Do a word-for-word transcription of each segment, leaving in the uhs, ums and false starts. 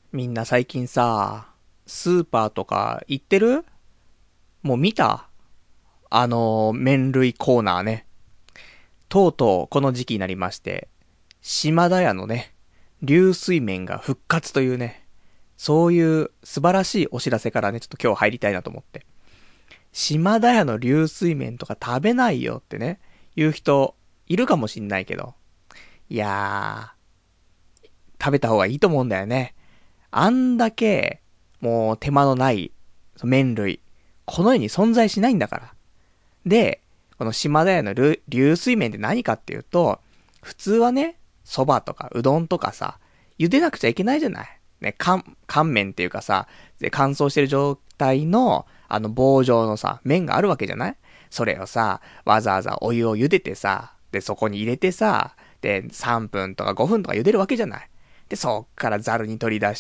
みんな最近さ、スーパーとか行ってる？もう見た？あのー、麺類コーナーね。とうとうこの時期になりまして、島田屋のね、流水麺が復活というね、そういう素晴らしいお知らせからね、ちょっと今日入りたいなと思って。島田屋の流水麺とか食べないよってね、言う人いるかもしんないけど、いやー、食べた方がいいと思うんだよね。あんだけ、もう手間のない麺類、この世に存在しないんだから。で、この島田屋の流水麺って何かっていうと、普通はね、蕎麦とかうどんとかさ、茹でなくちゃいけないじゃない。ね、乾、乾麺っていうかさ、で乾燥してる状態の、あの棒状のさ、麺があるわけじゃない？それをさ、わざわざお湯を茹でてさ、で、そこに入れてさ、で、さんぷんとかごふんとか茹でるわけじゃない。で、そっからザルに取り出して、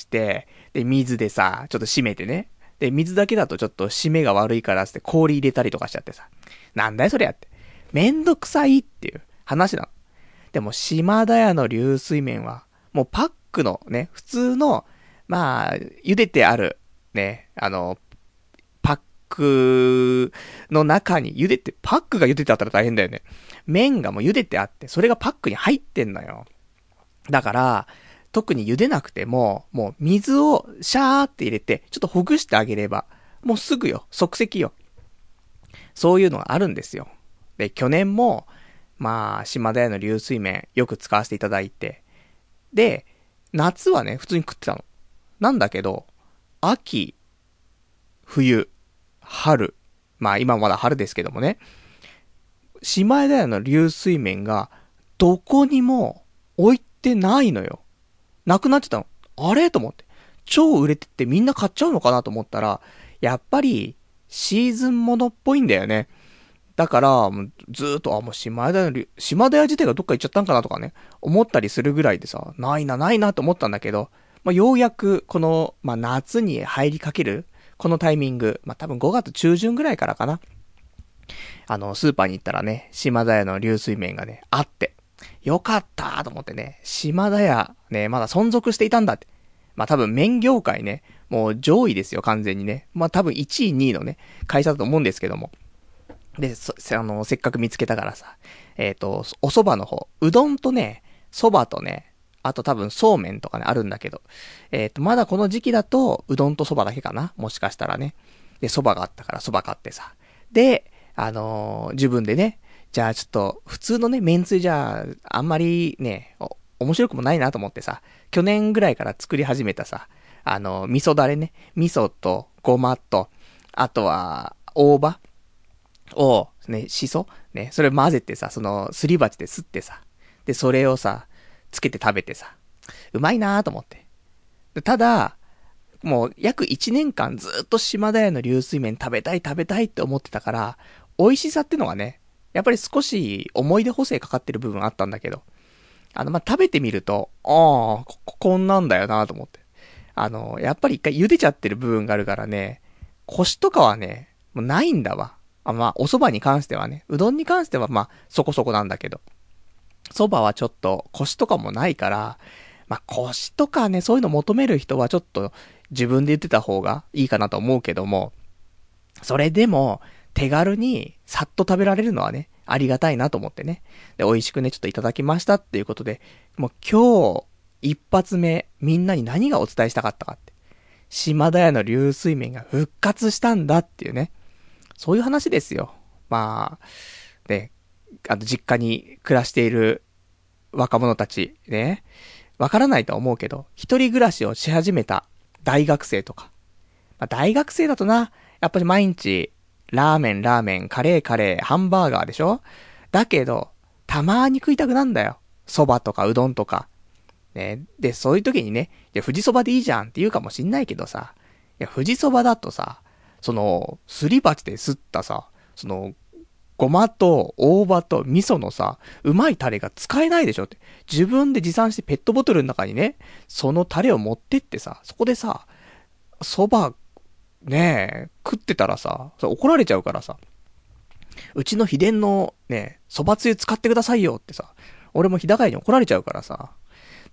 で、水でさ、ちょっと締めてね。で、水だけだとちょっと締めが悪いからって氷入れたりとかしちゃってさ。なんだよそれやって。めんどくさいっていう話なの。でも、島田屋の流水麺は、もうパックのね、普通の、まあ、茹でてある、ね、あの、パックの中に茹でて、パックが茹でてあったら大変だよね。麺がもう茹でてあって、それがパックに入ってんのよ。だから、特に茹でなくても、もう水をシャーって入れて、ちょっとほぐしてあげれば、もうすぐよ、即席よ。そういうのがあるんですよ。で、去年も、まあ、島田屋の流水麺よく使わせていただいて、で、夏はね、普通に食ってたの。なんだけど、秋、冬、春、まあ今まだ春ですけどもね、島田屋の流水麺がどこにも置いてないのよ。なくなってたの。あれと思って。超売れてってみんな買っちゃうのかなと思ったら、やっぱりシーズンものっぽいんだよね。だから、もうずーっと、あ、もう島田屋、島田屋自体がどっか行っちゃったんかなとかね、思ったりするぐらいでさ、ないな、ないなと思ったんだけど、まあ、ようやく、この、まあ、夏に入りかける、このタイミング、まあ、多分ごがつ中旬ぐらいからかな。あの、スーパーに行ったらね、島田屋の流水麺がね、あって、よかったと思ってね、島田屋、ね、まだ存続していたんだって。まあ、多分麺業界ね、もう上位ですよ、完全にね。まあ、多分いちい、にいのね、会社だと思うんですけども。で、そ、あの、せっかく見つけたからさ、えっ、と、お蕎麦の方、うどんとね、蕎麦とね、あと多分そうめんとかね、あるんだけど、えっ、と、まだこの時期だと、うどんと蕎麦だけかなもしかしたらね。で、蕎麦があったから蕎麦買ってさ。で、あのー自分でね、じゃあちょっと、普通のね、めんつゆじゃあ、あんまりね、お面白くもないなと思ってさ、去年ぐらいから作り始めたさ、あのー味噌だれね、味噌とごまと、あとは、大葉を、ね、しそね、それ混ぜてさ、その、すり鉢ですってさ。で、それをさ、つけて食べてさ。うまいなーと思って。ただ、もう約いちねんかんずっと島田屋の流水麺食べたい食べたいって思ってたから、美味しさってのがね、やっぱり少し思い出補正かかってる部分あったんだけど、あの、まあ、食べてみると、ああ、こ、こんなんだよなと思って。あの、やっぱり一回茹でちゃってる部分があるからね、コシとかはね、もうないんだわ。あ、まあ、お蕎麦に関してはね、うどんに関してはまあ、そこそこなんだけど、蕎麦はちょっとコシとかもないから、まあ、コシとかね、そういうの求める人はちょっと自分で言ってた方がいいかなと思うけども、それでも手軽にさっと食べられるのはね、ありがたいなと思ってね。で、美味しくね、ちょっといただきましたっていうことで、もう今日、一発目、みんなに何がお伝えしたかったかって。島田屋の流水麺が復活したんだっていうね。そういう話ですよ。まあ、ね、あの、実家に暮らしている若者たち、ね。わからないとは思うけど、一人暮らしをし始めた大学生とか。まあ、大学生だとな、やっぱり毎日、ラーメン、ラーメン、カレー、カレー、ハンバーガーでしょ？だけど、たまーに食いたくなんだよ。蕎麦とかうどんとか。ね。で、そういう時にね、いや、富士蕎麦でいいじゃんって言うかもしんないけどさ、いや、富士蕎麦だとさ、その、すり鉢ですったさ、その、ごまと大葉と味噌のさ、うまいタレが使えないでしょって。自分で持参してペットボトルの中にね、そのタレを持ってってさ、そこでさ、蕎麦、ねえ、食ってたらさ、怒られちゃうからさ、うちの秘伝のね、蕎麦つゆ使ってくださいよってさ、俺も日高屋に怒られちゃうからさ、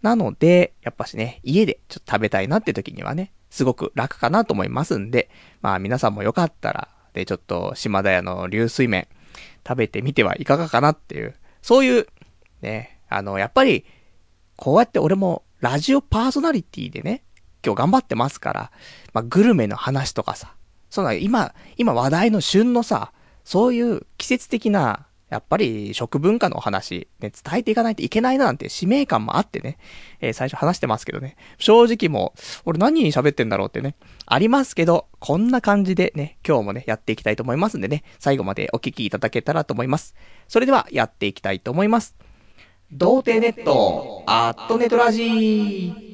なので、やっぱしね、家でちょっと食べたいなって時にはね、すごく楽かなと思いますんで、まあ皆さんもよかったら、で、ちょっと島田屋の流水麺、食べてみてはいかがかなっていう、そういう、ね、あの、やっぱり、こうやって俺もラジオパーソナリティでね、今日頑張ってますから、まあグルメの話とかさ、その今、今話題の旬のさ、そういう季節的な、やっぱり食文化のお話、ね、伝えていかないといけないななんて使命感もあってね、えー、最初話してますけどね、正直もう、俺何に喋ってんだろうってね、ありますけど、こんな感じでね、今日もね、やっていきたいと思いますんでね、最後までお聞きいただけたらと思います。それでは、やっていきたいと思います。童貞ネット、アットネトラジー。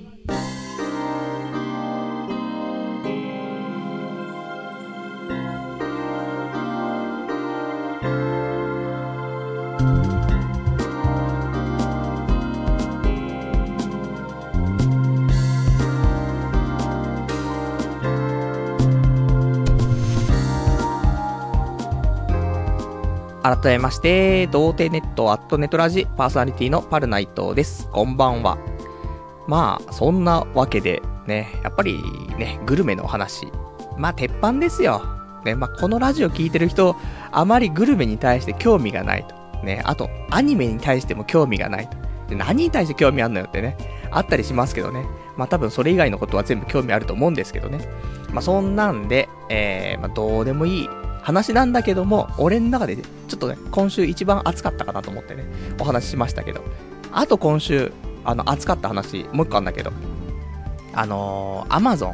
改めまして、童貞ネットアットネトラジパーソナリティのパルナイトです。こんばんは。まあ、そんなわけでね、やっぱりね、グルメのお話。まあ、鉄板ですよ。ね、まあ、このラジオ聞いてる人、あまりグルメに対して興味がないと。ね、あと、アニメに対しても興味がないと。で、何に対して興味あんのよってね、あったりしますけどね。まあ、多分それ以外のことは全部興味あると思うんですけどね。まあ、そんなんで、えー、まあ、どうでもいい話なんだけども、俺の中でちょっとね、今週一番熱かったかなと思ってね、お話ししましたけど、あと今週、あの、熱かった話、もう一個あるんだけど、あのー、Amazon って、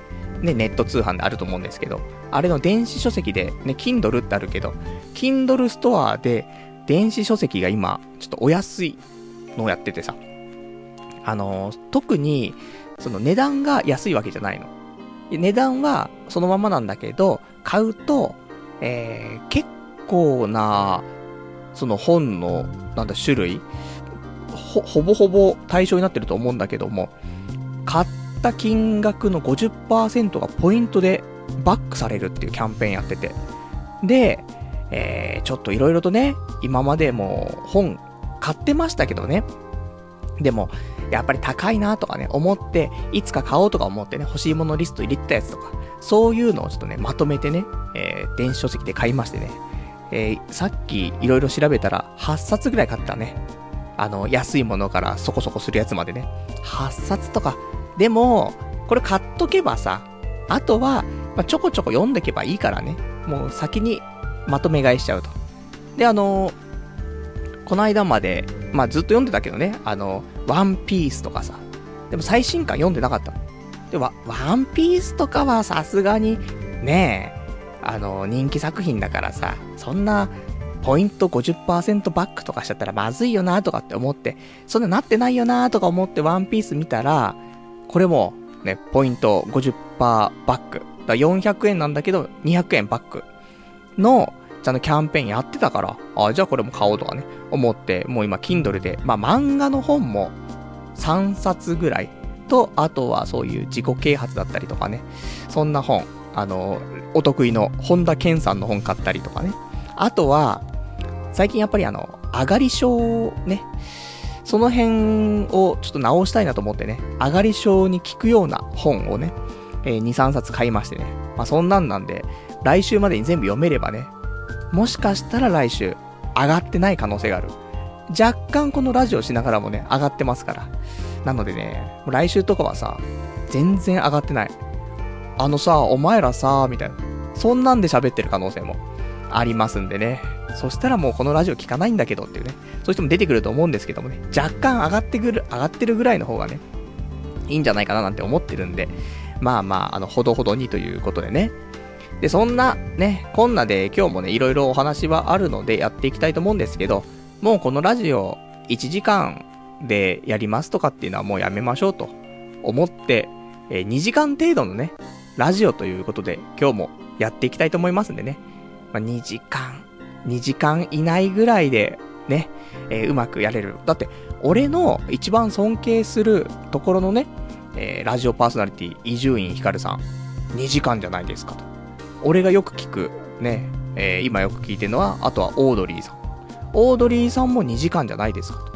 ね、ネット通販であると思うんですけど、あれの電子書籍で、ね、Kindle ってあるけど、Kindle ストアで電子書籍が今、ちょっとお安いのをやっててさ、あのー、特に、その値段が安いわけじゃないの。値段はそのままなんだけど、買うと、えー、結構な、その本の、なんだ、種類、ほ、ほぼほぼ対象になってると思うんだけども、買った金額の ごじゅっパーセント がポイントでバックされるっていうキャンペーンやってて。で、えー、ちょっといろいろとね、今までも本買ってましたけどね。でも、やっぱり高いなとかね、思って、いつか買おうとか思ってね、欲しいものリスト入れてたやつとか、そういうのをちょっとね、まとめてね、えー、電子書籍で買いましてね、えー、さっきいろいろ調べたら、はっさつぐらい買ったね。あの、安いものからそこそこするやつまでね。はっさつとか。でも、これ買っとけばさ、あとは、まあ、ちょこちょこ読んでけばいいからね、もう先にまとめ買いしちゃうと。で、あのー、この間まで、まあ、ずっと読んでたけどね、あの、ワンピースとかさ。でも最新刊読んでなかった。で、ワ、ワンピースとかはさすがに、ねえ、あの、人気作品だからさ、そんな、ポイント ごじゅっパーセント バックとかしちゃったらまずいよなとかって思って、そんななってないよなとか思ってワンピース見たら、これも、ね、ポイント ごじゅっパーセント バック。だからよんひゃくえんなんだけど、にひゃくえんバックの、ちゃんとキャンペーンやってたから、あ、じゃあこれも買おうとかね、思って、もう今 Kindle で、まあ漫画の本もさんさつぐらいと、あとはそういう自己啓発だったりとかね、そんな本、あの、お得意の本田健さんの本買ったりとかね、あとは、最近やっぱりあの、上がり症ね、その辺をちょっと直したいなと思ってね、上がり症に効くような本をね、えー、にさんさつ買いましてね、まあそんなんなんで、来週までに全部読めればね、もしかしたら来週、上がってない可能性がある。若干このラジオしながらもね、上がってますから。なのでね、もう来週とかはさ、全然上がってない。あのさ、お前らさ、みたいな。そんなんで喋ってる可能性もありますんでね。そしたらもうこのラジオ聞かないんだけどっていうね。そういう人も出てくると思うんですけどもね。若干上がってくる、上がってるぐらいの方がね、いいんじゃないかななんて思ってるんで。まあまあ、あの、ほどほどにということでね。で、そんなね、こんなで今日もね、いろいろお話はあるのでやっていきたいと思うんですけど、もうこのラジオいちじかんでやりますとかっていうのはもうやめましょうと思って、えー、にじかん程度のね、ラジオということで今日もやっていきたいと思いますんでね。まあ、にじかん、にじかん以内ぐらいでね、えー、うまくやれる。だって、俺の一番尊敬するところのね、えー、ラジオパーソナリティ、伊集院光さん、にじかんじゃないですかと。俺がよく聞く、ね、えー、今よく聞いてるのは、あとはオードリーさん。オードリーさんもにじかんじゃないですかと。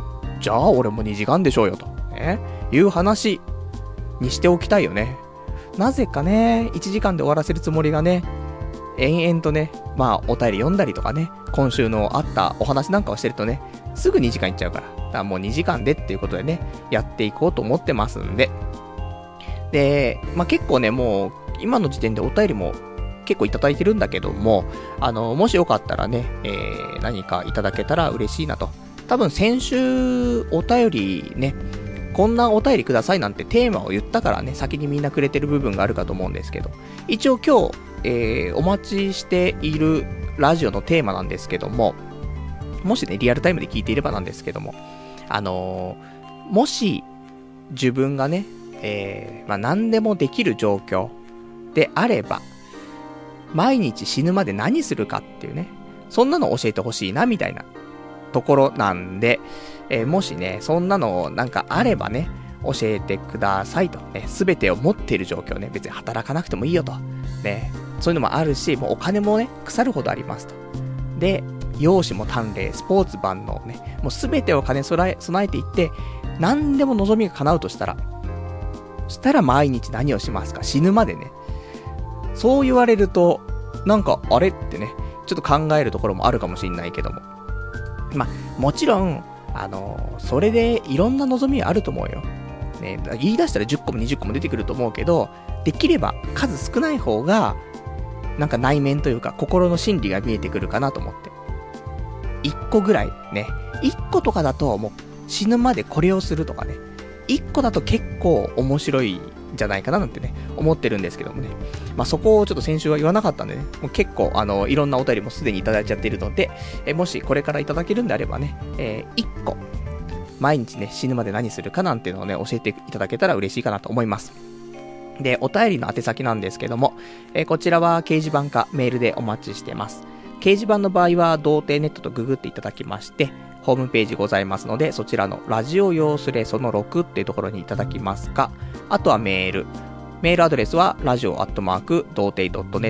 じゃあ俺もにじかんでしょうよと、ね、いう話にしておきたいよね。なぜかね、いちじかんで終わらせるつもりがね、延々とね、まあお便り読んだりとかね、今週のあったお話なんかをしてるとね、すぐにじかんいっちゃうから。だからもうにじかんでっていうことでね、やっていこうと思ってますんで。で、まあ結構ね、もう今の時点でお便りも結構いただいてるんだけども、あの、もしよかったらね、えー、何かいただけたら嬉しいなと。多分先週お便りね、こんなお便りくださいなんてテーマを言ったからね、先にみんなくれてる部分があるかと思うんですけど、一応今日、えー、お待ちしているラジオのテーマなんですけども、もしね、リアルタイムで聞いていればなんですけども、あのー、もし自分がね、えー、まあ何でもできる状況であれば、毎日死ぬまで何するかっていうね、そんなの教えてほしいなみたいなところなんで、えー、もしね、そんなのなんかあればね、教えてくださいと。ね、すべてを持っている状況ね、別に働かなくてもいいよと。ね、そういうのもあるし、もうお金もね、腐るほどありますと。で、容姿も端麗、スポーツ万能ね、もうすべてを金備え、備えていって、何でも望みが叶うとしたら、そしたら毎日何をしますか、死ぬまでね。そう言われると、なんか、あれってね、ちょっと考えるところもあるかもしれないけども。まあ、もちろん、あの、それでいろんな望みはあると思うよ。ね、言い出したらじゅっこもにじゅっこも出てくると思うけど、できれば数少ない方が、なんか内面というか心の心理が見えてくるかなと思って。いっこぐらいね。いっことかだともう死ぬまでこれをするとかね。いっこだと結構面白いんじゃないかななんてね、思ってるんですけどもね。まあ、そこをちょっと先週は言わなかったんでね、もう結構あの、いろんなお便りもすでにいただいちゃっているので、えもしこれからいただけるんであればね、えー、いっこ、毎日ね、死ぬまで何するかなんていうのをね、教えていただけたら嬉しいかなと思います。で、お便りの宛先なんですけども、えー、こちらは掲示板かメールでお待ちしてます。掲示板の場合は、童貞ネットとググっていただきまして、ホームページございますので、そちらのラジオ用スレそのろくっていうところにいただきますか、あとはメール。メールアドレスは、ラジオアットマーク、童貞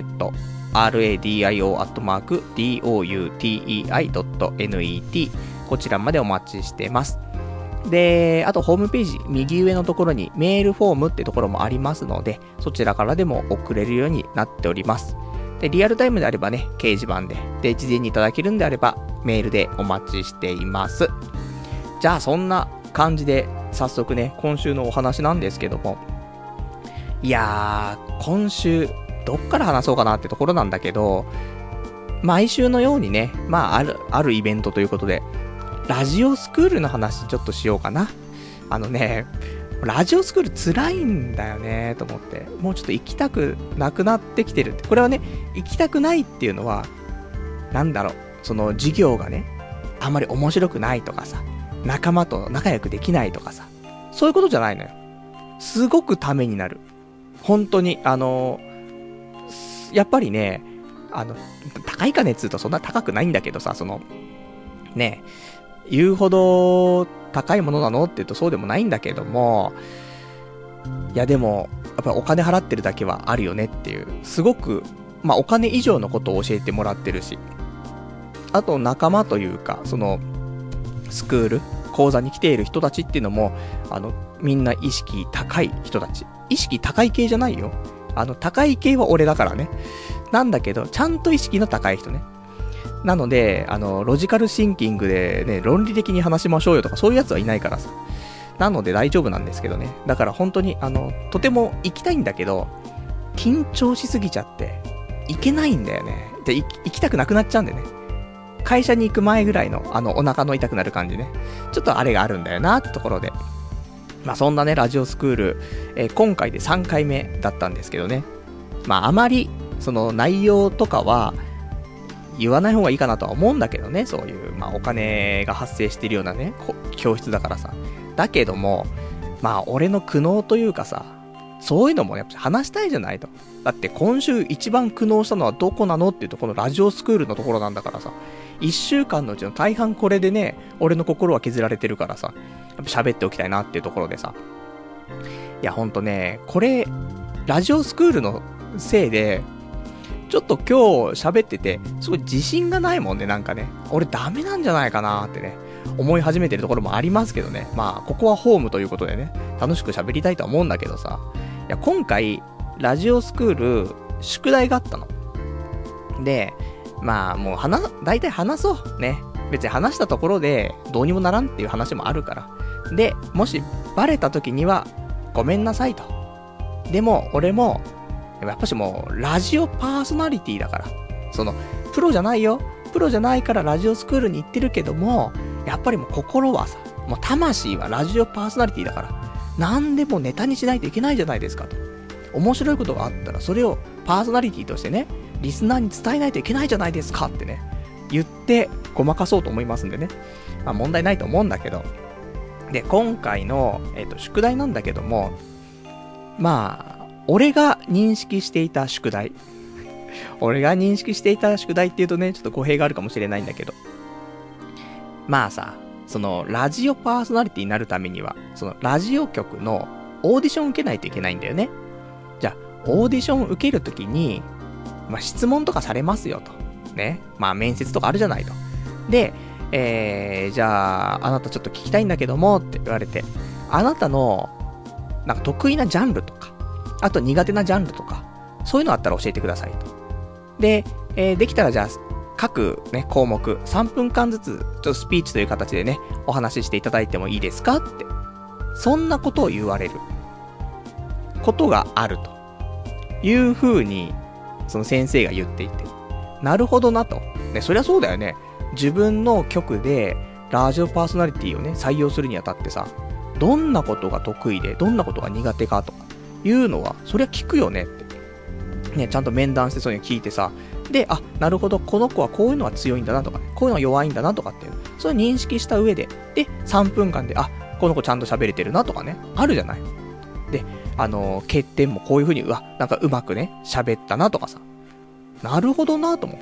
.net、radio アットマーク、doutei.net、こちらまでお待ちしてます。で、あとホームページ右上のところにメールフォームってところもありますので、そちらからでも送れるようになっております。で、リアルタイムであればね、掲示板で、で、事前にいただけるんであれば、メールでお待ちしています。じゃあ、そんな感じで、早速ね、今週のお話なんですけども、いやー、今週、どっから話そうかなってところなんだけど、毎週のようにね、まあ、ある、あるイベントということで、ラジオスクールの話ちょっとしようかな。あのね、ラジオスクール辛いんだよねと思って、もうちょっと行きたくなくなってきてるって。これはね、行きたくないっていうのは、なんだろう、その授業がね、あんまり面白くないとかさ、仲間と仲良くできないとかさ、そういうことじゃないのよ。すごくためになる。本当に、あの、やっぱりね、あの、高いかねっつうとそんな高くないんだけどさ、その、ね、言うほど高いものなのって言うとそうでもないんだけども、いやでも、やっぱりお金払ってるだけはあるよねっていう、すごく、まあお金以上のことを教えてもらってるし、あと仲間というか、その、スクール、講座に来ている人たちっていうのも、あの、みんな意識高い人たち。意識高い系じゃないよ。あの、高い系は俺だからね。なんだけど、ちゃんと意識の高い人ね。なので、あの、ロジカルシンキングでね、論理的に話しましょうよとか、そういうやつはいないからさ。なので大丈夫なんですけどね。だから本当に、あの、とても行きたいんだけど、緊張しすぎちゃって、行けないんだよね。で、行きたくなくなっちゃうんだよね。会社に行く前ぐらいの、あの、お腹の痛くなる感じね。ちょっとあれがあるんだよなってところで。まあそんなね、ラジオスクール、えー、今回でさんかいめだったんですけどね。まああまり、その内容とかは、言わない方がいいかなとは思うんだけどね、そういう、まあお金が発生しているようなね、教室だからさ。だけども、まあ俺の苦悩というかさ、そういうのもやっぱ話したいじゃないと。だって今週一番苦悩したのはどこなのっていうとこのラジオスクールのところなんだからさ。一週間のうちの大半これでね、俺の心は削られてるからさ、やっぱ喋っておきたいなっていうところでさ。いやほんとね、これ、ラジオスクールのせいで、ちょっと今日喋ってて、すごい自信がないもんね、なんかね。俺ダメなんじゃないかなってね、 思い始めてるところもありますけどね。まあ、ここはホームということでね、楽しく喋りたいとは思うんだけどさ。いや、今回、ラジオスクール、宿題があったの。で、まあ、もう話、大体話そう。ね。別に話したところで、どうにもならんっていう話もあるから。で、もし、バレた時には、ごめんなさいと。でも、俺も、やっぱしもう、ラジオパーソナリティだから。その、プロじゃないよ。プロじゃないからラジオスクールに行ってるけども、やっぱりもう心はさ、もう魂はラジオパーソナリティだから、なんでもネタにしないといけないじゃないですかと。面白いことがあったら、それをパーソナリティとしてね、リスナーに伝えないといけないじゃないですかってね、言ってごまかそうと思いますんでね。まあ問題ないと思うんだけど。で、今回の、えっと、宿題なんだけども、まあ、俺が認識していた宿題。俺が認識していた宿題っていうとね、ちょっと語弊があるかもしれないんだけど。まあさ、その、ラジオパーソナリティになるためには、その、ラジオ局のオーディション受けないといけないんだよね。じゃあ、オーディション受けるときに、まあ、質問とかされますよと。ね。まあ、面接とかあるじゃないと。で、えー、じゃあ、あなたちょっと聞きたいんだけども、って言われて、あなたの、なんか得意なジャンルとか、あと苦手なジャンルとか、そういうのあったら教えてくださいと。で、えー、できたらじゃあ、各ね、項目、さんぷんかんずつ、ちょっとスピーチという形でね、お話ししていただいてもいいですかって。そんなことを言われる。ことがあると。いう風に、その先生が言っていて。なるほどなと。ね、そりゃそうだよね。自分の局で、ラジオパーソナリティをね、採用するにあたってさ、どんなことが得意で、どんなことが苦手かとか、いうのは、そりゃ聞くよねって。ね、ちゃんと面談してそういうの聞いてさ、で、あ、なるほど、この子はこういうのは強いんだなとか、ね、こういうのは弱いんだなとかっていう、それを認識した上で、で、さんぷんかんで、あ、この子ちゃんと喋れてるなとかね、あるじゃない。で、あのー、欠点もこういう風に、うわ、なんかうまくね、喋ったなとかさ、なるほどなと思って。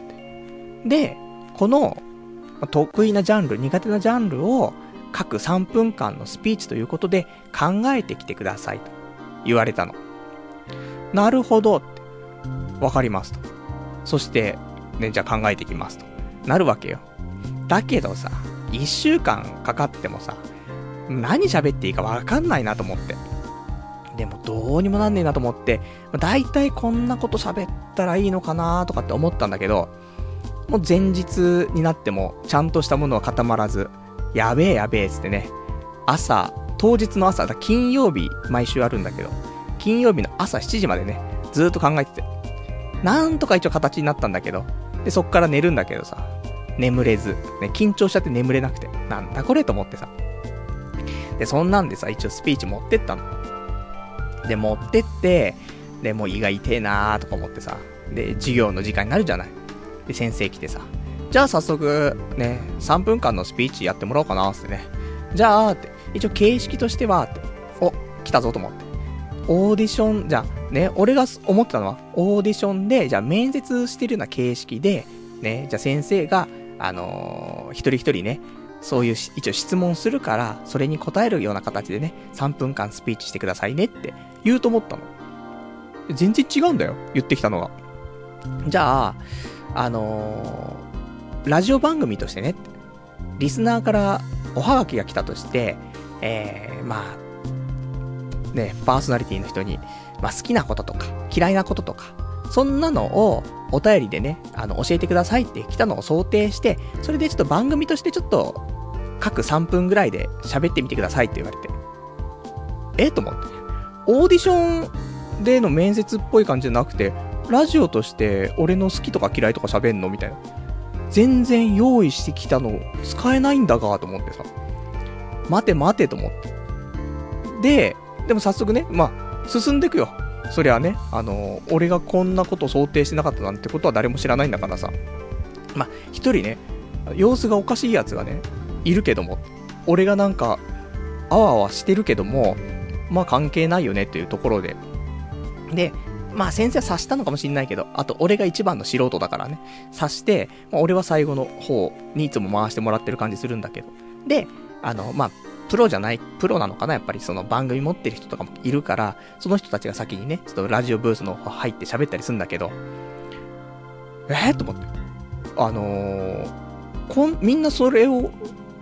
で、この、得意なジャンル、苦手なジャンルを、各さんぷんかんのスピーチということで考えてきてくださいと言われたの。なるほどって。わかりますと。そして、ね、じゃあ考えていきますと。なるわけよ。だけどさ、いっしゅうかんかかってもさ、何喋っていいかわかんないなと思って。でもどうにもなんねえなと思って、だいたいこんなこと喋ったらいいのかなとかって思ったんだけど、もう前日になってもちゃんとしたものは固まらず、やべえやべえつってね、朝、当日の朝、だ金曜日毎週あるんだけど、金曜日の朝しちじまでね、ずーっと考えてて、なんとか一応形になったんだけど、で、そっから寝るんだけどさ、眠れず、ね、緊張しちゃって眠れなくて、なんだこれと思ってさ。で、そんなんでさ、一応スピーチ持ってったの。で、持ってって、で、もう胃が痛えなーとか思ってさ、で、授業の時間になるじゃない。で、先生来てさ、じゃあ早速、ね、さんぷんかんのスピーチやってもらおうかなーってね。じゃあ、って、一応形式としては、って、お、来たぞと思って。オーディション、じゃあ、ね、俺が思ってたのは、オーディションで、じゃあ面接してるような形式で、ね、じゃあ先生が、あのー、一人一人ね、そういう一応質問するから、それに答えるような形でね、さんぷんかんスピーチしてくださいねって言うと思ったの。全然違うんだよ、言ってきたのが。じゃあ、あのー、ラジオ番組としてね、リスナーからおはがきが来たとして、えー、まあ、ね、パーソナリティの人に、まあ好きなこととか、嫌いなこととか、そんなのをお便りでね、あの、教えてくださいって来たのを想定して、それでちょっと番組としてちょっと、各さんぷんぐらいで喋ってみてくださいって言われて。えと思って。オーディションでの面接っぽい感じじゃなくて、ラジオとして俺の好きとか嫌いとか喋んのみたいな。全然用意してきたの使えないんだがと思ってさ。待て待てと思って。で、でも早速ね、まあ、進んでくよ。そりゃね、あのー、俺がこんなこと想定してなかったなんてことは誰も知らないんだからさ。まあ、一人ね、様子がおかしいやつがね、いるけども、俺がなんか、あわあわしてるけども、まあ関係ないよねっていうところで。で、まあ先生は察したのかもしんないけど、あと俺が一番の素人だからね、察して、まあ、俺は最後の方にいつも回してもらってる感じするんだけど。で、あの、まあ、プロじゃない、プロなのかなやっぱりその番組持ってる人とかもいるから、その人たちが先にね、ちょっとラジオブースの方入って喋ったりするんだけど、えーと思って。あのー、こん、みんなそれを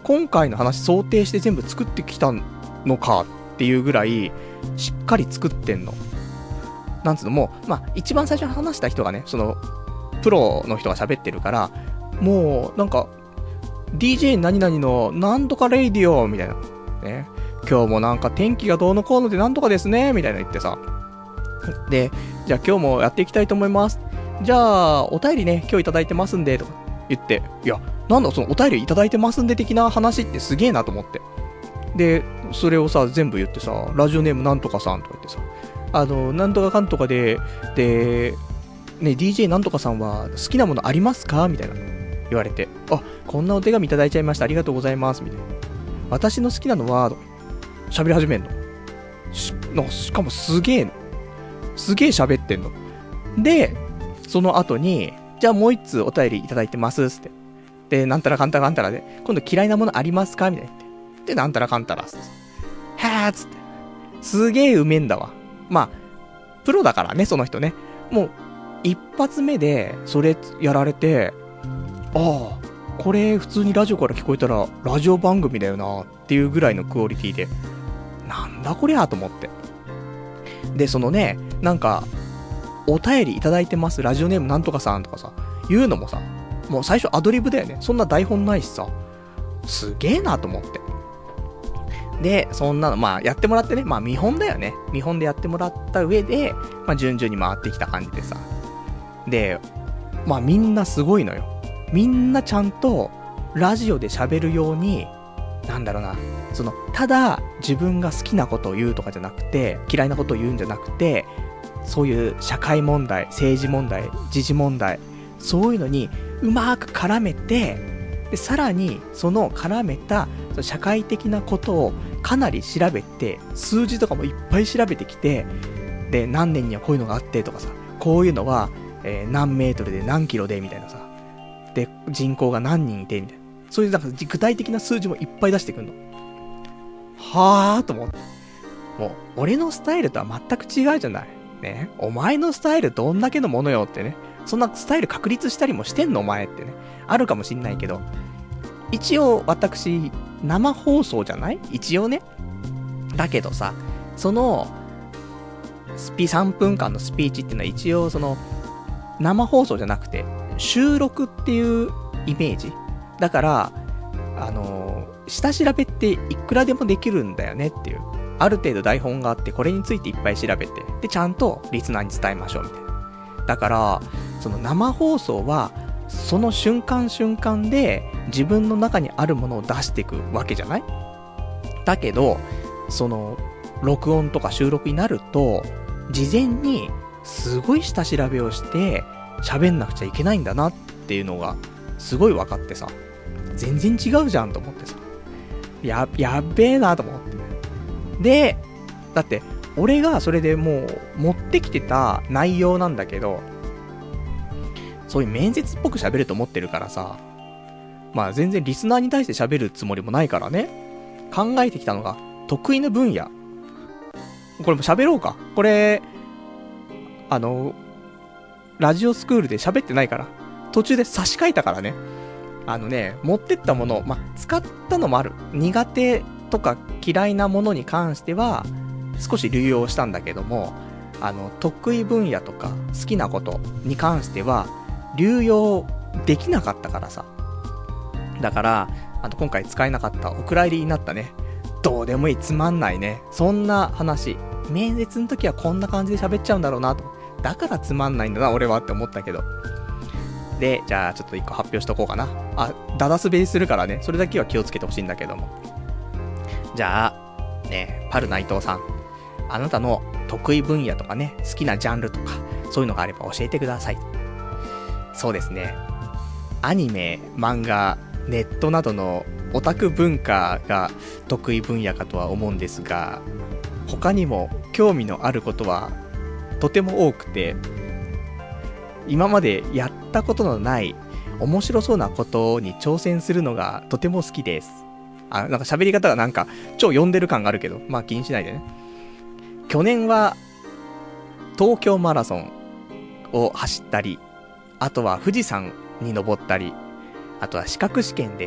今回の話想定して全部作ってきたのかっていうぐらいしっかり作ってんの。なんつうの、もうまあ一番最初に話した人がね、そのプロの人が喋ってるから、もうなんか ディージェー 何々のなんとかレイディオみたいなね、今日もなんか天気がどうのこうのでなんとかですねみたいな言ってさ、でじゃあ今日もやっていきたいと思います、じゃあお便りね今日いただいてますんでとか言って、いやなんだそのお便りいただいてますんで的な話ってすげえなと思って、でそれをさ全部言ってさ、ラジオネームなんとかさんとか言ってさ、あのなんとかかんとかででね ディージェー なんとかさんは好きなものありますかみたいな言われて、あこんなお手紙いただいちゃいました、ありがとうございますみたいな。私の好きなのは喋り始めんの し, なんかしかもすげえのすげえ喋ってんので、その後にじゃあもう一通お便りいただいてますって、でなんたらかんたらかんたらで今度嫌いなものありますかみたいな言って、でなんたらかんたらっつってはーっつってすげえうめえんだわ。まあプロだからねその人ね、もう一発目でそれやられて、ああこれ普通にラジオから聞こえたらラジオ番組だよなっていうぐらいのクオリティで、なんだこりゃと思って、でそのねなんかお便りいただいてますラジオネームなんとかさんとかさ言うのもさ、もう最初アドリブだよね、そんな台本ないしさ、すげえなと思って、でそんなのまあやってもらってね、まあ見本だよね、見本でやってもらった上でまあ順々に回ってきた感じでさ、でまあみんなすごいのよ、みんなちゃんとラジオで喋るように、なんだろうな、そのただ自分が好きなことを言うとかじゃなくて、嫌いなことを言うんじゃなくて、そういう社会問題、政治問題、時事問題、そういうのにうまく絡めて、でさらにその絡めたその社会的なことをかなり調べて、数字とかもいっぱい調べてきて、で何年にはこういうのがあってとかさ、こういうのは、えー、何メートルで何キロでみたいなさ、で人口が何人いてみたいな、そういうなんか具体的な数字もいっぱい出してくるの。はぁーと思って、もう俺のスタイルとは全く違うじゃないね。お前のスタイルどんだけのものよってね、そんなスタイル確立したりもしてんのお前ってね、あるかもしんないけど、一応私生放送じゃない？一応ね。だけどさ、そのスピさんぷんかんのスピーチっていうのは一応その生放送じゃなくて収録っていうイメージだから、あのー、下調べっていくらでもできるんだよねっていう、ある程度台本があって、これについていっぱい調べて、でちゃんとリスナーに伝えましょうみたいな。だからその生放送はその瞬間瞬間で自分の中にあるものを出していくわけじゃない？だけどその録音とか収録になると、事前にすごい下調べをして喋んなくちゃいけないんだなっていうのがすごい分かってさ、全然違うじゃんと思ってさ、や、やっべえなと思って。で、だって俺がそれでもう持ってきてた内容なんだけど、そういう面接っぽく喋ると思ってるからさ、まあ全然リスナーに対して喋るつもりもないからね、考えてきたのが得意な分野。これも喋ろうか。これあのラジオスクールで喋ってないから、途中で差し替えたからね。あのね、持ってったもの、まあ、使ったのもある。苦手とか嫌いなものに関しては少し流用したんだけども、あの得意分野とか好きなことに関しては流用できなかったからさ。だからあの今回使えなかったお蔵入りになったね、どうでもいいつまんないね、そんな話、面接の時はこんな感じで喋っちゃうんだろうなと、だからつまんないんだな俺はって思ったけど、でじゃあちょっと一個発表しとこうかな。あ、ダダ滑りするからね、それだけは気をつけてほしいんだけども。じゃあね、パル内藤さん、あなたの得意分野とかね、好きなジャンルとかそういうのがあれば教えてください。そうですね、アニメ、漫画、ネットなどのオタク文化が得意分野かとは思うんですが、他にも興味のあることはとても多くて、今までやったことのない面白そうなことに挑戦するのがとても好きです。あ、なんか喋り方がなんか超読んでる感があるけど、まあ気にしないでね。去年は東京マラソンを走ったり、あとは富士山に登ったり、あとは資格試験で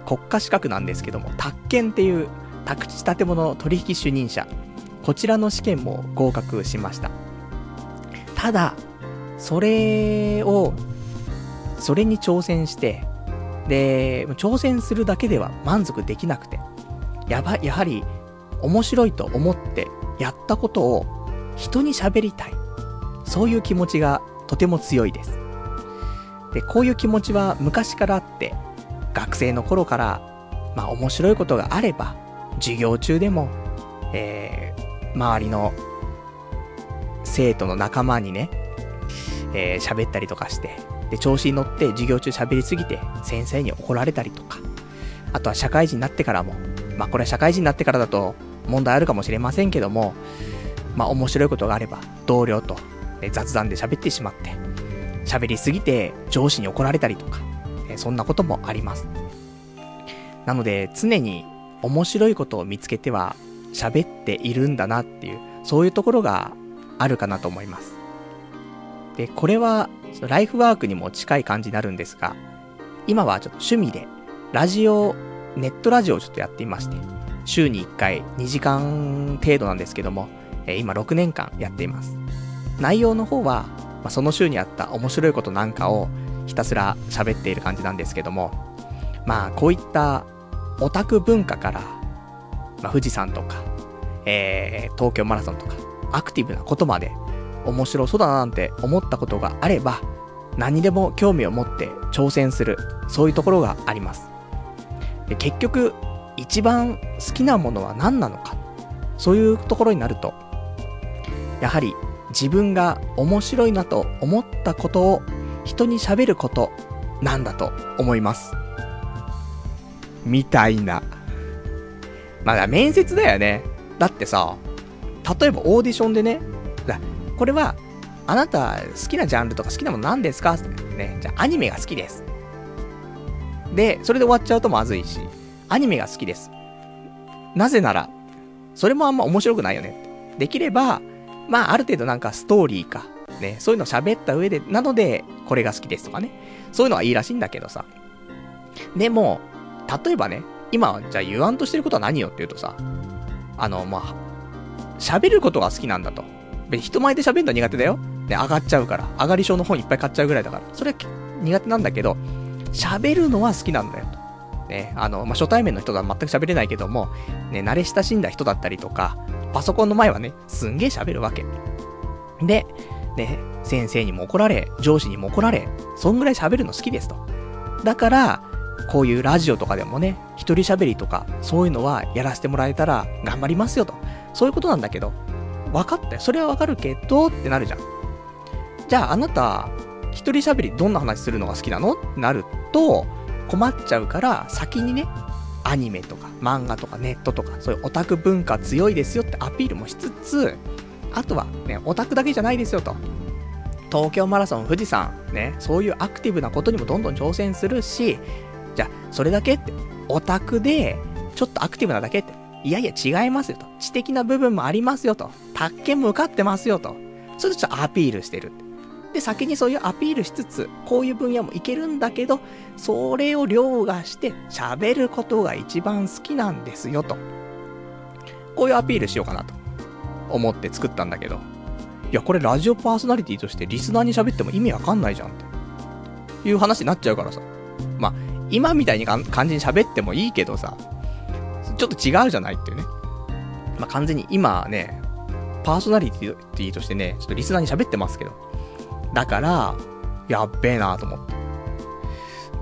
国家資格なんですけども、宅建っていう宅地建物取引主任者、こちらの試験も合格しました。ただそれをそれに挑戦して、で挑戦するだけでは満足できなくて、やばやはり面白いと思ってやったことを人に喋りたい、そういう気持ちがとても強いです。でこういう気持ちは昔からあって、学生の頃からまあ面白いことがあれば授業中でも、えー、周りの生徒の仲間にね、えー、喋ったりとかして、で調子に乗って授業中喋りすぎて先生に怒られたりとか、あとは社会人になってからも、まあこれは社会人になってからだと問題あるかもしれませんけども、まあ面白いことがあれば同僚と雑談で喋ってしまって、喋りすぎて上司に怒られたりとか、そんなこともあります。なので常に面白いことを見つけては喋っているんだなっていう、そういうところがあるかなと思います。でこれはライフワークにも近い感じになるんですが、今はちょっと趣味でラジオネットラジオをちょっとやっていまして、週にいっかいにじかん程度なんですけども、えー、今ろくねんかんやっています。内容の方は、まあ、その週にあった面白いことなんかをひたすら喋っている感じなんですけども、まあこういったオタク文化から、まあ、富士山とか、えー、東京マラソンとかアクティブなことまで面白そうだななんて思ったことがあれば、何にでも興味を持って挑戦する、そういうところがあります。で結局一番好きなものは何なのか、そういうところになると、やはり自分が面白いなと思ったことを人に喋ることなんだと思います。みたいな。まあ面接だよね。だってさ、例えばオーディションでね、だこれはあなた好きなジャンルとか好きなもの何ですかってね、じゃあアニメが好きです。でそれで終わっちゃうとまずいし、アニメが好きです。なぜならそれもあんま面白くないよね。できればまあある程度なんかストーリーかね、そういうの喋った上で、なのでこれが好きですとかね、そういうのはいいらしいんだけどさ。でも例えばね、今じゃあ言わんとしてることは何よって言うとさ、あのまあ喋ることが好きなんだと。別に人前で喋るのは苦手だよ。ね、上がっちゃうから。上がり症の本いっぱい買っちゃうぐらいだから。それは苦手なんだけど、喋るのは好きなんだよと。ね、あの、まあ、初対面の人とは全く喋れないけども、ね、慣れ親しんだ人だったりとか、パソコンの前はね、すんげー喋るわけ。で、ね、先生にも怒られ、上司にも怒られ、そんぐらい喋るの好きですと。だから、こういうラジオとかでもね、一人喋りとか、そういうのはやらせてもらえたら頑張りますよと。そういうことなんだけど、分かったよ。それは分かるけどってなるじゃん。じゃああなた、一人喋りどんな話するのが好きなのってなると、困っちゃうから、先にね、アニメとか漫画とかネットとか、そういうオタク文化強いですよってアピールもしつつ、あとはね、オタクだけじゃないですよと。東京マラソン、富士山、ね、そういうアクティブなことにもどんどん挑戦するし、じゃあ、それだけって、オタクで、ちょっとアクティブなだけって、いやいや違いますよと。知的な部分もありますよと。宅建も受かってますよと。それでちょっとアピールしてる。で、先にそういうアピールしつつ、こういう分野もいけるんだけど、それを凌駕して喋ることが一番好きなんですよと。こういうアピールしようかなと思って作ったんだけど、いやこれラジオパーソナリティとしてリスナーに喋っても意味わかんないじゃんっていう話になっちゃうからさ。まあ、今みたいに感じに喋ってもいいけどさ、ちょっと違うじゃないっていうね。まあ、完全に今ね、パーソナリティとしてね、ちょっとリスナーに喋ってますけど。だから、やっべえなと思って。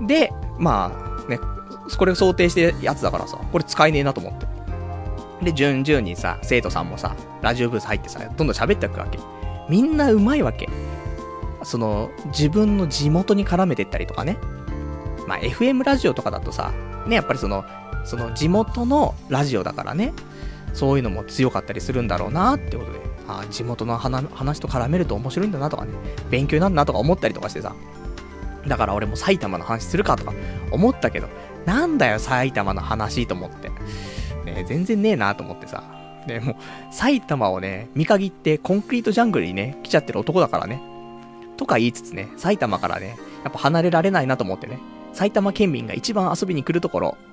で、まあ、ね、これを想定してやつだからさ、これ使えねえなと思って。で、順々にさ、生徒さんもさ、ラジオブース入ってさ、どんどん喋っていくわけ。みんなうまいわけ。その、自分の地元に絡めてったりとかね。まあ、エフエム ラジオとかだとさ、ね、やっぱりその、その地元のラジオだからね、そういうのも強かったりするんだろうなってことで、あ、地元の話と絡めると面白いんだなとかね、勉強になるなとか思ったりとかしてさ、だから俺も埼玉の話するかとか思ったけど、なんだよ埼玉の話と思って、ね、全然ねえなと思ってさ、でもう埼玉をね見限ってコンクリートジャングルにね来ちゃってる男だからね、とか言いつつね、埼玉からねやっぱ離れられないなと思ってね、埼玉県民が一番遊びに来るところ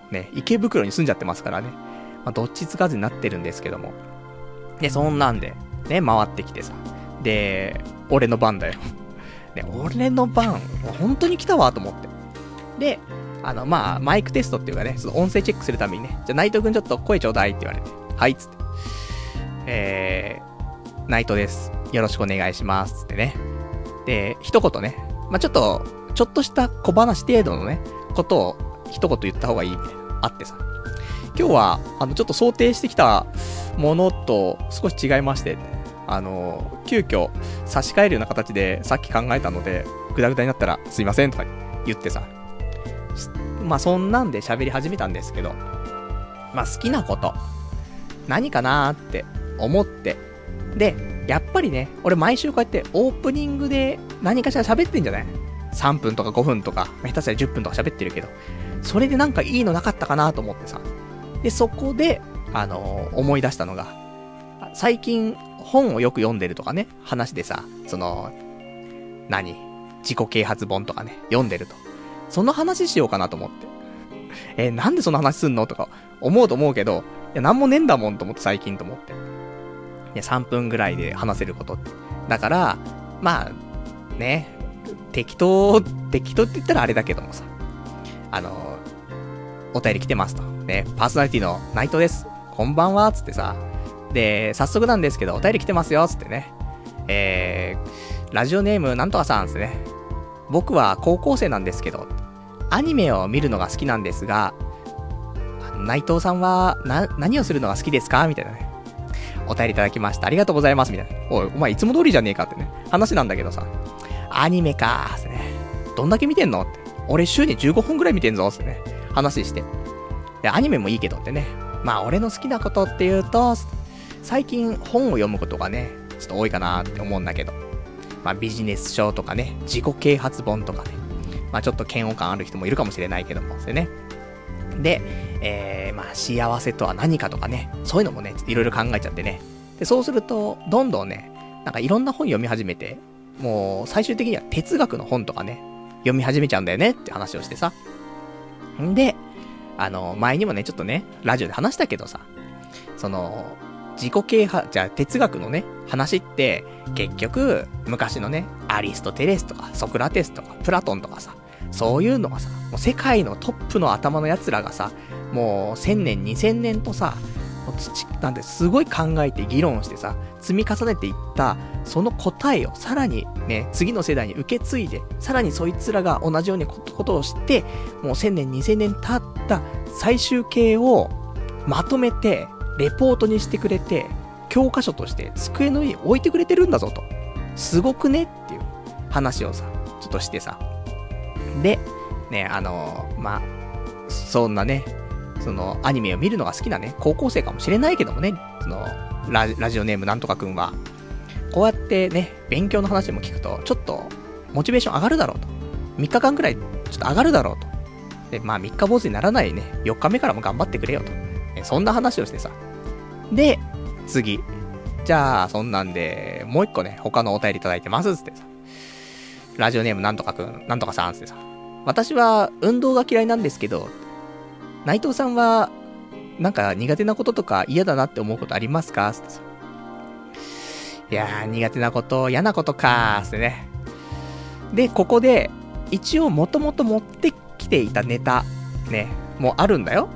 ね、池袋に住んじゃってますからね。まあ、どっちつかずになってるんですけども。で、そんなんで、ね、回ってきてさ。で、俺の番だよ。ね、俺の番、本当に来たわと思って。で、あの、まあ、マイクテストっていうかね、その音声チェックするためにね、じゃあ、ナイトくんちょっと声ちょうだいって言われて、はい、つって。えー、ナイトです。よろしくお願いします。つってね。で、一言ね、まあ、ちょっと、ちょっとした小話程度のね、ことを一言言った方がいいみたいな、あってさ。今日は、あの、ちょっと想定してきたものと少し違いまして、あの、急遽差し替えるような形でさっき考えたので、グダグダになったらすいませんとか言ってさ。まあ、そんなんで喋り始めたんですけど、まあ、好きなこと、何かなーって思って、で、やっぱりね、俺毎週こうやってオープニングで何かしら喋ってんじゃない ?さん 分とかごふんとか、下手したらじゅっぷんとか喋ってるけど、それでなんかいいのなかったかなと思ってさ。で、そこで、あのー、思い出したのが、最近本をよく読んでるとかね、話でさ、その、何自己啓発本とかね、読んでると。その話しようかなと思って。えー、なんでその話すんのとか思うと思うけど、いや、なんもねえんだもんと思って最近と思って。いや、さんぷんぐらいで話せることって。だから、まあ、ね、適当、適当って言ったらあれだけどもさ、あの、お便り来てますと。ね、パーソナリティのナイトです。こんばんは、つってさ。で、早速なんですけど、お便り来てますよ、つってね。えー、ラジオネームなんとかさんですね。僕は高校生なんですけど、アニメを見るのが好きなんですが、内藤さんは、な、何をするのが好きですかみたいなね。お便りいただきました。ありがとうございます。みたいな。おい、お前いつも通りじゃねえかってね。話なんだけどさ。アニメかーってね。どんだけ見てんのって。俺週にじゅうごほんぐらい見てんぞってね。話して。で、アニメもいいけどってね。まあ、俺の好きなことっていうと、最近本を読むことがね、ちょっと多いかなって思うんだけど。まあ、ビジネス書とかね、自己啓発本とかね。まあ、ちょっと嫌悪感ある人もいるかもしれないけども、それね。で、えー、まあ、幸せとは何かとかね、そういうのもね、いろいろ考えちゃってね。で、そうすると、どんどんね、なんかいろんな本読み始めて、もう、最終的には哲学の本とかね、読み始めちゃうんだよねって話をしてさ。んで、あの、前にもね、ちょっとね、ラジオで話したけどさ、その、自己啓発、じゃあ哲学のね、話って、結局、昔のね、アリストテレスとか、ソクラテスとか、プラトンとかさ、そういうのがさ、もう世界のトップの頭の奴らがさ、もう千年、二千年とさ、もう土なんですごい考えて議論してさ、積み重ねていった、その答えをさらにね、次の世代に受け継いで、さらにそいつらが同じようにことをして、もう千年、二千年経った最終形をまとめて、レポートにしてくれて、教科書として机の上に置いてくれてるんだぞと。すごくねっていう話をさ、ちょっとしてさ。で、ね、あのー、まあ、そんなね、その、アニメを見るのが好きなね、高校生かもしれないけどもね、その、ラ、ラジオネームなんとかくんは、こうやってね、勉強の話も聞くと、ちょっと、モチベーション上がるだろうと。みっかかんくらい、ちょっと上がるだろうと。で、まあ、みっか坊主にならないね、よっかめからも頑張ってくれよと。ね、そんな話をしてさ。で、次。じゃあ、そんなんで、もう一個ね、他のお便りいただいてますつってさ。ラジオネームなんとかくん、なんとかさんつってさ。私は運動が嫌いなんですけど、内藤さんは、なんか苦手なこととか嫌だなって思うことありますかつってさ。いやー、苦手なこと、嫌なことかーつってね。で、ここで、一応もともと持ってきていたネタ、ね、もうあるんだよ。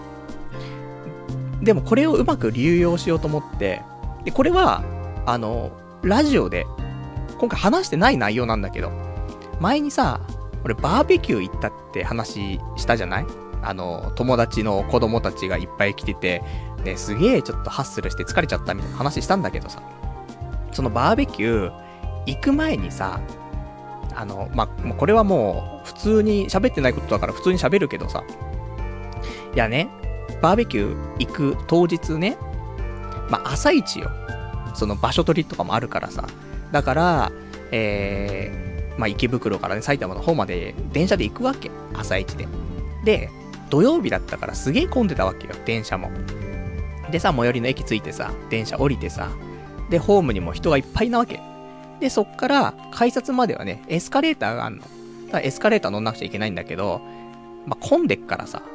でもこれをうまく流用しようと思って、で、これは、あの、ラジオで、今回話してない内容なんだけど、前にさ、俺バーベキュー行ったって話したじゃない？あの、友達の子供たちがいっぱい来てて、で、すげえちょっとハッスルして疲れちゃったみたいな話したんだけどさ、そのバーベキュー行く前にさ、あの、まあ、もうこれはもう普通に喋ってないことだから普通に喋るけどさ、いやね、バーベキュー行く当日ね、まあ、朝一よ。その場所取りとかもあるからさ。だから、えー、まあ、池袋からね、埼玉の方まで電車で行くわけ。朝一で。で、土曜日だったからすげえ混んでたわけよ、電車も。でさ、最寄りの駅着いてさ、電車降りてさ、で、ホームにも人がいっぱいなわけ。で、そっから、改札まではね、エスカレーターがあんの。だからエスカレーター乗んなくちゃいけないんだけど、まあ、混んでっからさ、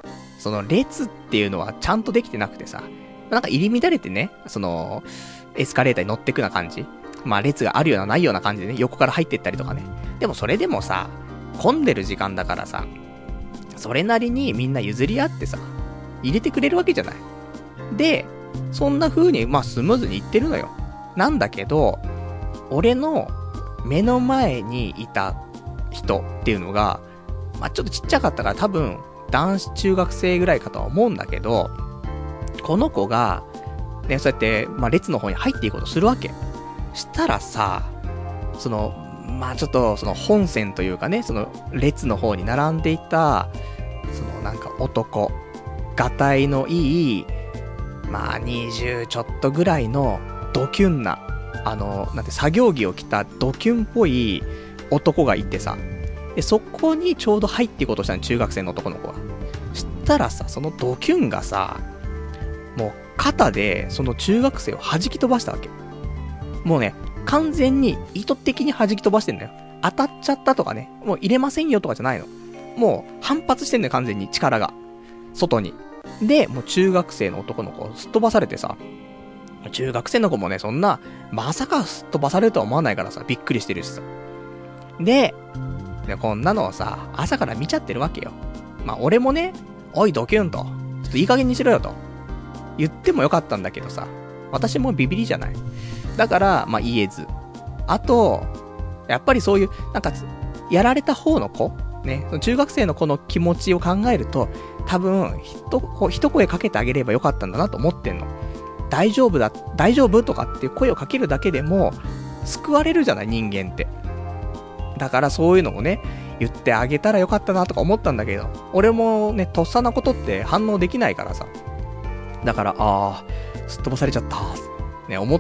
その列っていうのはちゃんとできてなくてさ、なんか入り乱れてね、その、エスカレーターに乗ってくな感じ。まあ列があるようなないような感じでね、横から入ってったりとかね。でもそれでもさ、混んでる時間だからさ、それなりにみんな譲り合ってさ、入れてくれるわけじゃない。で、そんな風に、まあスムーズにいってるのよ。なんだけど、俺の目の前にいた人っていうのが、まあちょっとちっちゃかったから多分、男子中学生ぐらいかとは思うんだけど、この子が、ね、そうやって、まあ列の方に入っていこうとするわけ。したらさ、その、まあちょっと、その本線というかね、その列の方に並んでいた、そのなんか男、がたいのいい、まあにじゅうちょっとぐらいのドキュンな、あの、なんて作業着を着たドキュンっぽい男がいてさ、で、そこにちょうど入っていこうとしたの、中学生の男の子が。したらさ、そのドキュンがさ、もう肩でその中学生を弾き飛ばしたわけ。もうね、完全に意図的に弾き飛ばしてんだよ。当たっちゃったとかね、もう入れませんよとかじゃないの。もう反発してんだよ、完全に力が。外に。で、もう中学生の男の子をすっ飛ばされてさ、中学生の子もね、そんな、まさかすっ飛ばされるとは思わないからさ、びっくりしてるしさ。で、でこんなのをさ、朝から見ちゃってるわけよ。まあ俺もね、おいドキュンと、ちょっといい加減にしろよと、言ってもよかったんだけどさ、私もビビりじゃない。だから、まあ言えず。あと、やっぱりそういう、なんか、やられた方の子ね、中学生の子の気持ちを考えると、多分、ひと、一声かけてあげればよかったんだなと思ってんの。大丈夫だ、大丈夫とかっていう声をかけるだけでも、救われるじゃない、人間って。だからそういうのをね、言ってあげたらよかったなとか思ったんだけど、俺もね、とっさなことって反応できないからさ。だから、あー、すっ飛ばされちゃった、ね、思って、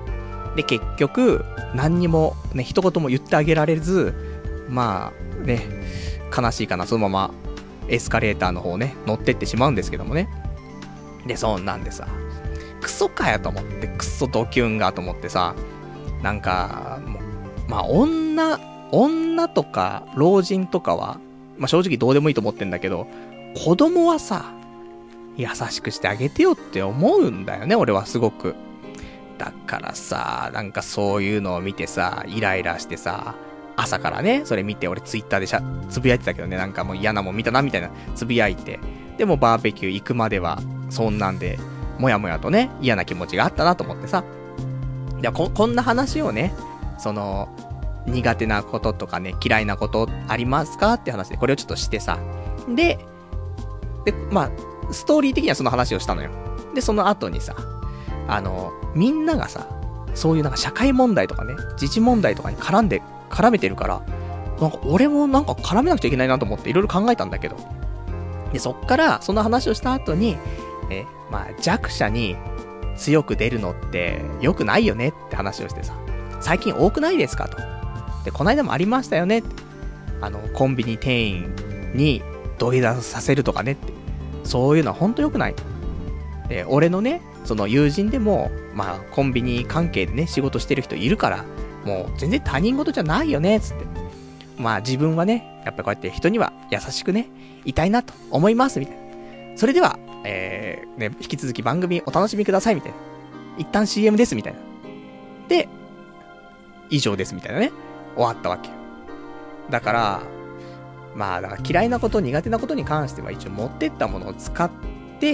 で、結局、何にも、ね、一言も言ってあげられず、まあ、ね、悲しいかな、そのまま、エスカレーターの方ね、乗ってってしまうんですけどもね。で、そうなんでさ、クソかよと思って、クソドキュンがと思ってさ、なんか、もう、まあ、女、女とか、老人とかは、まあ正直どうでもいいと思ってんだけど、子供はさ、優しくしてあげてよって思うんだよね、俺はすごく。だからさ、なんかそういうのを見てさ、イライラしてさ、朝からね、それ見て俺ツイッターでしゃ、つぶやいてたけどね、なんかもう嫌なもん見たなみたいなつぶやいて、でもバーベキュー行くまでは、そんなんで、もやもやとね、嫌な気持ちがあったなと思ってさ。でこ、こんな話をね、その、苦手なこととかね、嫌いなことありますかって話で、これをちょっとしてさ。で、で、まあ、ストーリー的にはその話をしたのよ。で、その後にさ、あの、みんながさ、そういうなんか社会問題とかね、自治問題とかに絡んで、絡めてるから、なんか俺もなんか絡めなくちゃいけないなと思っていろいろ考えたんだけど。で、そっから、その話をした後に、え、まあ、弱者に強く出るのって良くないよねって話をしてさ、最近多くないですかと。で、この間もありましたよねって。あの、コンビニ店員に土下座させるとかねって。そういうのはほんと良くない。で、俺のね、その友人でも、まあ、コンビニ関係でね、仕事してる人いるから、もう全然他人事じゃないよね、つって。まあ自分はね、やっぱこうやって人には優しくね、いたいなと思います、みたいな。それでは、えー、ね、引き続き番組お楽しみください、みたいな。一旦 シーエム です、みたいな。で、以上です、みたいなね。終わったわけ。だから、まあ、だから嫌いなこと、苦手なことに関しては一応持ってったものを使って、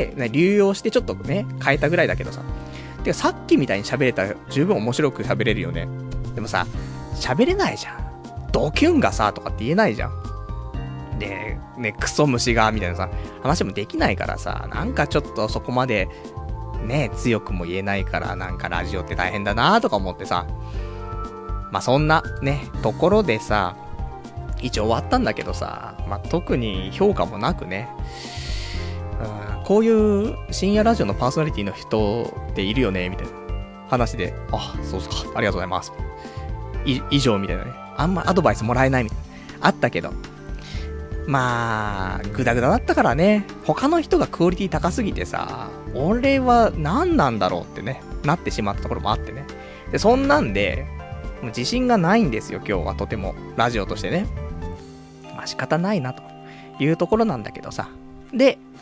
ね、流用してちょっとね、変えたぐらいだけどさ。てかさっきみたいに喋れたら十分面白く喋れるよね。でもさ、喋れないじゃん。ドキュンがさ、とかって言えないじゃん。で、ね、クソ虫が、みたいなさ、話もできないからさ、なんかちょっとそこまで、ね、強くも言えないから、なんかラジオって大変だなとか思ってさ。まあ、そんな、ね、ところでさ、一応終わったんだけどさ、まあ、特に評価もなくね、うん、こういう深夜ラジオのパーソナリティの人っているよね、みたいな話で、あ、そうっすか、ありがとうございます。い以上みたいなね。あんまアドバイスもらえないみたいな。あったけど。まあ、グダグダだったからね。他の人がクオリティ高すぎてさ、俺は何なんだろうってね、なってしまったところもあってね。で、そんなんで、もう自信がないんですよ、今日はとても。ラジオとしてね。まあ仕方ないなというところなんだけどさ。で、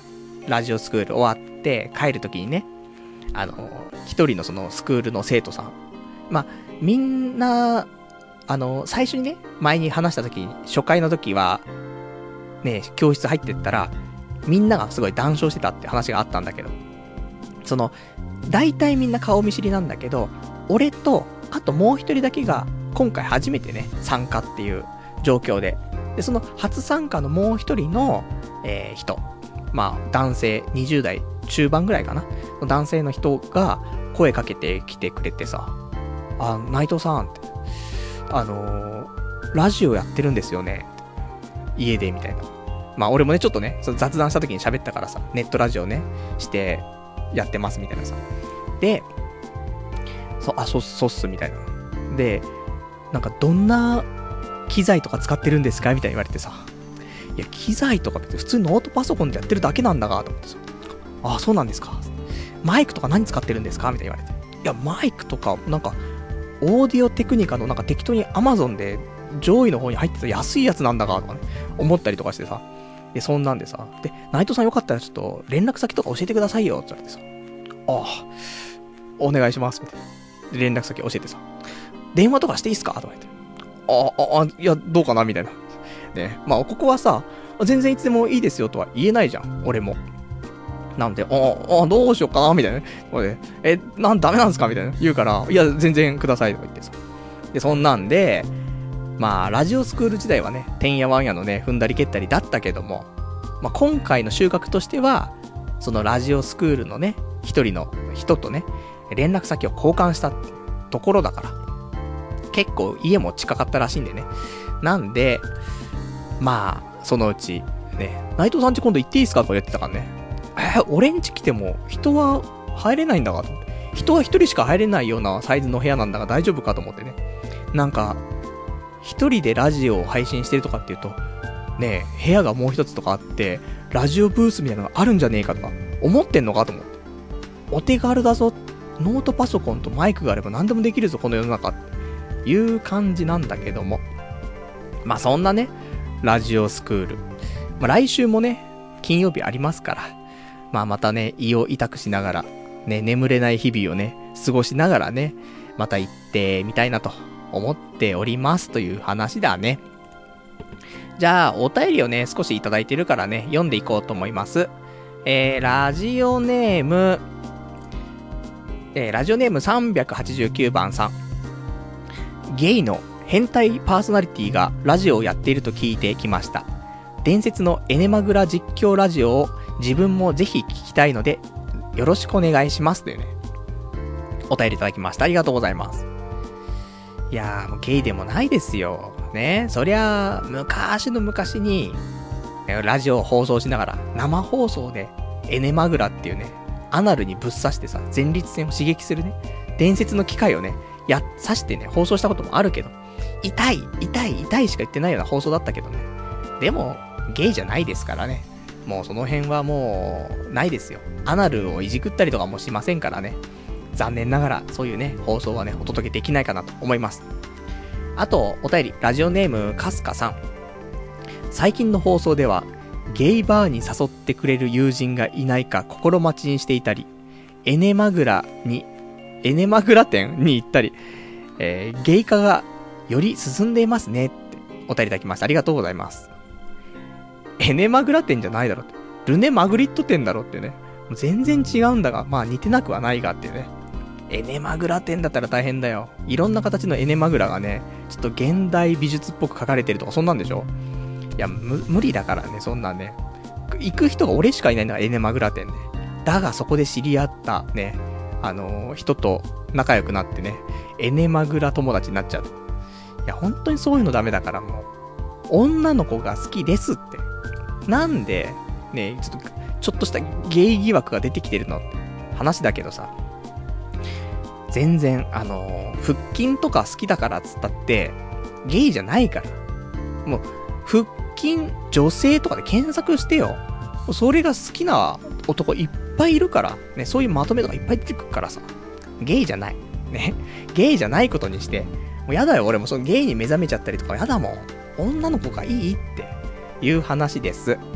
ラジオスクール終わって帰るときにね、あの、一人のそのスクールの生徒さん。まあ、みんな、あの、最初にね、前に話したときに、初回のときは、ね、教室入ってったら、みんながすごい談笑してたって話があったんだけど、その、大体みんな顔見知りなんだけど、俺と、あともう一人だけが、今回初めてね、参加っていう状況で、で、その初参加のもう一人の、えー、人、まあ、男性、にじゅう代中盤ぐらいかな、男性の人が声かけてきてくれてさ、あ、内藤さんって、あのー、ラジオやってるんですよね、家で、みたいな。まあ、俺もね、ちょっとね、その雑談した時に喋ったからさ、ネットラジオね、して、やってます、みたいなさ。で、そ、あ、そ、そうっす、みたいな。で、なんか、どんな機材とか使ってるんですかみたいに言われてさ。いや、機材とか別に普通ノートパソコンでやってるだけなんだが、と思ってさ。あ、そうなんですか。マイクとか何使ってるんですかみたいに言われて。いや、マイクとか、なんか、オーディオテクニカのなんか適当に Amazon で上位の方に入ってた安いやつなんだが、とかね、思ったりとかしてさ。で、そんなんでさ。で、内藤さんよかったらちょっと連絡先とか教えてくださいよ、って言われてさ。ああ、お願いします、みたいな。で、連絡先教えてさ。電話とかしていいっすかとか言って。ああ、あ、いや、どうかなみたいな。ね。まあ、ここはさ、全然いつでもいいですよとは言えないじゃん。俺も。なんで、ああ、どうしようかなみたいなね。これで、え、なん、ダメなんですかみたいな。言うから、いや、全然くださいとか言ってさ。で、そんなんで、まあ、ラジオスクール時代はね、てんやわんやのね、踏んだり蹴ったりだったけども、まあ、今回の収穫としては、そのラジオスクールのね、一人の人とね、連絡先を交換したっていうところだから、結構家も近かったらしいんでね。なんで、まあ、そのうち、ね、内藤さんち今度行っていいですかとか言ってたからね。えー、俺んち来ても人は入れないんだがと思って。人は一人しか入れないようなサイズの部屋なんだが大丈夫かと思ってね。なんか、一人でラジオを配信してるとかっていうと、ねえ、部屋がもう一つとかあって、ラジオブースみたいなのがあるんじゃねえかとか、思ってんのかと思って。お手軽だぞ。ノートパソコンとマイクがあれば何でもできるぞ、この世の中っていう感じなんだけども。まあそんなね、ラジオスクール。まあ来週もね、金曜日ありますから。まあまたね、胃を痛くしながら、ね、眠れない日々をね、過ごしながらね、また行ってみたいなと思っておりますという話だね。じゃあ、お便りをね、少しいただいてるからね、読んでいこうと思います。えー、ラジオネーム、えー、ラジオネームさんびゃくはちじゅうきゅうばんさん。ゲイの変態パーソナリティがラジオをやっていると聞いてきました。伝説のエネマグラ実況ラジオを自分もぜひ聞きたいので、よろしくお願いします。というね、お便りいただきました。ありがとうございます。いやー、もうゲイでもないですよ。ね、そりゃ、昔の昔に、ラジオを放送しながら、生放送で、エネマグラっていうね、アナルにぶっ刺してさ、前立腺を刺激するね、伝説の機械をね、や、刺してね、放送したこともあるけど、痛い、痛い、痛いしか言ってないような放送だったけどね。でも、ゲイじゃないですからね。もうその辺はもう、ないですよ。アナルをいじくったりとかもしませんからね。残念ながら、そういうね、放送はね、お届けできないかなと思います。あと、お便り、ラジオネーム、かすかさん。最近の放送では、ゲイバーに誘ってくれる友人がいないか心待ちにしていたり、エネマグラに、エネマグラ店に行ったり、えー、ゲイ化がより進んでいますねって、お便りいただきました。ありがとうございます。エネマグラ店じゃないだろって。ルネマグリット店だろってね。全然違うんだが、まあ似てなくはないがってね。エネマグラ店だったら大変だよ。いろんな形のエネマグラがね、ちょっと現代美術っぽく描かれてるとか、そんなんでしょ。いや、む、無理だからね、そんなんね。行く人が俺しかいないんだから、エネマグラ店ね。だがそこで知り合ったね、あのー、人と仲良くなってね、エネマグラ友達になっちゃう。いや、本当にそういうのダメだからもう、女の子が好きですって。なんで、ね、ちょっと、ちょっとしたゲイ疑惑が出てきてるのって話だけどさ。全然、あのー、腹筋とか好きだからっつったって、ゲイじゃないから。もう、腹筋、女性とかで検索してよ。それが好きな男いっぱいいるから。ね、そういうまとめとかいっぱい出てくるからさ。ゲイじゃない。ね。ゲイじゃないことにして。もうやだよ、俺もそのゲイに目覚めちゃったりとかやだもん。女の子がいいっていう話です。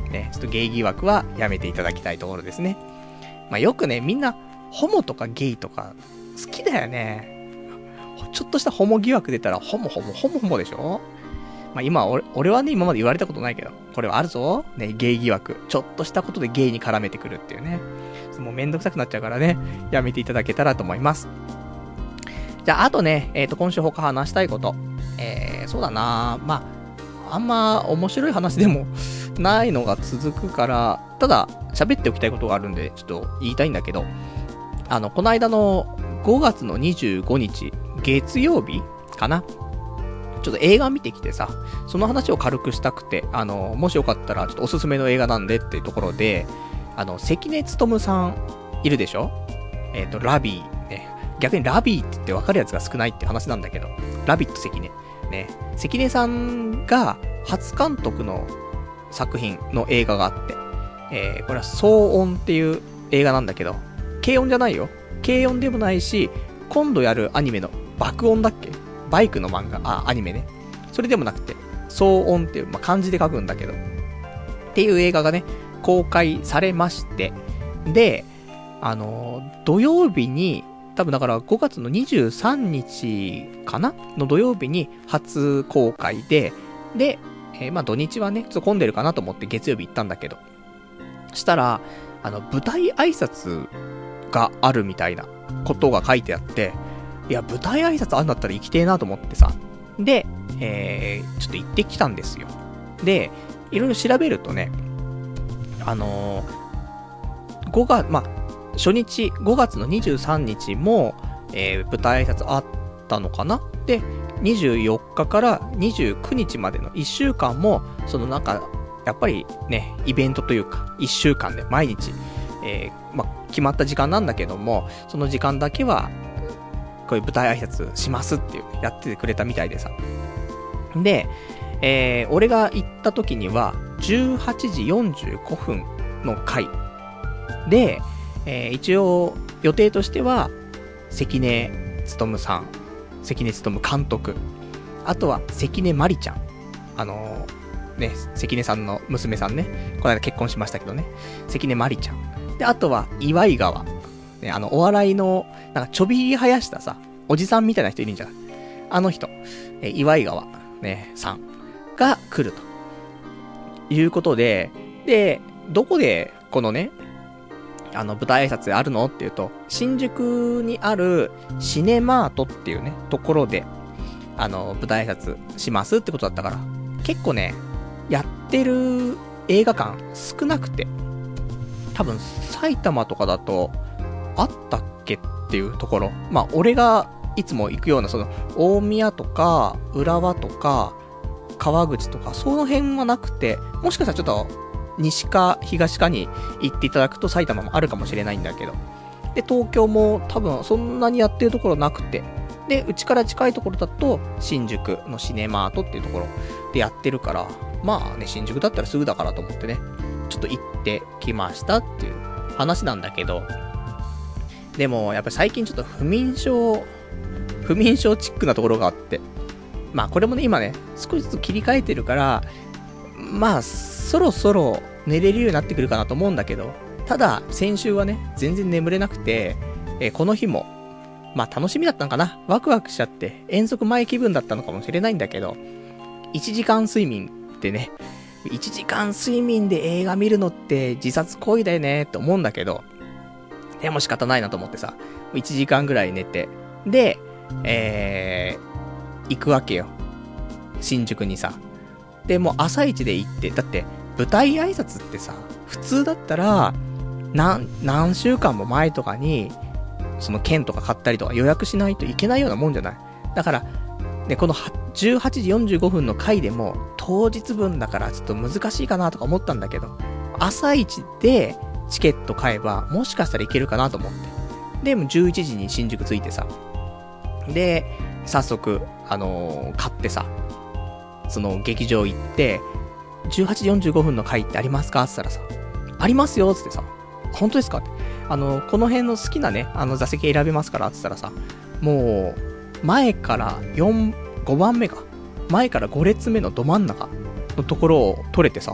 ね、ちょっとゲイ疑惑はやめていただきたいところですね。まあよくね、みんな、ホモとかゲイとか、好きだよね。ちょっとしたホモ疑惑出たら、ホモホモ、ホモホモでしょ。まあ今、俺、俺はね、今まで言われたことないけど、これはあるぞ。ね、ゲイ疑惑。ちょっとしたことでゲイに絡めてくるっていうね。もうめんどくさくなっちゃうからね、やめていただけたらと思います。じゃあ、あとね、えっと、今週他話したいこと。えー、そうだなまあ、あんま面白い話でもないのが続くから、ただ、喋っておきたいことがあるんで、ちょっと言いたいんだけど、あの、この間のごがつのにじゅうごにち、月曜日かな、ちょっと映画見てきてさ、その話を軽くしたくて、あの、もしよかったら、ちょっとおすすめの映画なんでっていうところで、あの、関根勤さんいるでしょ。えっと、ラビー、ね。逆にラビーって言って分かるやつが少ないって話なんだけど、ラビット関根。ね。関根さんが初監督の作品の映画があって、えー、これは騒音っていう映画なんだけど、軽音じゃないよ。軽音でもないし、今度やるアニメの爆音だっけ？バイクの漫画、あ、アニメね。それでもなくて、騒音っていう、まあ、漢字で書くんだけど、っていう映画がね、公開されまして、で、あのー、土曜日に、多分だからごがつのにじゅうさんにちかなの土曜日に初公開で、で、えー、まあ土日はね、ちょっと混んでるかなと思って月曜日行ったんだけど、したら、あの、舞台挨拶があるみたいなことが書いてあって、いや、舞台挨拶あんだったら行きてえなと思ってさ、で、えー、ちょっと行ってきたんですよ。で、いろいろ調べるとね、あのー、ごがつ、まあ、初日、ごがつのにじゅうさんにちも、えー、舞台挨拶あったのかな。で、にじゅうよっかからにじゅうくにちまでのいっしゅうかんも、そのなんか、やっぱりね、イベントというか、いっしゅうかんで毎日、えー、まあ、決まった時間なんだけども、その時間だけは、こういう舞台挨拶しますっていう、やっててくれたみたいでさ。で、えー、俺が行った時には、じゅうはちじよんじゅうごふんの回で、えー、一応予定としては関根勤さん、関根勤監督、あとは関根麻里ちゃん、あのー、ね、関根さんの娘さんね、この間結婚しましたけどね、関根麻里ちゃんで、あとは岩井川、ね、あのお笑いのなんかちょびり生やしたさおじさんみたいな人いるんじゃん、あの人、えー、岩井川ねさんが来るということで、で、どこでこのね、あの舞台挨拶あるのっていうと、新宿にあるシネマートっていうね、ところで、あの、舞台挨拶しますってことだったから、結構ね、やってる映画館少なくて、多分埼玉とかだと、あったっけっていうところ。まあ、俺がいつも行くような、その、大宮とか、浦和とか、川口とか、その辺はなくて、もしかしたらちょっと、西か東かに行っていただくと埼玉もあるかもしれないんだけど。で、東京も多分そんなにやってるところなくて。で、うちから近いところだと、新宿のシネマートっていうところでやってるから、まあね、新宿だったらすぐだからと思ってね、ちょっと行ってきましたっていう話なんだけど、でも、やっぱり最近ちょっと不眠症、不眠症チックなところがあって、まあこれもね、今ね、少しずつ切り替えてるから、まあ、そろそろ寝れるようになってくるかなと思うんだけど、ただ、先週はね、全然眠れなくて、えー、この日も、まあ楽しみだったのかな、ワクワクしちゃって、遠足前気分だったのかもしれないんだけど、いちじかん睡眠ってね、いちじかん睡眠で映画見るのって自殺行為だよねって思うんだけど、でも仕方ないなと思ってさ、いちじかんぐらい寝て、で、えー、行くわけよ。新宿にさ。で、もう朝一で行って、だって舞台挨拶ってさ、普通だったら、何、何週間も前とかに、その券とか買ったりとか予約しないといけないようなもんじゃない。だから、ね、このじゅうはちじよんじゅうごふんの回でも、当日分だからちょっと難しいかなとか思ったんだけど、朝一でチケット買えば、もしかしたらいけるかなと思って。で、もうじゅういちじに新宿着いてさ、で、早速、あのー、買ってさ、その劇場行って、じゅうはちじよんじゅうごふんの回ってありますかって言ったらさ、ありますよってってさ、本当ですかって。あの、この辺の好きなね、あの座席選べますからって言ったらさ、もう、前からよん、ごばんめか。前からご列目のど真ん中のところを取れてさ、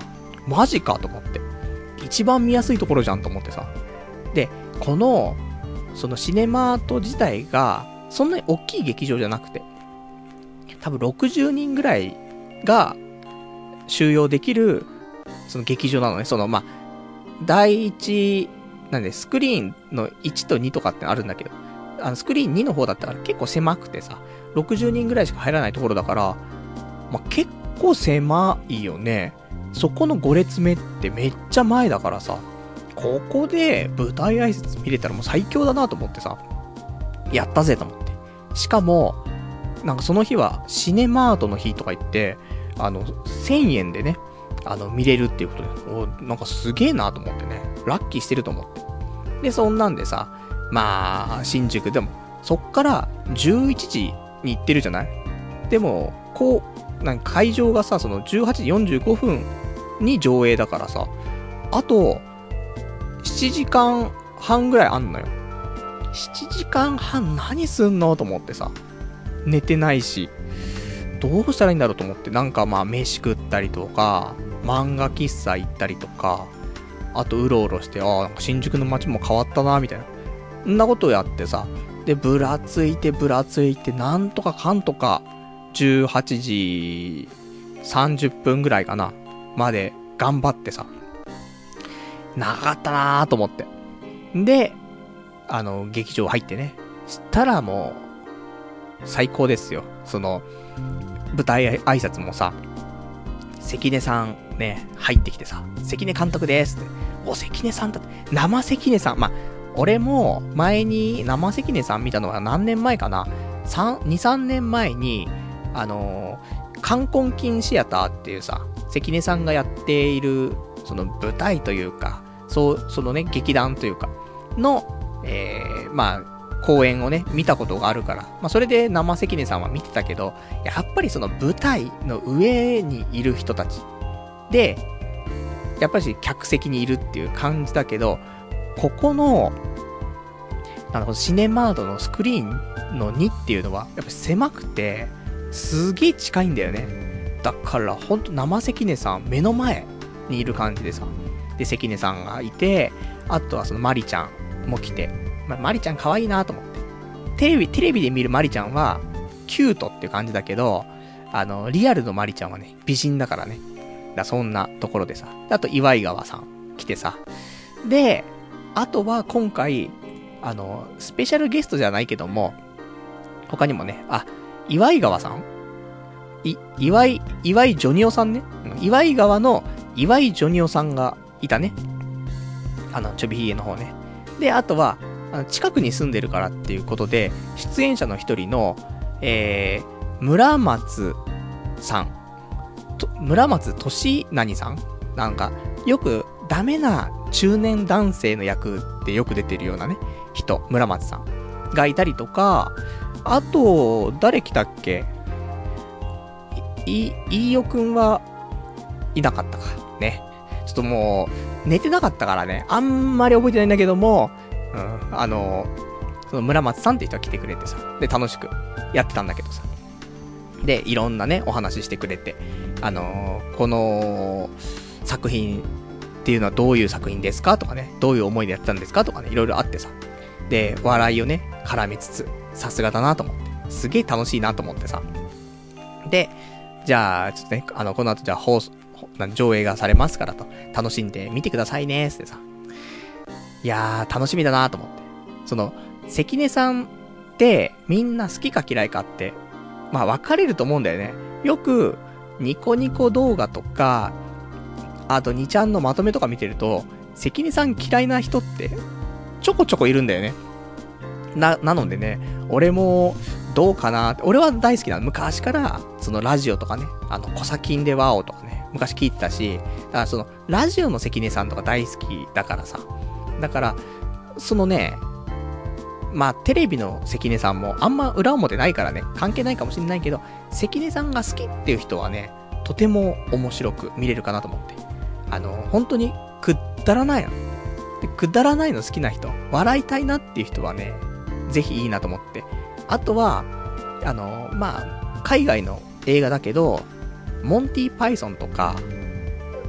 マジかと思って。一番見やすいところじゃんと思ってさ。で、この、そのシネマート自体が、そんなに大きい劇場じゃなくて、多分ろくじゅうにんぐらいが収容できる、その劇場なのね。その、まあ、第一、なんで、スクリーンのいちとにとかってあるんだけど、あの、スクリーンにの方だったから結構狭くてさ、ろくじゅうにんぐらいしか入らないところだから、まあ、結構狭いよね。そこのご列目ってめっちゃ前だからさ、ここで舞台挨拶見れたらもう最強だなと思ってさ、やったぜと思って。しかも、なんかその日はシネマートの日とか言って、あの、せんえんでね、あの、見れるっていうことで、お、なんかすげえなと思ってね、ラッキーしてると思って。で、そんなんでさ、まあ、新宿でも、そっからじゅういちじに行ってるじゃない？でも、こう、なんか会場がさ、そのじゅうはちじよんじゅうごふんに上映だからさ、あと、しちじかんはんぐらいあんのよ。しちじかんはん何すんのと思ってさ、寝てないし、どうしたらいいんだろうと思って、なんかまあ飯食ったりとか、漫画喫茶行ったりとか、あとうろうろして、ああ、なんか新宿の街も変わったなみたいな、そんなことをやってさ、でぶらついてぶらついて、なんとかかんとかじゅうはちじさんじゅっぷんぐらいかなまで頑張ってさ、長かったなーと思って、であの劇場入ってね、したらもう最高ですよ。その舞台挨拶もさ、関根さんね入ってきてさ、関根監督ですって、お関根さんだって、生関根さん、まあ俺も前に生関根さん見たのは何年前かな、に、さんねんまえにあのー、冠婚金シアターっていうさ、関根さんがやっているその舞台というか、そうそのね劇団というかの、えー、まあ公演をね見たことがあるから、まあそれで生関根さんは見てたけど、やっぱりその舞台の上にいる人たちで、やっぱり客席にいるっていう感じだけど、ここのなんかシネマートのスクリーンのにっていうのはやっぱ狭くてすげえ近いんだよね。だからほんと生関根さん目の前にいる感じでさ、で関根さんがいて、あとはそのマリちゃんも来て、まあ、マリちゃん可愛いなと思って、テレビテレビで見るマリちゃんはキュートっていう感じだけど、あのリアルのマリちゃんはね美人だからね。だそんなところでさ、あと岩井川さん来てさ、であとは今回あのスペシャルゲストじゃないけども、他にもね、あ、岩井川さんい、岩井、岩井ジョニオさんね。岩井川の岩井ジョニオさんがいたね。あの、ちょびひげの方ね。で、あとは、あの近くに住んでるからっていうことで、出演者の一人の、えー、村松さん。と村松俊何さんなんか、よくダメな中年男性の役ってよく出てるようなね、人、村松さんがいたりとか、あと、誰来たっけ？い、飯尾くんはいなかったか。ね。ちょっともう、寝てなかったからね、あんまり覚えてないんだけども、うん、あの、その村松さんって人が来てくれてさ、で、楽しくやってたんだけどさ。で、いろんなね、お話ししてくれて、あのー、この作品っていうのはどういう作品ですかとかね、どういう思いでやってたんですかとかね、いろいろあってさ。で、笑いをね、絡めつつ、さすがだなと思って、すげえ楽しいなと思ってさ。で、じゃあ、ちょっとね、あの、この後じゃあ放送、上映がされますからと、楽しんで見てくださいねーってさ。いやー、楽しみだなと思って。その、関根さんって、みんな好きか嫌いかって、まあ分かれると思うんだよね。よく、ニコニコ動画とか、あとにちゃんのまとめとか見てると、関根さん嫌いな人って、ちょこちょこいるんだよね。な、なのでね、俺も、どうかなって、俺は大好きなの。昔から、そのラジオとかね、あの、コサキンでワオとかね、昔聞いてたし、だからその、ラジオの関根さんとか大好きだからさ。だから、そのね、まあ、テレビの関根さんもあんま裏表ないからね、関係ないかもしれないけど、関根さんが好きっていう人はね、とても面白く見れるかなと思って。あの、本当にくだらないの。で、くだらないの好きな人、笑いたいなっていう人はね、ぜひいいなと思って。あとは、あの、まあ、海外の映画だけど、モンティ・パイソンとか、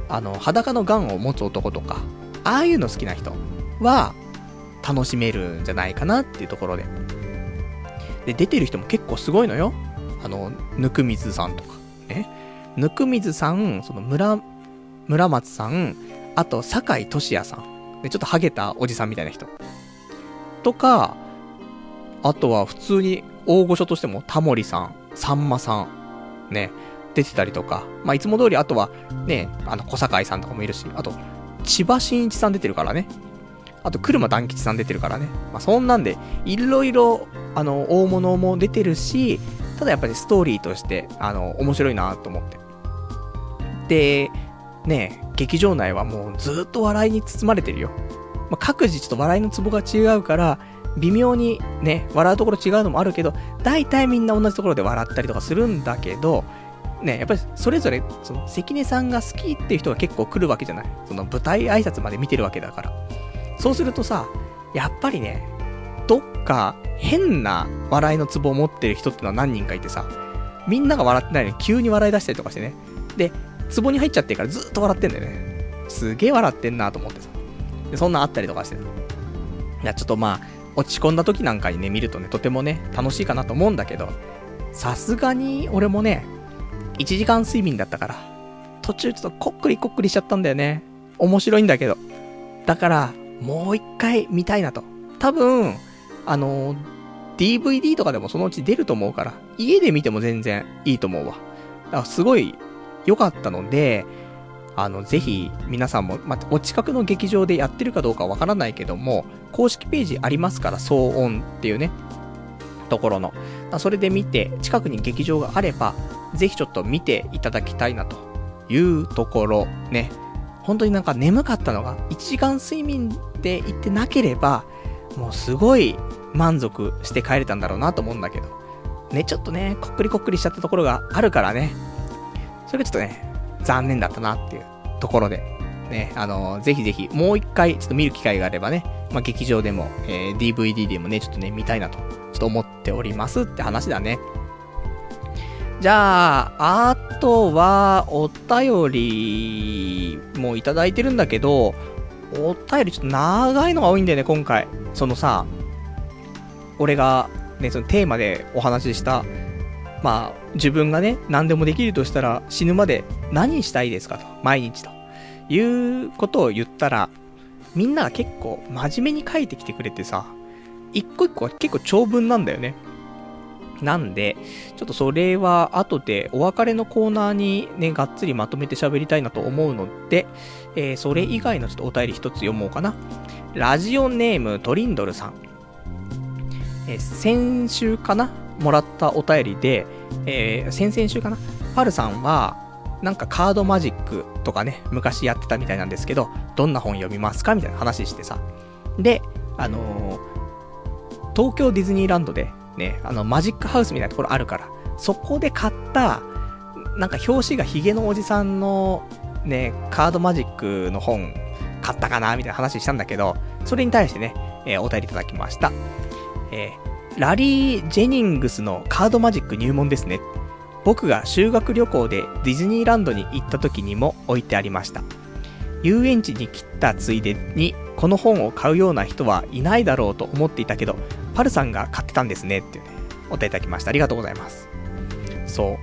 あの、裸のガンを持つ男とか、ああいうの好きな人は、楽しめるんじゃないかなっていうところで。で、出てる人も結構すごいのよ。あの、ぬくみずさんとか。ね。ぬくみずさん、その村、村松さん、あと、坂井俊也さん。で、ちょっとハゲたおじさんみたいな人。とか、あとは普通に大御所としても、タモリさん、さんまさん、ね、出てたりとか。まあ、いつも通り、あとは、ね、あの、小堺さんとかもいるし、あと、千葉真一さん出てるからね。あと、車団吉さん出てるからね。まあ、そんなんで、いろいろ、あの、大物も出てるし、ただやっぱりストーリーとして、あの、面白いなと思って。で、ね、劇場内はもうずっと笑いに包まれてるよ。まあ、各自ちょっと笑いのツボが違うから、微妙にね、笑うところ違うのもあるけど、大体みんな同じところで笑ったりとかするんだけど、ね、やっぱりそれぞれ、その関根さんが好きっていう人が結構来るわけじゃない。その舞台挨拶まで見てるわけだから。そうするとさ、やっぱりね、どっか変な笑いのツボを持ってる人ってのは何人かいてさ、みんなが笑ってないのに急に笑い出したりとかしてね。で、ツボに入っちゃってるからずっと笑ってんだよね。すげえ笑ってんなと思ってさ。で、そんなあったりとかしてさ。いや、ちょっとまあ、落ち込んだ時なんかにね、見るとね、とてもね、楽しいかなと思うんだけど、さすがに俺もね、いちじかん睡眠だったから、途中ちょっとこっくりこっくりしちゃったんだよね。面白いんだけど。だから、もう一回見たいなと。多分、あのー、ディーブイディー とかでもそのうち出ると思うから、家で見ても全然いいと思うわ。だからすごい良かったので、あの、ぜひ皆さんも、まあ、お近くの劇場でやってるかどうかわからないけども、公式ページありますから、騒音っていうね、ところの。それで見て、近くに劇場があれば、ぜひちょっと見ていただきたいなというところね。本当になんか眠かったのが、いちじかん睡眠で行ってなければ、もうすごい満足して帰れたんだろうなと思うんだけど。ね、ちょっとね、こっくりこっくりしちゃったところがあるからね。それがちょっとね、残念だったなっていうところで。ね、あのー、ぜひぜひ、もう一回ちょっと見る機会があればね、まあ、劇場でも、えー、ディーブイディー でもね、ちょっとね、見たいなと、ちょっと思っておりますって話だね。じゃあ、あとは、お便りもいただいてるんだけど、お便りちょっと長いのが多いんだよね、今回。そのさ、俺が、ね、そのテーマでお話しした、まあ、自分がね、何でもできるとしたら、死ぬまで何したいですかと、毎日と。いうことを言ったら、みんなが結構真面目に書いてきてくれてさ、一個一個は結構長文なんだよね。なんで、ちょっとそれは後でお別れのコーナーにね、がっつりまとめて喋りたいなと思うので、えー、それ以外のちょっとお便り一つ読もうかな。ラジオネームトリンドルさん。えー、先週かなもらったお便りで、えー、先々週かなパルさんは、なんかカードマジックとかね、昔やってたみたいなんですけど、どんな本読みますかみたいな話してさ。で、あのー、東京ディズニーランドで、ね、あの、マジックハウスみたいなところあるから、そこで買った、なんか表紙がヒゲのおじさんの、ね、カードマジックの本、買ったかなみたいな話したんだけど、それに対してね、えー、お便りいただきました。えー、ラリー・ジェニングスのカードマジック入門ですね。僕が修学旅行でディズニーランドに行った時にも置いてありました。遊園地に来たついでに、この本を買うような人はいないだろうと思っていたけど、パルさんが買ってたんですねっていうね、お便りいただきました。ありがとうございます。そう。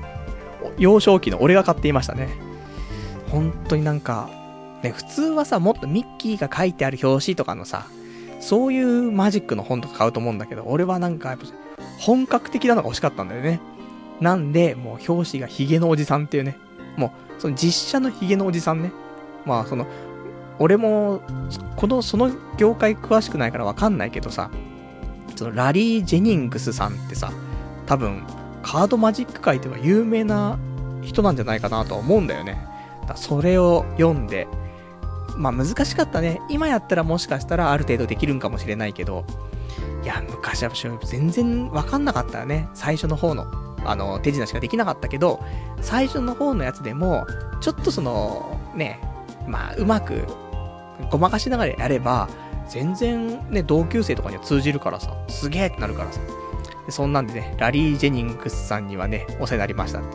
幼少期の俺が買っていましたね。本当になんか、ね、普通はさ、もっとミッキーが書いてある表紙とかのさ、そういうマジックの本とか買うと思うんだけど、俺はなんかやっぱ本格的なのが欲しかったんだよね。なんで、もう表紙がヒゲのおじさんっていうね、もうその実写のヒゲのおじさんね。まあその、俺も、この、その業界詳しくないからわかんないけどさ、そのラリー・ジェニングスさんってさ、多分、カードマジック界では有名な人なんじゃないかなとは思うんだよね。だそれを読んで、まあ難しかったね。今やったらもしかしたらある程度できるんかもしれないけど、いや、昔は全然わかんなかったよね。最初の方の、あの、手品しかできなかったけど、最初の方のやつでも、ちょっとその、ね、まあうまく、ごまかしながらやれば、全然ね、同級生とかには通じるからさ、すげーってなるからさ。でそんなんでね、ラリー・ジェニングスさんにはね、お世話になりましたって。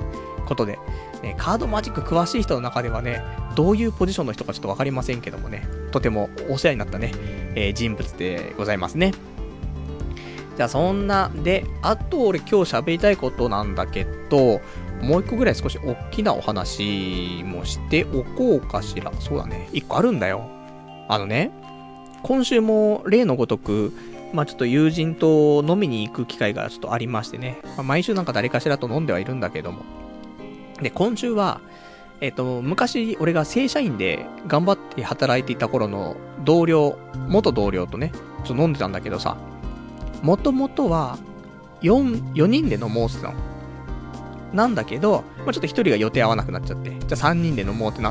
ことで、ね、カードマジック詳しい人の中ではね、どういうポジションの人かちょっとわかりませんけどもね、とてもお世話になったね、えー、人物でございますね。じゃあそんな、で、あと俺今日喋りたいことなんだけど、もう一個ぐらい少し大きなお話もしておこうかしら。そうだね。一個あるんだよ。あのね、今週も例のごとく、まあちょっと友人と飲みに行く機会がちょっとありましてね。まあ、毎週なんか誰かしらと飲んではいるんだけども。で、今週は、えっと、昔俺が正社員で頑張って働いていた頃の同僚、元同僚とね、ちょっと飲んでたんだけどさ、もともとはよん、よにんで飲もうってたの。なんだけど、まあ、ちょっとひとりが予定合わなくなっちゃって、じゃあさんにんで飲もうってなって、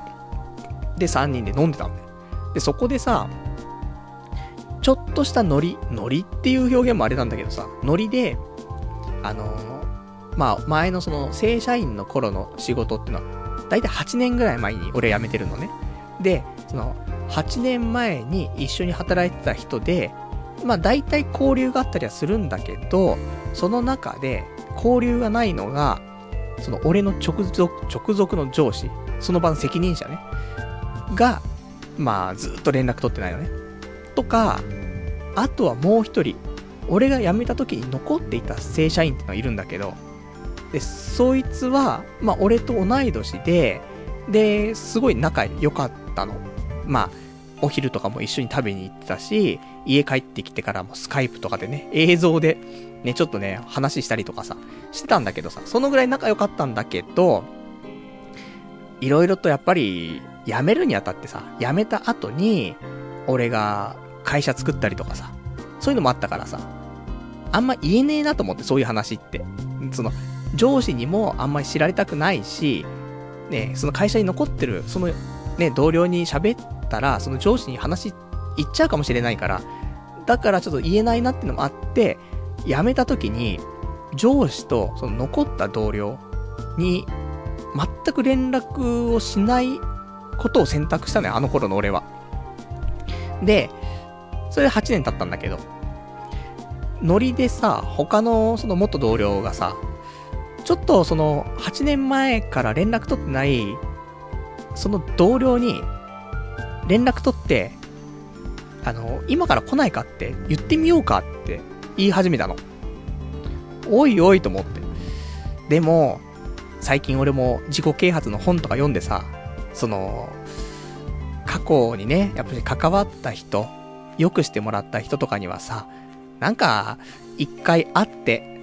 でさんにんで飲んでたんだよ。で、そこでさ、ちょっとしたノリ、ノリっていう表現もあれなんだけどさ、ノリで、あのー、まあ、前のその正社員の頃の仕事ってのは、だいたいはちねんぐらい前に俺辞めてるのね。で、その、はちねんまえに一緒に働いてた人で、まあ大体交流があったりはするんだけど、その中で交流がないのが、その俺の直属、直属の上司、その場の責任者ね、が、まあずっと連絡取ってないのね。とか、あとはもう一人、俺が辞めた時に残っていた正社員ってのがいるんだけど、で、そいつは、まあ俺と同い年で、で、すごい仲良かったの。まあ、お昼とかも一緒に食べに行ってたし、家帰ってきてからもスカイプとかでね、映像で、ね、ちょっとね、話したりとかさ、してたんだけどさ、そのぐらい仲良かったんだけど、いろいろとやっぱり、辞めるにあたってさ、辞めた後に、俺が会社作ったりとかさ、そういうのもあったからさ、あんま言えねえなと思って、そういう話って。その、上司にもあんまり知られたくないし、ね、その会社に残ってる、その、ね、同僚に喋ったら、その上司に話言っちゃうかもしれないから、だからちょっと言えないなってのもあって、辞めた時に、上司とその残った同僚に、全く連絡をしないことを選択したのよ、あの頃の俺は。で、それではちねん経ったんだけど、ノリでさ、他のその元同僚がさ、ちょっとそのはちねんまえから連絡取ってない、その同僚に連絡取って、あの、今から来ないかって言ってみようかって言い始めたの。おいおいと思って。でも、最近俺も自己啓発の本とか読んでさ、その、過去にね、やっぱり関わった人、良くしてもらった人とかにはさ、なんか、一回会って、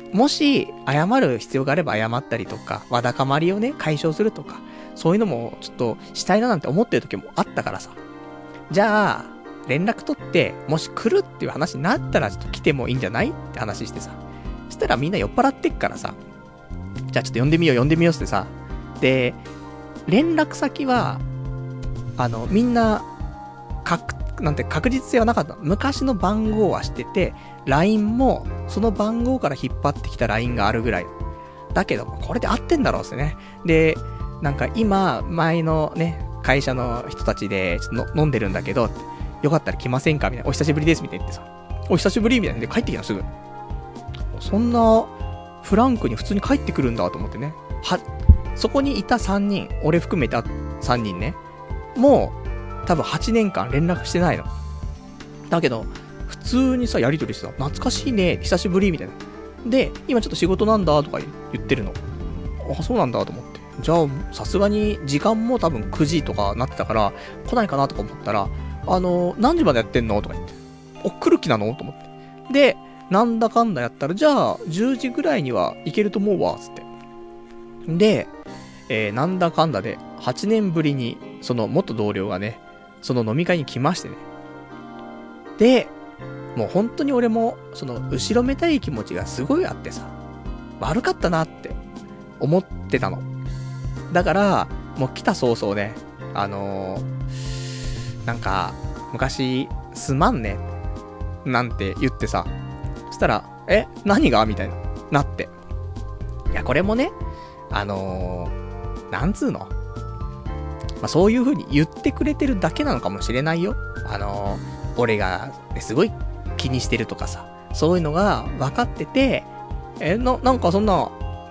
もし謝る必要があれば謝ったりとか、わだかまりをね、解消するとか、そういうのもちょっとしたいななんて思ってる時もあったからさ。じゃあ、連絡取って、もし来るっていう話になったらちょっと来てもいいんじゃないって話してさ。そしたらみんな酔っ払ってっからさ、じゃあちょっと呼んでみよう呼んでみようってさ。で、連絡先は、あの、みんな、かく、なんて確実性はなかった。昔の番号は知ってて、ライン もその番号から引っ張ってきた ライン があるぐらい。だけど、これで合ってんだろうってね。で、なんか今、前のね、会社の人たちで、ちょっと飲んでるんだけど、よかったら来ませんかみたいな。お久しぶりですみたいな言ってさ。お久しぶりみたいな。で、帰ってきたのすぐ。そんな、フランクに普通に帰ってくるんだと思ってね。は、そこにいたさんにん、俺含めたさんにんね。もう、多分はちねんかん連絡してないの。だけど、普通にさ、やりとりしてた。懐かしいね、久しぶりみたいな。で、今ちょっと仕事なんだとか言ってるの。あ、そうなんだと思って。じゃあ、さすがに時間も多分くじとかなってたから、来ないかなとか思ったら、あの、何時までやってんのとか言って。お、来る気なのと思って。で、なんだかんだやったら、じゃあ、じゅうじぐらいには行けると思うわ、つって。で、えー、なんだかんだで、はちねんぶりに、その元同僚がね、その飲み会に来ましてね。で、もう本当に俺も、その、後ろめたい気持ちがすごいあってさ、悪かったなって思ってたの。だから、もう来た早々ね、あのー、なんか、昔、すまんね、なんて言ってさ、そしたら、え、何がみたいな、なって。いや、これもね、あのー、なんつうの、まあ、そういう風に言ってくれてるだけなのかもしれないよ。あのー、俺が、ね、すごい気にしてるとかさ、そういうのが分かってて、え、な、なんかそんな、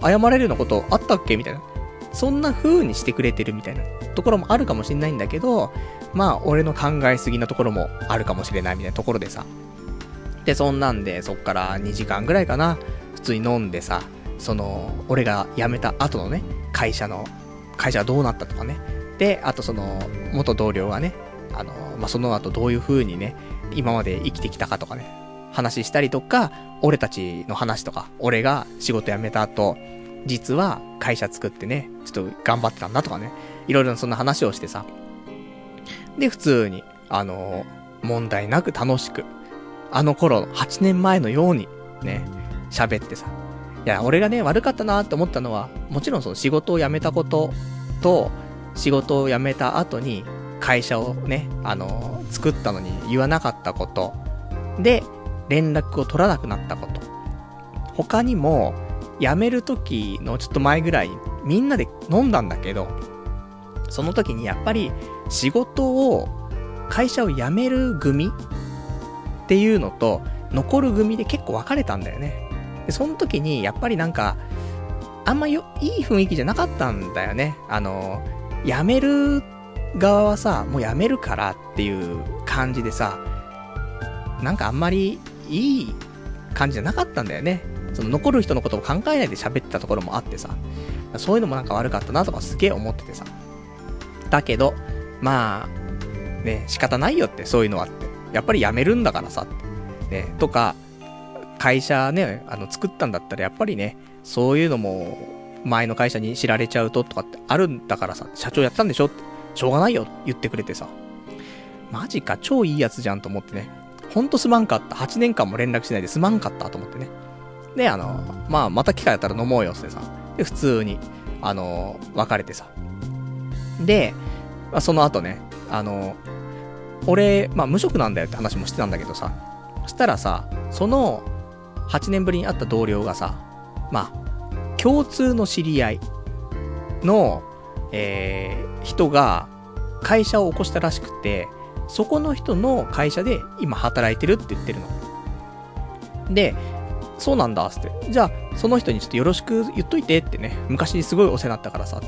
謝れるようなことあったっけみたいな。そんな風にしてくれてるみたいなところもあるかもしれないんだけど、まあ、俺の考えすぎなところもあるかもしれないみたいなところでさ。で、そんなんで、そっからにじかんぐらいかな、普通に飲んでさ、その、俺が辞めた後のね、会社の、会社がどうなったとかね。で、あとその、元同僚がね、あの、まあ、その後どういう風にね、今まで生きてきたかとかね、話したりとか、俺たちの話とか、俺が仕事辞めた後、実は会社作ってね、ちょっと頑張ってたんだとかね、いろいろなそんな話をしてさ。で、普通に、あの、問題なく楽しく、あの頃、はちねんまえのように、ね、喋ってさ。いや、俺がね、悪かったなって思ったのは、もちろんその仕事を辞めたことと、仕事を辞めた後に、会社をね、あの、作ったのに言わなかったこと、で、連絡を取らなくなったこと。他にも、辞める時のちょっと前ぐらい、みんなで飲んだんだけど、その時にやっぱり、仕事を、会社を辞める組っていうのと、残る組で結構分かれたんだよね。で、その時に、やっぱりなんか、あんまよ、いい雰囲気じゃなかったんだよね。あの、辞める側はさ、もう辞めるからっていう感じでさ、なんかあんまりいい感じじゃなかったんだよね。その残る人のことを考えないで喋ってたところもあってさ、そういうのもなんか悪かったなとかすげえ思っててさ。だけど、まあ、ね、仕方ないよって、そういうのはって。やっぱり辞めるんだからさ、ね、とか、会社ね、あの、作ったんだったらやっぱりね、そういうのも、前の会社に知られちゃうととかってあるんだからさ、社長やったんでしょって、しょうがないよ、言ってくれてさ。マジか、超いいやつじゃんと思ってね。ほんとすまんかった。はちねんかんも連絡しないですまんかったと思ってね。で、あの、まあ、また機会あったら飲もうよってさ。で、普通に、あの、別れてさ。で、まあ、その後ね、あの、俺、まあ、無職なんだよって話もしてたんだけどさ。そしたらさ、その、はちねんぶりに会った同僚がさ、まあ、共通の知り合いの、えー、人が会社を起こしたらしくて、そこの人の会社で今働いてるって言ってるの。で、そうなんだ、つって。じゃあ、その人にちょっとよろしく言っといてってね、昔すごいお世話になったからさ、って。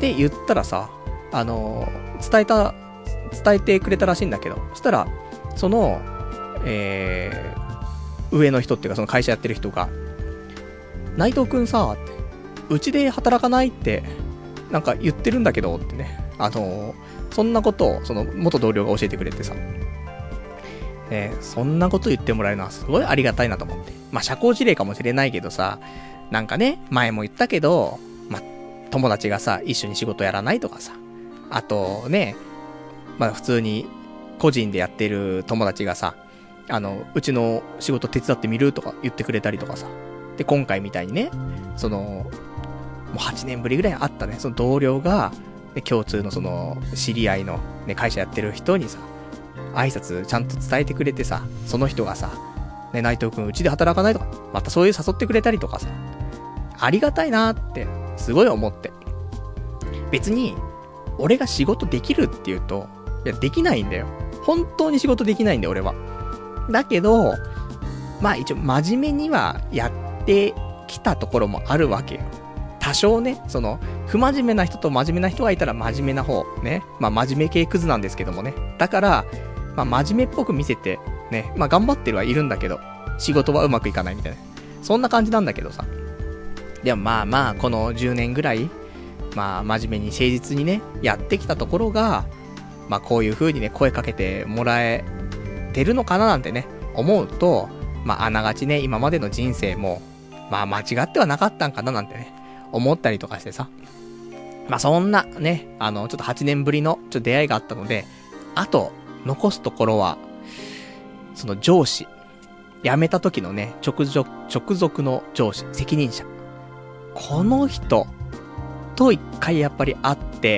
で、言ったらさ、あのー、伝えた、伝えてくれたらしいんだけど、そしたら、その、えー、上の人っていうかその会社やってる人が、内藤くんさ、って、うちで働かないって、なんか言ってるんだけど、ってね、あのー、そんなことを、その元同僚が教えてくれてさ、えー、そんなこと言ってもらえるのはすごいありがたいなと思って。まあ、社交辞令かもしれないけどさ、なんかね、前も言ったけど、まあ、友達がさ、一緒に仕事やらないとかさ、あとね、まあ、普通に個人でやってる友達がさ、あの、うちの仕事手伝ってみるとか言ってくれたりとかさ、で、今回みたいにね、その、もうはちねんぶりぐらいあったね、その同僚が、で共通のその、知り合いの、ね、会社やってる人にさ、挨拶ちゃんと伝えてくれてさ、その人がさ、ね、内藤くんうちで働かないとか、またそういう誘ってくれたりとかさ、ありがたいなーって、すごい思って。別に、俺が仕事できるって言うと、いや、できないんだよ。本当に仕事できないんだよ、俺は。だけど、まあ一応、真面目にはやってきたところもあるわけよ。多少ね、その、不真面目な人と真面目な人がいたら真面目な方、ね。まあ真面目系クズなんですけどもね。だから、まあ真面目っぽく見せて、ね。まあ頑張ってるはいるんだけど、仕事はうまくいかないみたいな。そんな感じなんだけどさ。でもまあまあ、このじゅうねんぐらい、まあ真面目に誠実にね、やってきたところが、まあこういう風にね、声かけてもらえてるのかななんてね、思うと、まああながちね、今までの人生も、まあ間違ってはなかったんかななんてね、思ったりとかしてさ。まあそんなね、あの、ちょっとはちねんぶりのちょっと出会いがあったので、あと、残すところは、その上司、辞めた時のね、直属、直属の上司、責任者。この人と一回やっぱり会って、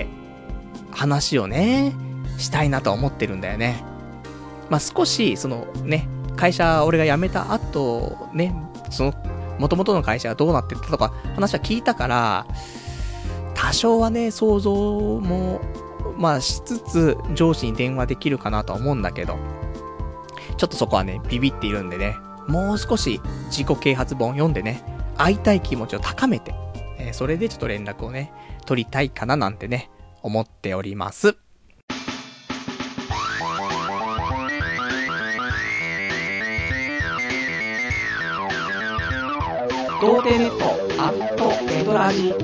話をね、したいなと思ってるんだよね。まあ少し、そのね、会社、俺が辞めた後、ね、その、元々の会社がどうなってったとか、話は聞いたから、多少はね、想像も、まあしつつ、上司に電話できるかなとは思うんだけど、ちょっとそこはね、ビビっているんでね、もう少し自己啓発本読んでね、会いたい気持ちを高めて、 えー、それでちょっと連絡をね、取りたいかななんてね、思っております。童貞ネットアットエドラジ。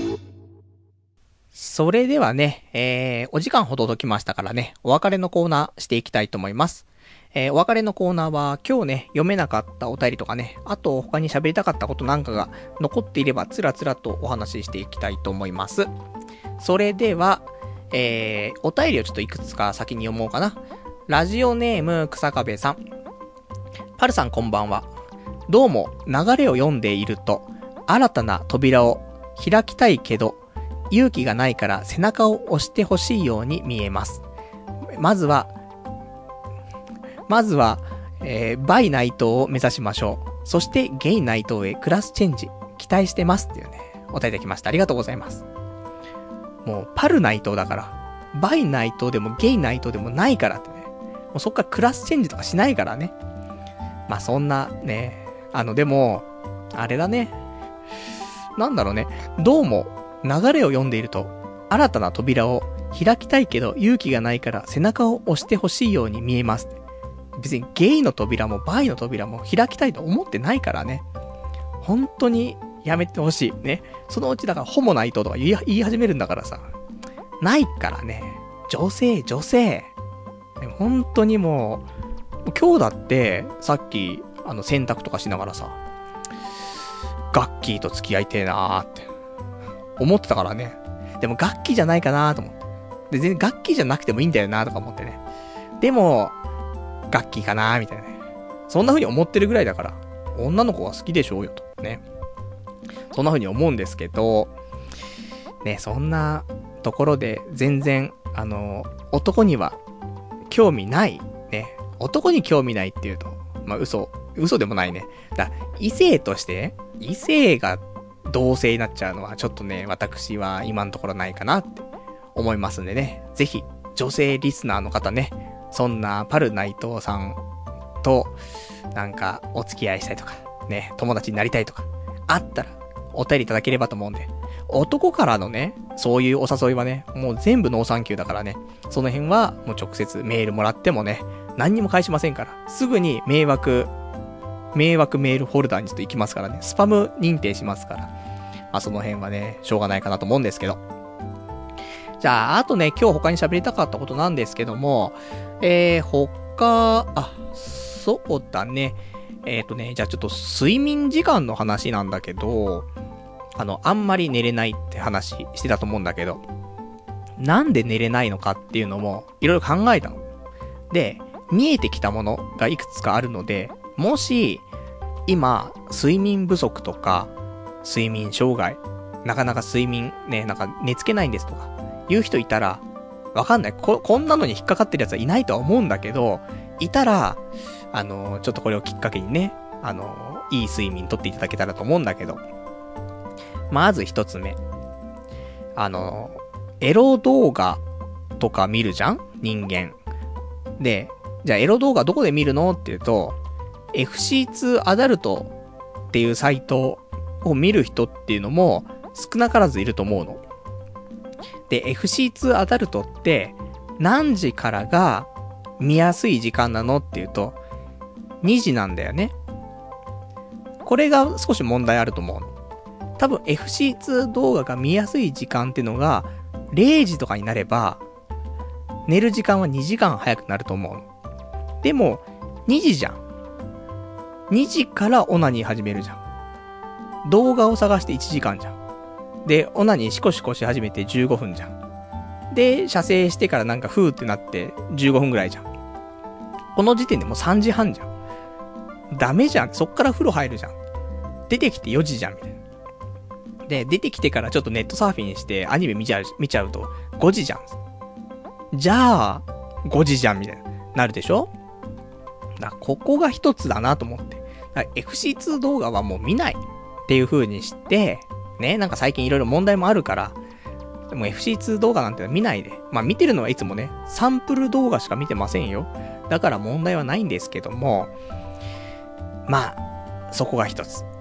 それではね、えー、お時間ほどときましたからね、お別れのコーナーしていきたいと思います。えー、お別れのコーナーは今日ね、読めなかったお便りとかね、あと他に喋りたかったことなんかが残っていればつらつらとお話ししていきたいと思います。それでは、えー、お便りをちょっといくつか先に読もうかな。ラジオネーム草壁さん。パルさんこんばんは。どうも流れを読んでいると新たな扉を開きたいけど勇気がないから背中を押してほしいように見えます。まずはまずは、えー、バイ内藤を目指しましょう。そしてゲイ内藤へクラスチェンジ期待してますっていうね、お便りできました。ありがとうございます。もうパル内藤だからバイ内藤でもゲイ内藤でもないからってね、もうそっからクラスチェンジとかしないからね。まあそんなね、あのでもあれだね、なんだろうね、どうも流れを読んでいると新たな扉を開きたいけど勇気がないから背中を押してほしいように見えます。別にゲイの扉もバイの扉も開きたいと思ってないからね。本当にやめてほしいね。そのうちだからホモ内藤とか言い、言い始めるんだからさ、ないからね。女性女性本当にもう今日だってさっきあの洗濯とかしながらさ、ガッキーと付き合いてえなーって思ってたからね。でもガッキーじゃないかなーと思って。で、全然ガッキーじゃなくてもいいんだよなーとか思ってね。でも、ガッキーかなーみたいなね。そんな風に思ってるぐらいだから、女の子が好きでしょうよと。ね。そんな風に思うんですけど、ね、そんなところで全然、あの、男には興味ない。ね。男に興味ないっていうと、まあ嘘、嘘でもないね。だ異性として、異性が同性になっちゃうのはちょっとね、私は今のところないかなって思いますんでね。ぜひ、女性リスナーの方ね、そんなパル内藤さんと、なんか、お付き合いしたいとか、ね、友達になりたいとか、あったら、お便りいただければと思うんで。男からのね、そういうお誘いはね、もう全部ノーサンキューだからね、その辺はもう直接メールもらってもね、何にも返しませんから、すぐに迷惑、迷惑メールフォルダーにちょっと行きますからね、スパム認定しますから、まあその辺はね、しょうがないかなと思うんですけど。じゃあ、あとね、今日他に喋りたかったことなんですけども、えー、他、あ、そうだね。えっとね、じゃあちょっと睡眠時間の話なんだけど、あの、あんまり寝れないって話してたと思うんだけど、なんで寝れないのかっていうのも、いろいろ考えたの。で、見えてきたものがいくつかあるので、もし、今、睡眠不足とか、睡眠障害、なかなか睡眠ね、なんか寝つけないんですとか、言う人いたら、わかんない。こ、こんなのに引っかかってるやつはいないとは思うんだけど、いたら、あの、ちょっとこれをきっかけにね、あの、いい睡眠とっていただけたらと思うんだけど、まず一つ目。あの、エロ動画とか見るじゃん？人間。で、じゃあエロ動画どこで見るのって言うと、エフシーツー アダルトっていうサイトを見る人っていうのも少なからずいると思うの。で、エフシーツー アダルトって何時からが見やすい時間なのっていうと、にじなんだよね。これが少し問題あると思うの。多分 エフシーツー 動画が見やすい時間っていうのがれいじとかになれば寝る時間はにじかん早くなると思うの。でもにじじゃん。にじからオナニー始めるじゃん。動画を探していちじかんじゃん。で、オナニーシコシコし始めてじゅうごふんじゃん。で、射精してからなんかフーってなってじゅうごふんぐらいじゃん。この時点でもうさんじはんじゃん。ダメじゃん。そっから風呂入るじゃん。出てきてよじじゃんみたいな。で、出てきてからちょっとネットサーフィンしてアニメ見ちゃう、見ちゃうとごじじゃん。じゃあ、ごじじゃんみたいな。なるでしょ？だここが一つだなと思って。だ エフシーツー 動画はもう見ないっていう風にして、ね、なんか最近いろいろ問題もあるから、でも エフシーツー 動画なんて見ないで。まあ見てるのはいつもね、サンプル動画しか見てませんよ。だから問題はないんですけども、まあ、そこが一つ。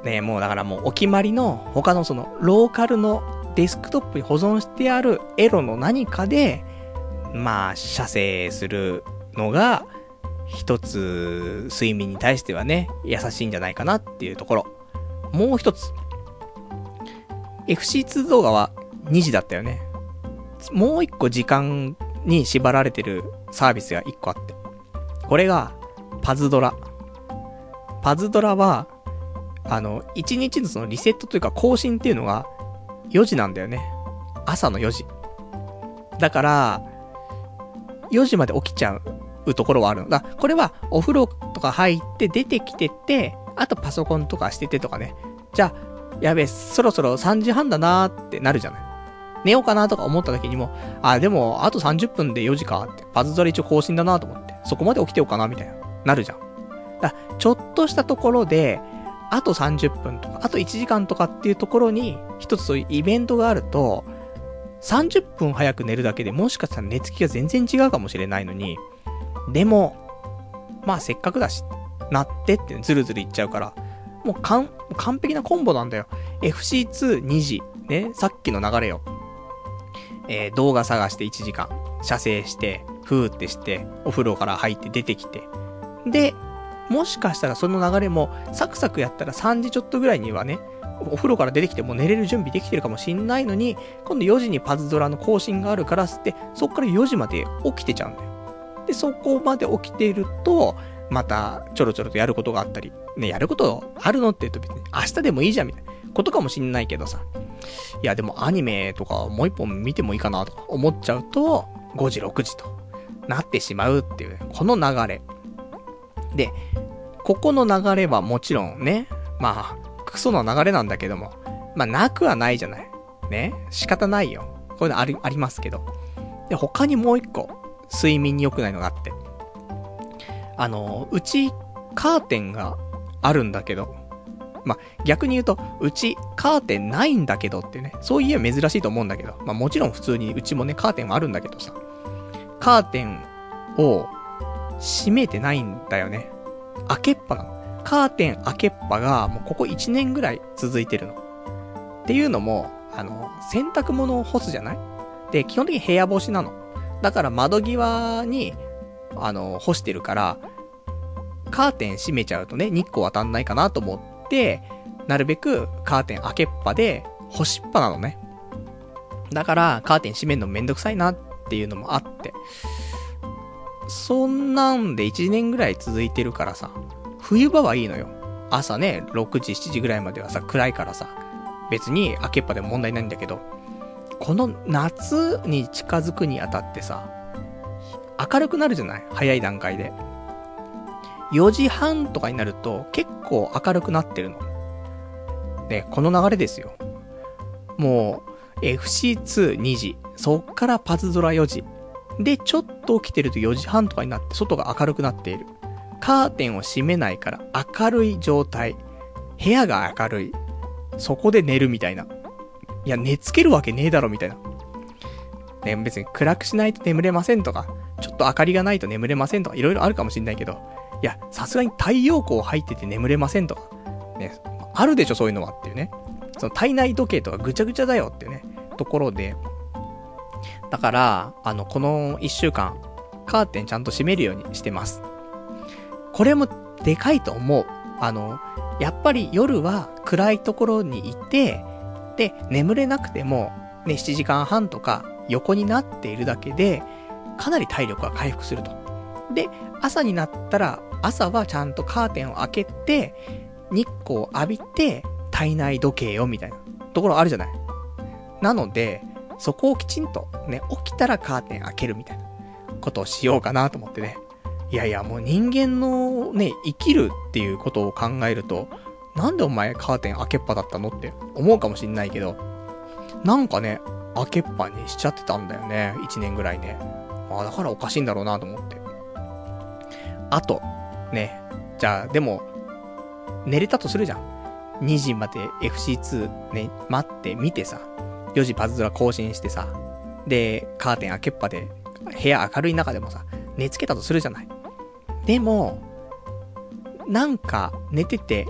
ね、もうだからもうお決まりの他のそのローカルのデスクトップに保存してあるエロの何かで、まあ、射精するのが、一つ、睡眠に対してはね、優しいんじゃないかなっていうところ。もう一つ。エフシーツー 動画はにじだったよね。もう一個時間に縛られてるサービスが一個あって。これが、パズドラ。パズドラは、あの、一日のそのリセットというか更新っていうのがよじなんだよね。朝のよじ。だから、よじまで起きちゃうところはあるの。だこれはお風呂とか入って出てきてて、あとパソコンとかしててとかね。じゃあ、やべえ、そろそろさんじはんだなーってなるじゃない。寝ようかなとか思った時にも、あ、でも、あとさんじゅっぷんでよじかって、パズドラ一応更新だなと思って、そこまで起きてようかなみたいな、なるじゃん。だちょっとしたところで、あとさんじゅっぷんとか、あといちじかんとかっていうところに、一つそういうイベントがあると、さんじゅっぷん早く寝るだけでもしかしたら寝つきが全然違うかもしれないのに、でも、まあせっかくだし、なってってずるずるいっちゃうから、もう完、完璧なコンボなんだよ。エフシーツーにじ、ね、さっきの流れよ。えー、動画探していちじかん、射精して、ふーってして、お風呂から入って出てきて。で、もしかしたらその流れも、サクサクやったらさんじちょっとぐらいにはね、お風呂から出てきてもう寝れる準備できてるかもしんないのに、今度よじにパズドラの更新があるからって、そっからよじまで起きてちゃうんだよ。で、そこまで起きていると、またちょろちょろとやることがあったり、ね、やることあるのって言うと別に明日でもいいじゃんみたいなことかもしんないけどさ。いやでもアニメとかもう一本見てもいいかなとか思っちゃうと、ごじろくじとなってしまうっていう、この流れ。で、ここの流れはもちろんね、まあ、クソな流れなんだけども、まあなくはないじゃない。ね、仕方ないよ。こういうのあり、ありますけど。で、他にもう一個、睡眠に良くないのがあって。あの、うち、カーテンがあるんだけど、まあ、逆に言うと、うち、カーテンないんだけどってね、そういう家は珍しいと思うんだけど、まあもちろん普通にうちもね、カーテンはあるんだけどさ、カーテンを閉めてないんだよね。開けっぱなの。カーテン開けっぱが、もうここいちねんぐらい続いてるの。っていうのも、あの、洗濯物を干すじゃない？で、基本的に部屋干しなの。だから窓際に、あの、干してるから、カーテン閉めちゃうとね、日光当たんないかなと思って、なるべくカーテン開けっぱで干しっぱなのね。だから、カーテン閉めるのめんどくさいなっていうのもあって。そんなんでいちねんぐらい続いてるからさ、冬場はいいのよ。朝ね、ろくじ、しちじぐらいまではさ、暗いからさ、別に開けっぱでも問題ないんだけど、この夏に近づくにあたってさ、明るくなるじゃない？早い段階で。よじはんとかになると結構明るくなってるの。ね、この流れですよ。もう、エフシーツーにじ、そっからパズドラよじ。で、ちょっと起きてるとよじはんとかになって外が明るくなっている。カーテンを閉めないから明るい状態。部屋が明るい。そこで寝るみたいな。いや、寝つけるわけねえだろみたいな。ね、別に暗くしないと眠れませんとか、ちょっと明かりがないと眠れませんとか、いろいろあるかもしんないけど、いや、さすがに太陽光入ってて眠れませんとか、ね、あるでしょそういうのはっていうね。その体内時計とかぐちゃぐちゃだよっていうね、ところで、だから、あの、この一週間、カーテンちゃんと閉めるようにしてます。これもでかいと思う。あの、やっぱり夜は暗いところにいて、で、眠れなくても、ね、しちじかんはんとか横になっているだけで、かなり体力が回復すると。で、朝になったら、朝はちゃんとカーテンを開けて、日光を浴びて、体内時計よ、みたいなところあるじゃない。なので、そこをきちんと、ね、起きたらカーテン開けるみたいなことをしようかなと思ってね。いやいや、もう人間のね、生きるっていうことを考えると、なんでお前カーテン開けっぱだったのって思うかもしんないけど、なんかね、開けっぱにしちゃってたんだよね。いちねんぐらいね。ああ、だからおかしいんだろうなと思って。あと、ね、じゃあ、でも、寝れたとするじゃん。にじまで エフシーツー ね、待って見てさ、よじパズドラ更新してさ、で、カーテン開けっぱで、部屋明るい中でもさ、寝つけたとするじゃない。でも、なんか寝てて、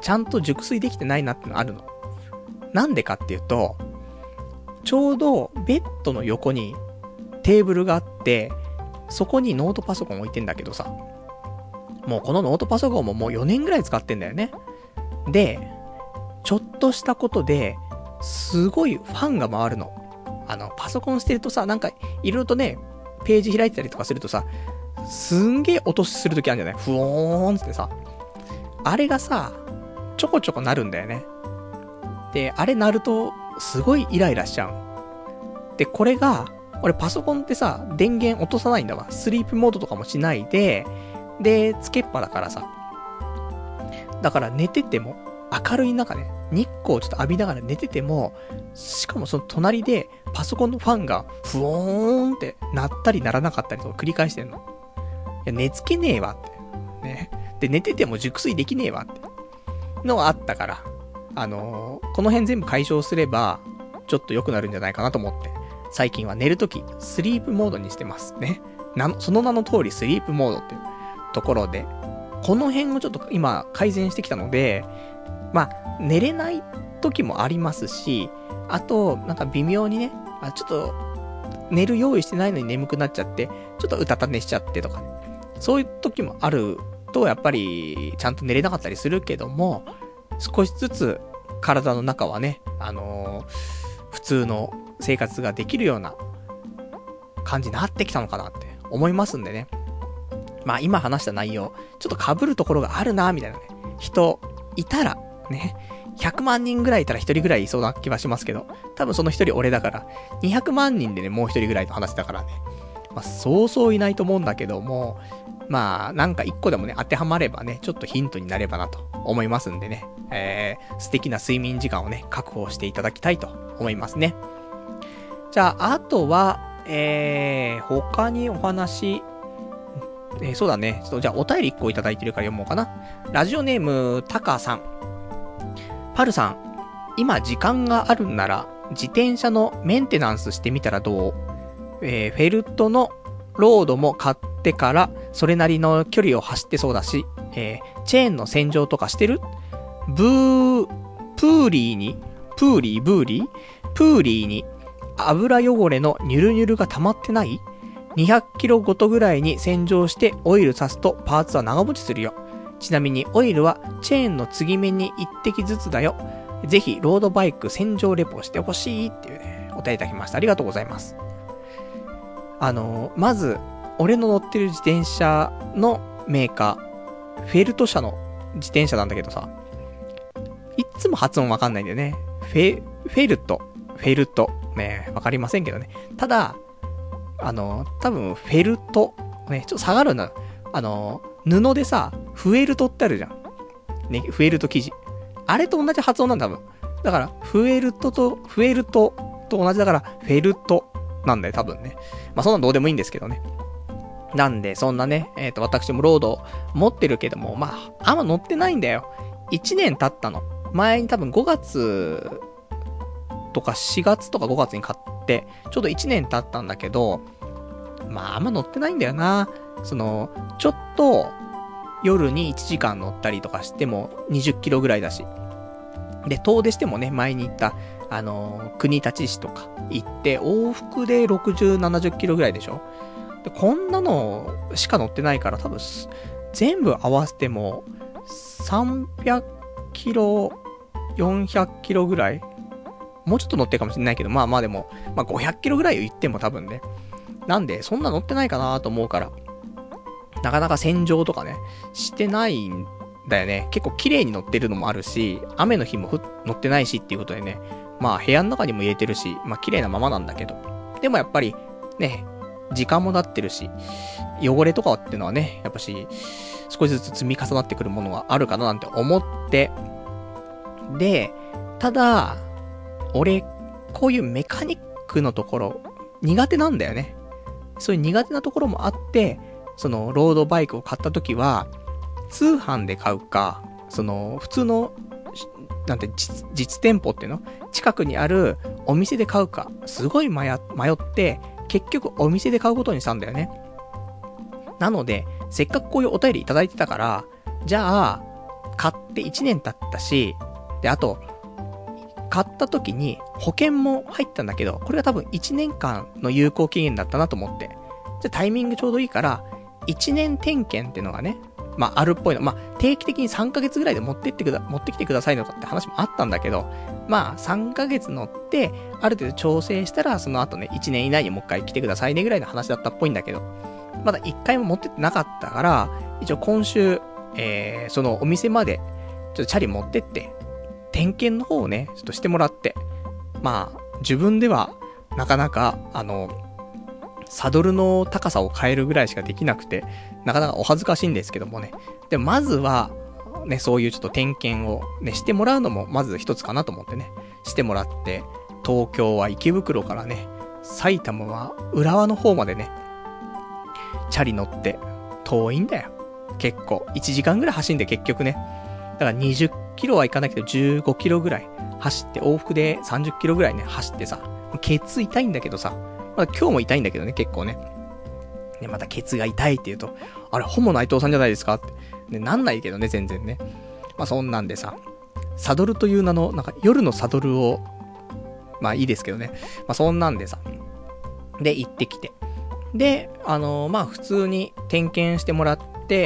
ちゃんと熟睡できてないなってのあるの。なんでかっていうと、ちょうどベッドの横にテーブルがあって、そこにノートパソコン置いてんだけどさ、もうこのノートパソコンももうよねんぐらい使ってんだよね。で、ちょっとしたことで、すごいファンが回るの。あの、パソコンしてるとさ、なんか、いろいろとね、ページ開いてたりとかするとさ、すんげえ音するときあるんじゃない？ふおーんってさ。あれがさ、ちょこちょこなるんだよね。で、あれなると、すごいイライラしちゃう。で、これが、俺パソコンってさ、電源落とさないんだわ。スリープモードとかもしないで、で、つけっぱだからさ。だから寝てても、明るい中ね、日光をちょっと浴びながら寝てても、しかもその隣でパソコンのファンがふおーんって鳴ったり鳴らなかったりとか繰り返してんの。いや、寝つけねえわって。ね。で、寝てても熟睡できねえわって。のがあったから、あのー、この辺全部解消すれば、ちょっと良くなるんじゃないかなと思って、最近は寝るとき、スリープモードにしてますね。なの、その名の通りスリープモードっていうところで、この辺をちょっと今改善してきたので、まあ、寝れない時もありますし、あと、なんか微妙にね、あ、ちょっと、寝る用意してないのに眠くなっちゃって、ちょっとうたた寝しちゃってとかね。そういう時もあると、やっぱり、ちゃんと寝れなかったりするけども、少しずつ、体の中はね、あのー、普通の生活ができるような感じになってきたのかなって思いますんでね。まあ今話した内容、ちょっと被るところがあるなみたいなね、人いたら、ね、ひゃくまんにんぐらいいたらひとりぐらいいそうな気はしますけど、多分そのひとり俺だから、にひゃくまんにんでね、もうひとりぐらいと話だからね、まあそうそういないと思うんだけども、まあなんか一個でもね、当てはまればね、ちょっとヒントになればなと思いますんでね、えー、素敵な睡眠時間をね、確保していただきたいと思いますね。じゃあ、あとは、えー、他にお話、えー、そうだね。ちょっとじゃあお便りいっこいただいてるから読もうかな。ラジオネーム、タカさん。パルさん、今時間があるんなら、自転車のメンテナンスしてみたらどう？えー、フェルトのロードも買ってから、それなりの距離を走ってそうだし、えー、チェーンの洗浄とかしてる？ブー、プーリーに、プーリー、ブーリー？プーリーに、油汚れのニュルニュルが溜まってない？にひゃくキロごとぐらいに洗浄してオイルさすとパーツは長持ちするよ。ちなみにオイルはチェーンの継ぎ目にいってきずつだよ。ぜひロードバイク洗浄レポをしてほしいっていうね、お便りいただきました。ありがとうございます。あのー、まず、俺の乗ってる自転車のメーカー、フェルト社の自転車なんだけどさ、いっつも発音わかんないんだよね。フェ、フェルト、フェルト、ね、わかりませんけどね。ただ、あの、多分、フェルト、ね、ちょっと下がるんだ。あの、布でさ、フェルトってあるじゃん。ね、フェルト生地。あれと同じ発音なんだ、多分。だから、フェルトと、フェルトと同じだから、フェルトなんだよ、多分ね。まあ、そんなんどうでもいいんですけどね。なんで、そんなね、えっと、私もロード持ってるけども、まあ、あんま乗ってないんだよ。いちねん経ったの。前に多分ごがつとかしがつとかごがつに買って、ちょうどいちねん経ったんだけど、まああんま乗ってないんだよな。その、ちょっと夜にいちじかん乗ったりとかしてもにじゅっキロぐらいだし。で、遠出してもね、前に行った、あのー、国立市とか行って、往復でろくじゅう、ななじゅっキロぐらいでしょ。で、こんなのしか乗ってないから多分、全部合わせてもさんびゃっキロ、よんひゃくキロぐらい、もうちょっと乗ってるかもしれないけど、まあまあでも、まあごひゃくキロぐらい行っても多分ね。なんで、そんな乗ってないかなと思うから、なかなか洗浄とかね、してないんだよね。結構綺麗に乗ってるのもあるし、雨の日もふ乗ってないしっていうことでね、まあ部屋の中にも入れてるし、まあ綺麗なままなんだけど。でもやっぱり、ね、時間も経ってるし、汚れとかっていうのはね、やっぱし、少しずつ積み重なってくるものがあるかななんて思って、で、ただ、俺、こういうメカニックのところ、苦手なんだよね。そういう苦手なところもあって、その、ロードバイクを買ったときは、通販で買うか、その、普通の、なんて実、実店舗っていうの？近くにあるお店で買うか、すごい迷、迷って、結局お店で買うことにしたんだよね。なので、せっかくこういうお便りいただいてたから、じゃあ、 買っていちねん経ったし、で、あと、買った時に保険も入ったんだけど、これが多分いちねんかんの有効期限だったなと思って。じゃタイミングちょうどいいから、いちねん点検っていうのがね、まああるっぽいの。まあ定期的にさんかげつぐらいで持ってってくだ、持ってきてくださいのかって話もあったんだけど、まあさんかげつ乗って、ある程度調整したら、その後ね、いちねん以内にもう一回来てくださいねぐらいの話だったっぽいんだけど、まだいっかいも持ってってなかったから、一応今週、えー、そのお店まで、ちょっとチャリ持ってって、点検の方をね、ちょっとしてもらって、まあ、自分では、なかなか、あの、サドルの高さを変えるぐらいしかできなくて、なかなかお恥ずかしいんですけどもね。で、まずは、ね、そういうちょっと点検をね、してもらうのも、まず一つかなと思ってね、してもらって、東京は池袋からね、埼玉は浦和の方までね、チャリ乗って、遠いんだよ。結構。いちじかんぐらい走んで結局ね。だからにじゅっキロはいかないけどじゅうごキロぐらい走って、往復でさんじゅっキロぐらいね、走ってさ、ケツ痛いんだけどさ、まだ今日も痛いんだけどね、結構ね。ね、またケツが痛いって言うと、あれ、ホモ内藤さんじゃないですかって。ね、なんないけどね、全然ね。まあそんなんでさ、サドルという名の、なんか夜のサドルを、まあいいですけどね。まあそんなんでさ、で、行ってきて。で、あのー、まあ普通に点検してもらって、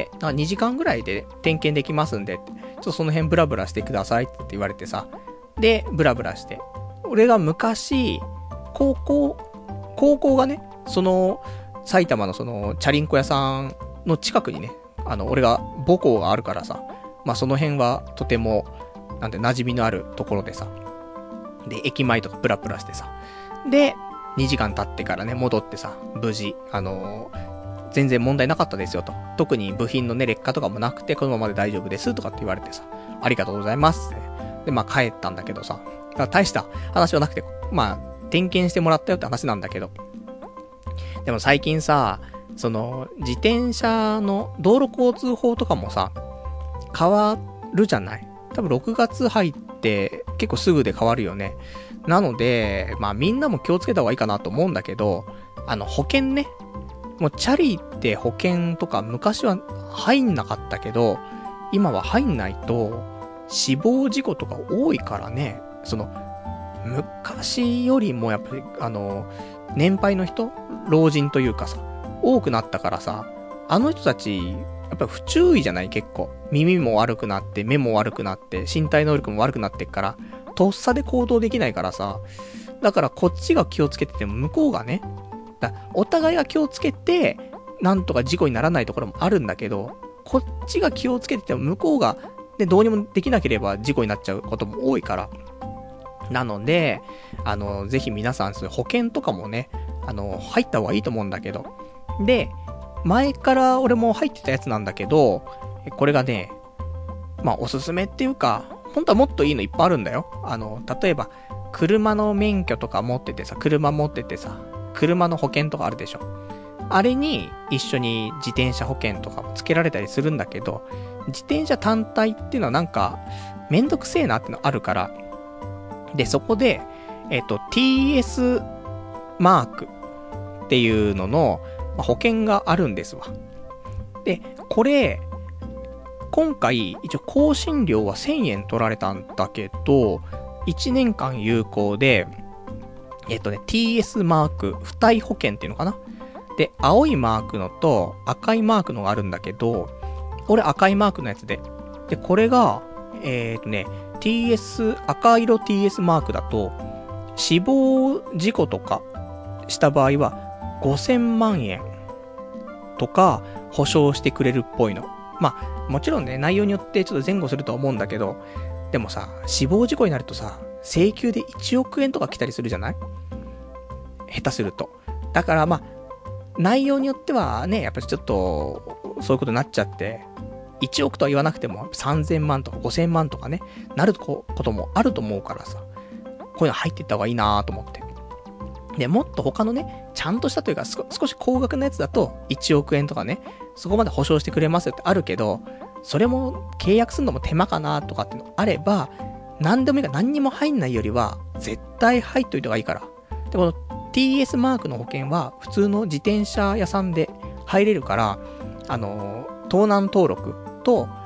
にじかんぐらいで点検できますんで、ちょっとその辺ブラブラしてくださいって言われてさ、で、ブラブラして。俺が昔、高校、高校がね、その、埼玉のその、チャリンコ屋さんの近くにね、あの、俺が母校があるからさ、まあその辺はとても、なんて馴染みのあるところでさ、で、駅前とかブラブラしてさ、で、にじかん経ってからね、戻ってさ、無事、あのー、全然問題なかったですよと。特に部品のね、劣化とかもなくて、このままで大丈夫ですとかって言われてさ、ありがとうございますって、ね。で、まあ帰ったんだけどさ、だから大した話はなくて、まあ、点検してもらったよって話なんだけど。でも最近さ、その、自転車の道路交通法とかもさ、変わるじゃない。多分ろくがつ入って結構すぐで変わるよね。なので、まあみんなも気をつけた方がいいかなと思うんだけど、あの保険ね。もうチャリって保険とか昔は入んなかったけど、今は入んないと死亡事故とか多いからね。その、昔よりもやっぱり、あの、年配の人老人というかさ、多くなったからさ、あの人たち、やっぱ不注意じゃない結構。耳も悪くなって、目も悪くなって、身体能力も悪くなってっから、とっさで行動できないからさ、だからこっちが気をつけてても向こうがね、だお互いが気をつけて、なんとか事故にならないところもあるんだけど、こっちが気をつけてても向こうが、で、どうにもできなければ事故になっちゃうことも多いから。なので、あの、ぜひ皆さん、そういう保険とかもね、あの、入った方がいいと思うんだけど。で、前から俺も入ってたやつなんだけど、これがね、まあおすすめっていうか、本当はもっといいのいっぱいあるんだよ。あの、例えば、車の免許とか持っててさ、車持っててさ、車の保険とかあるでしょ。あれに一緒に自転車保険とかも付けられたりするんだけど、自転車単体っていうのはなんか、めんどくせえなってのあるから、で、そこで、えっと、ティーエス マークっていうのの、まあ、保険があるんですわ。で、これ、今回、一応更新料はせんえん取られたんだけど、いちねんかん有効で、えっとね、ティーエス マーク、付帯保険っていうのかな。で、青いマークのと赤いマークのがあるんだけど、俺赤いマークのやつで。で、これが、えっとね、ティーエス、赤色 ティーエス マークだと、死亡事故とかした場合はごせんまんえんとか保証してくれるっぽいの。まあ、もちろんね、内容によってちょっと前後するとは思うんだけど、でもさ、死亡事故になるとさ、請求でいちおくえんとか来たりするじゃない？下手すると。だからまあ、内容によってはね、やっぱりちょっと、そういうことになっちゃって、いちおくとは言わなくてもさんぜんまんとかごせんまんとかね、なることもあると思うからさ、こういうの入っていった方がいいなと思って。で、もっと他のね、ちゃんとしたというか、少し高額なやつだといちおくえんとかね、そこまで保証してくれますよってあるけど、それも契約するのも手間かなとかってのあれば、何でもいいから何にも入んないよりは、絶対入っといた方がいいから。で、この ティーエス マークの保険は、普通の自転車屋さんで入れるから、あのー、盗難登録と、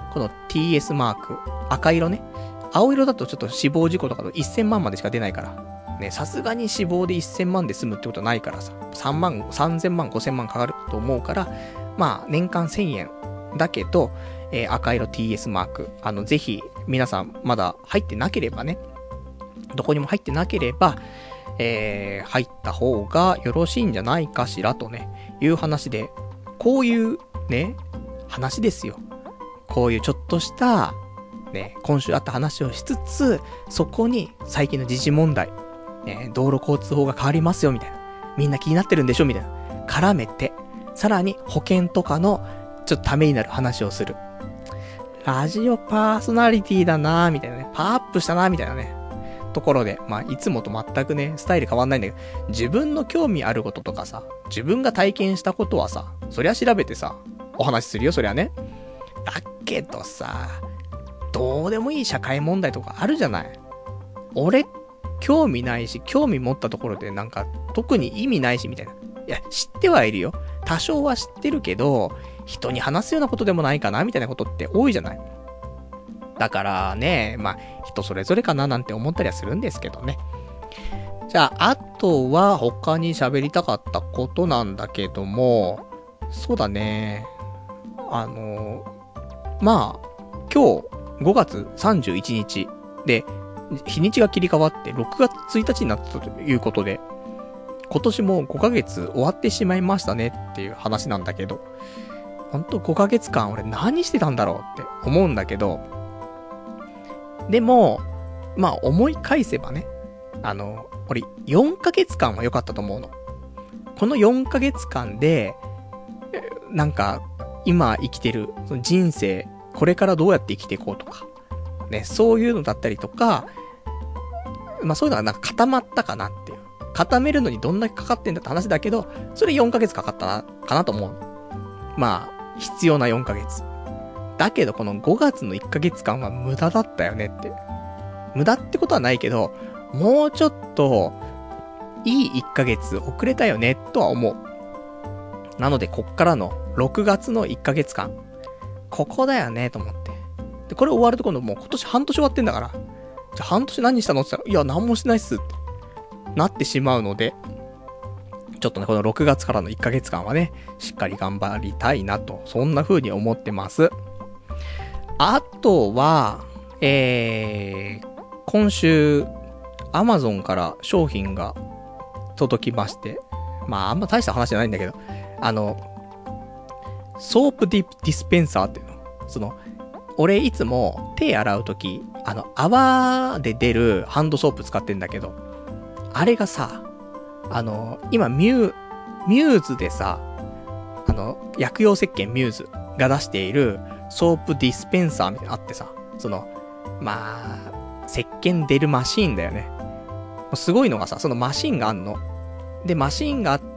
この ティーエス マーク、赤色ね。青色だとちょっと死亡事故とかとせんまんまでしか出ないから。ね、さすがに死亡でせんまんで済むってことはないからさ。さんまん、さんぜんまん、ごせんまんかかると思うから、まあ、年間せんえんだけど、えー、赤色 ティーエス マーク。あの、ぜひ、皆さんまだ入ってなければね、どこにも入ってなければ、えー、入った方がよろしいんじゃないかしらとね、いう話で、こういうね、話ですよ。こういうちょっとした、ね、今週あった話をしつつ、そこに最近の時事問題、ね、道路交通法が変わりますよみたいな。みんな気になってるんでしょみたいな。絡めて、さらに保険とかのちょっとためになる話をする。ラジオパーソナリティだなーみたいなね。パワーアップしたなーみたいなね。ところで、まあ、いつもと全くね、スタイル変わんないんだけど、自分の興味あることとかさ、自分が体験したことはさ、そりゃ調べてさ、お話しするよ、そりゃね。だけどさ、どうでもいい社会問題とかあるじゃない。俺、興味ないし、興味持ったところでなんか、特に意味ないし、みたいな。いや、知ってはいるよ。多少は知ってるけど、人に話すようなことでもないかな、みたいなことって多いじゃない。だからね、まあ、人それぞれかななんて思ったりはするんですけどね。じゃあ、あとは他に喋りたかったことなんだけども、そうだね。あの、まあ、今日ごがつさんじゅういちにちで、日にちが切り替わってろくがつついたちになったということで、今年もごかげつ終わってしまいましたねっていう話なんだけど、ほんとごかげつかん俺何してたんだろうって思うんだけど、でも、まあ思い返せばね、あの、俺よんかげつかんは良かったと思うの。このよんかげつかんで、なんか、今生きてるその人生、これからどうやって生きていこうとか、ね、そういうのだったりとか、まあそういうのはなんか固まったかなっていう。固めるのにどんだけかかってんだって話だけど、それよんかげつかかったな、かなと思う。まあ、必要なよんかげつ。だけどこのごがつのいっかげつかんは無駄だったよねって。無駄ってことはないけど、もうちょっと、いいいっかげつ遅れたよね、とは思う。なので、こっからのろくがつのいっかげつかん。ここだよね、と思って。で、これ終わると今度もう今年半年終わってんだから。じゃあ半年何したのって言ったら、いや、何もしてないっすって。なってしまうので、ちょっとね、このろくがつからのいっかげつかんはね、しっかり頑張りたいなと、そんな風に思ってます。あとは、えー、今週、Amazon から商品が届きまして、まあ、あんま大した話じゃないんだけど、あの、ソープディ、ディスペンサーっていうの。その、俺いつも手洗うとき、あの、泡で出るハンドソープ使ってんだけど、あれがさ、あの、今ミュー、ミューズでさ、あの、薬用石鹸ミューズが出しているソープディスペンサーみたいなのあってさ、その、まあ、石鹸出るマシーンだよね。すごいのがさ、そのマシーンがあんの。で、マシーンがあって、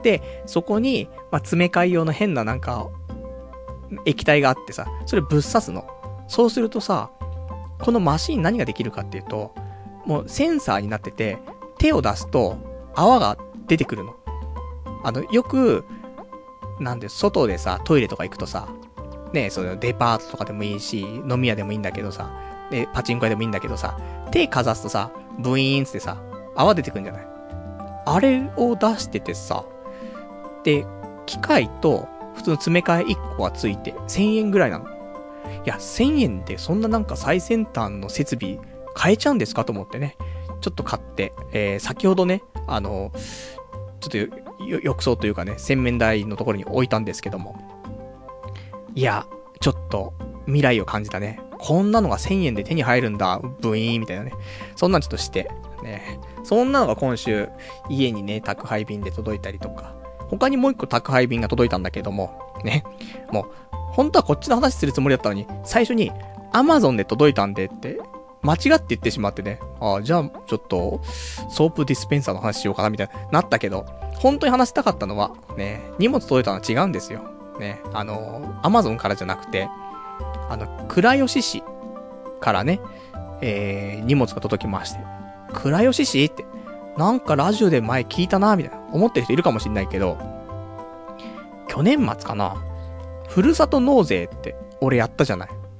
そこに、まあ、詰め替え用の変ななんか、液体があってさ、それぶっ刺すの。そうするとさ、このマシーン何ができるかっていうと、もうセンサーになってて、手を出すと泡が出てくるの。あの、よく、なんで、外でさ、トイレとか行くとさ、ねえ、そのデパートとかでもいいし、飲み屋でもいいんだけどさ、で、パチンコ屋でもいいんだけどさ、手かざすとさ、ブイーンってさ、泡出てくるんじゃない？あれを出しててさ、で、機械と普通の詰め替えいっこがついてせんえんぐらいなの。いや、せんえんでそんななんか最先端の設備買えちゃうんですかと思ってね。ちょっと買って、えー、先ほどね、あの、ちょっと浴槽というかね、洗面台のところに置いたんですけども。いや、ちょっと未来を感じたね。こんなのがせんえんで手に入るんだ、ブイーンみたいなね。そんなんちょっとして、ね。そんなのが今週、家にね、宅配便で届いたりとか。他にもう一個宅配便が届いたんだけども、ね。もう、本当はこっちの話するつもりだったのに、最初に Amazon で届いたんでって、間違って言ってしまってね。ああ、じゃあ、ちょっと、ソープディスペンサーの話しようかな、みたいな、なったけど、本当に話したかったのは、ね、荷物届いたのは違うんですよ。ね、あの、Amazon からじゃなくて、あの、倉吉市からね、えー、荷物が届きまして。倉吉市って、なんかラジオで前聞いたな、みたいな、思ってる人いるかもしんないけど、去年末かな、ふるさと納税って、俺やったじゃない。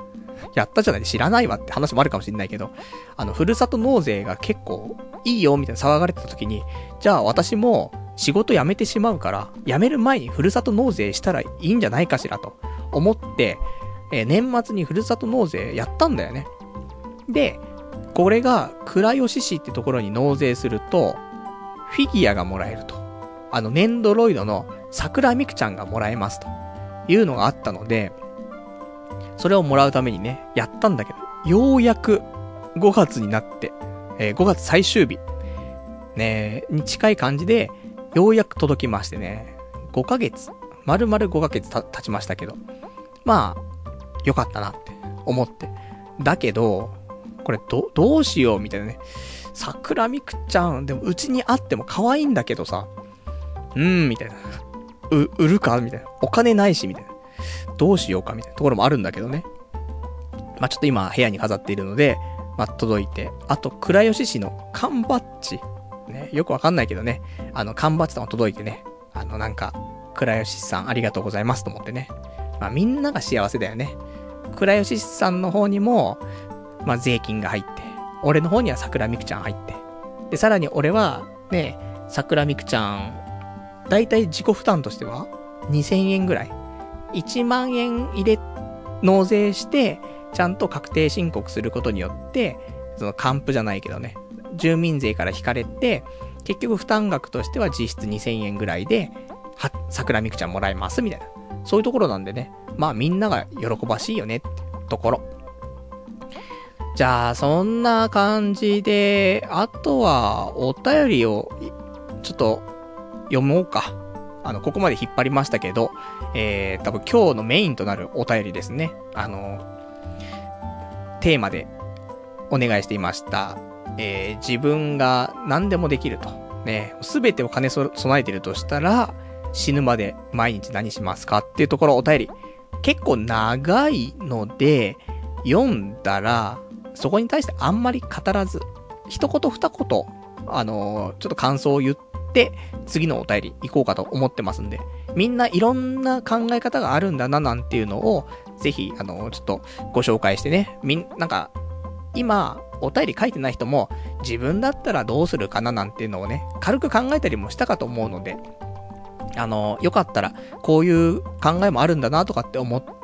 やったじゃない、知らないわって話もあるかもしれないけど、あの、ふるさと納税が結構いいよみたいな騒がれてた時に、じゃあ私も仕事辞めてしまうから、辞める前にふるさと納税したらいいんじゃないかしらと思って、えー、年末にふるさと納税やったんだよね。で、これが倉吉市ってところに納税すると、フィギュアがもらえると。あの、ネンドロイドの桜みくちゃんがもらえますというのがあったので、それをもらうためにね、やったんだけど、ようやくごがつになって、えー、ごがつ最終日、ね、に近い感じで、ようやく届きましてね、ごかげつ、丸々ごかげつた経ちましたけど、まあ、よかったなって思って。だけど、これど、どうしようみたいなね。桜みくちゃん、でもうちにあっても可愛いんだけどさ、うーん、みたいな。う、売るかみたいな。お金ないし、みたいな。どうしようかみたいなところもあるんだけどね。まあちょっと今部屋に飾っているので、まあ届いて。あと、倉吉市の缶バッジ。ね、よくわかんないけどね。あの、缶バッジとか届いてね。あの、なんか、倉吉市さんありがとうございますと思ってね。まあみんなが幸せだよね。倉吉市さんの方にも、まあ税金が入って。俺の方には桜みくちゃん入って。で、さらに俺は、ね、桜みくちゃん、だいたい自己負担としてはにせんえんぐらい。いちまんえん入れ、納税して、ちゃんと確定申告することによって、その還付じゃないけどね、住民税から引かれて、結局負担額としては実質にせんえんぐらいで、は、桜みくちゃんもらえますみたいな。そういうところなんでね、まあみんなが喜ばしいよねってところ。じゃあ、そんな感じで、あとは、お便りを、ちょっと、読もうか。あの、ここまで引っ張りましたけど、えー、多分今日のメインとなるお便りですね。あの、テーマでお願いしていました。えー、自分が何でもできると。ね、すべてを兼ね備えているとしたら、死ぬまで毎日何しますかっていうところお便り。結構長いので、読んだら、そこに対してあんまり語らず、一言二言、あのー、ちょっと感想を言って、次のお便り行こうかと思ってますんで、みんないろんな考え方があるんだななんていうのを、ぜひ、あのー、ちょっとご紹介してね、みん、なんか、今、お便り書いてない人も、自分だったらどうするかななんていうのをね、軽く考えたりもしたかと思うので、あのー、よかったら、こういう考えもあるんだなとかって思って、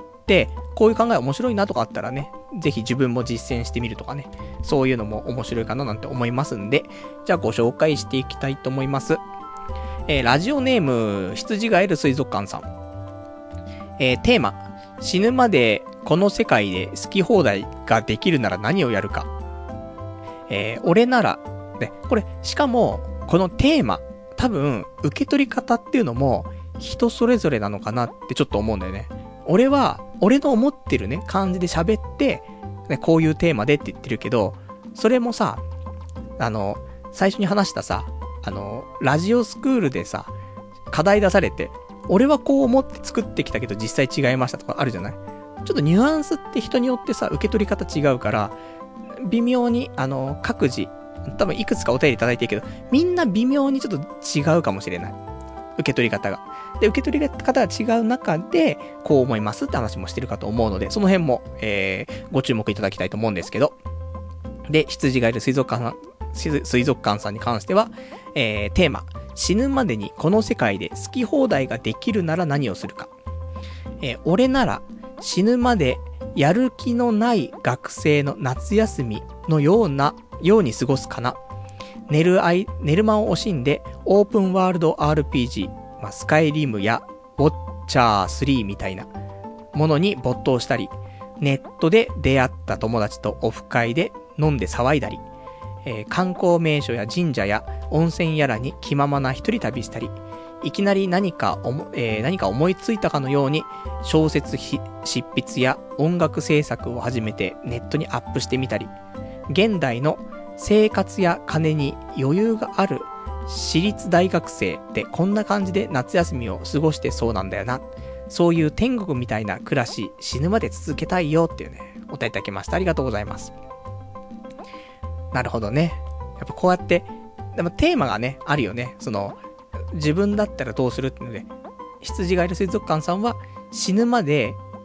こういう考え面白いなとかあったらね、ぜひ自分も実践してみるとかね、そういうのも面白いかななんて思いますんで、じゃあご紹介していきたいと思います。えー、ラジオネーム、羊がいる水族館さん。えー、テーマ、死ぬまでこの世界で好き放題ができるなら何をやるか。えー、俺なら、ね、これ、しかも、このテーマ、多分、受け取り方っていうのも、人それぞれなのかなってちょっと思うんだよね。俺は、俺の思ってるね、感じで喋って、ね、こういうテーマでって言ってるけど、それもさ、あの、最初に話したさ、あの、ラジオスクールでさ、課題出されて、俺はこう思って作ってきたけど実際違いましたとかあるじゃない？ちょっとニュアンスって人によってさ、受け取り方違うから、微妙に、あの、各自、多分いくつかお便りいただいてるけど、みんな微妙にちょっと違うかもしれない。受け取り方が。で、受け取り方が違う中で、こう思いますって話もしてるかと思うので、その辺も、えー、ご注目いただきたいと思うんですけど。で、羊がいる水族館さん、水族館さんに関しては、えー、テーマ、死ぬまでにこの世界で好き放題ができるなら何をするか。えー、俺なら死ぬまでやる気のない学生の夏休みのような、ように過ごすかな。寝るあい、寝る間を惜しんでオープンワールド アールピージー、まあ、スカイリムやウォッチャースリーみたいなものに没頭したり、ネットで出会った友達とオフ会で飲んで騒いだり、えー、観光名所や神社や温泉やらに気ままな一人旅したり、いきなり何かおも、えー、何か思いついたかのように小説執筆や音楽制作を始めてネットにアップしてみたり、現代の生活や金に余裕がある私立大学生ってこんな感じで夏休みを過ごしてそうなんだよな。そういう天国みたいな暮らし、死ぬまで続けたいよっていうね、お答えいただきました。ありがとうございます。なるほどね。やっぱこうやって、でもテーマがね、あるよね。その、自分だったらどうするっていうので、羊がいる水族館さんは死ぬまで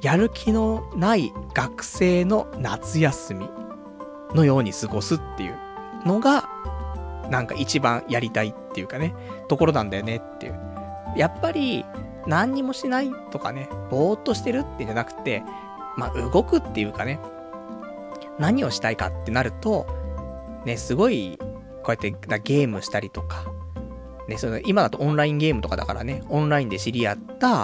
やる気のない学生の夏休みのように過ごすっていうのが、なんか一番やりたいっていうかね、ところなんだよねっていう。やっぱり、何にもしないとかね、ぼーっとしてるっていうんじゃなくて、まあ、動くっていうかね、何をしたいかってなると、ね、すごい、こうやってゲームしたりとか、ね、その今だとオンラインゲームとかだからね、オンラインで知り合った、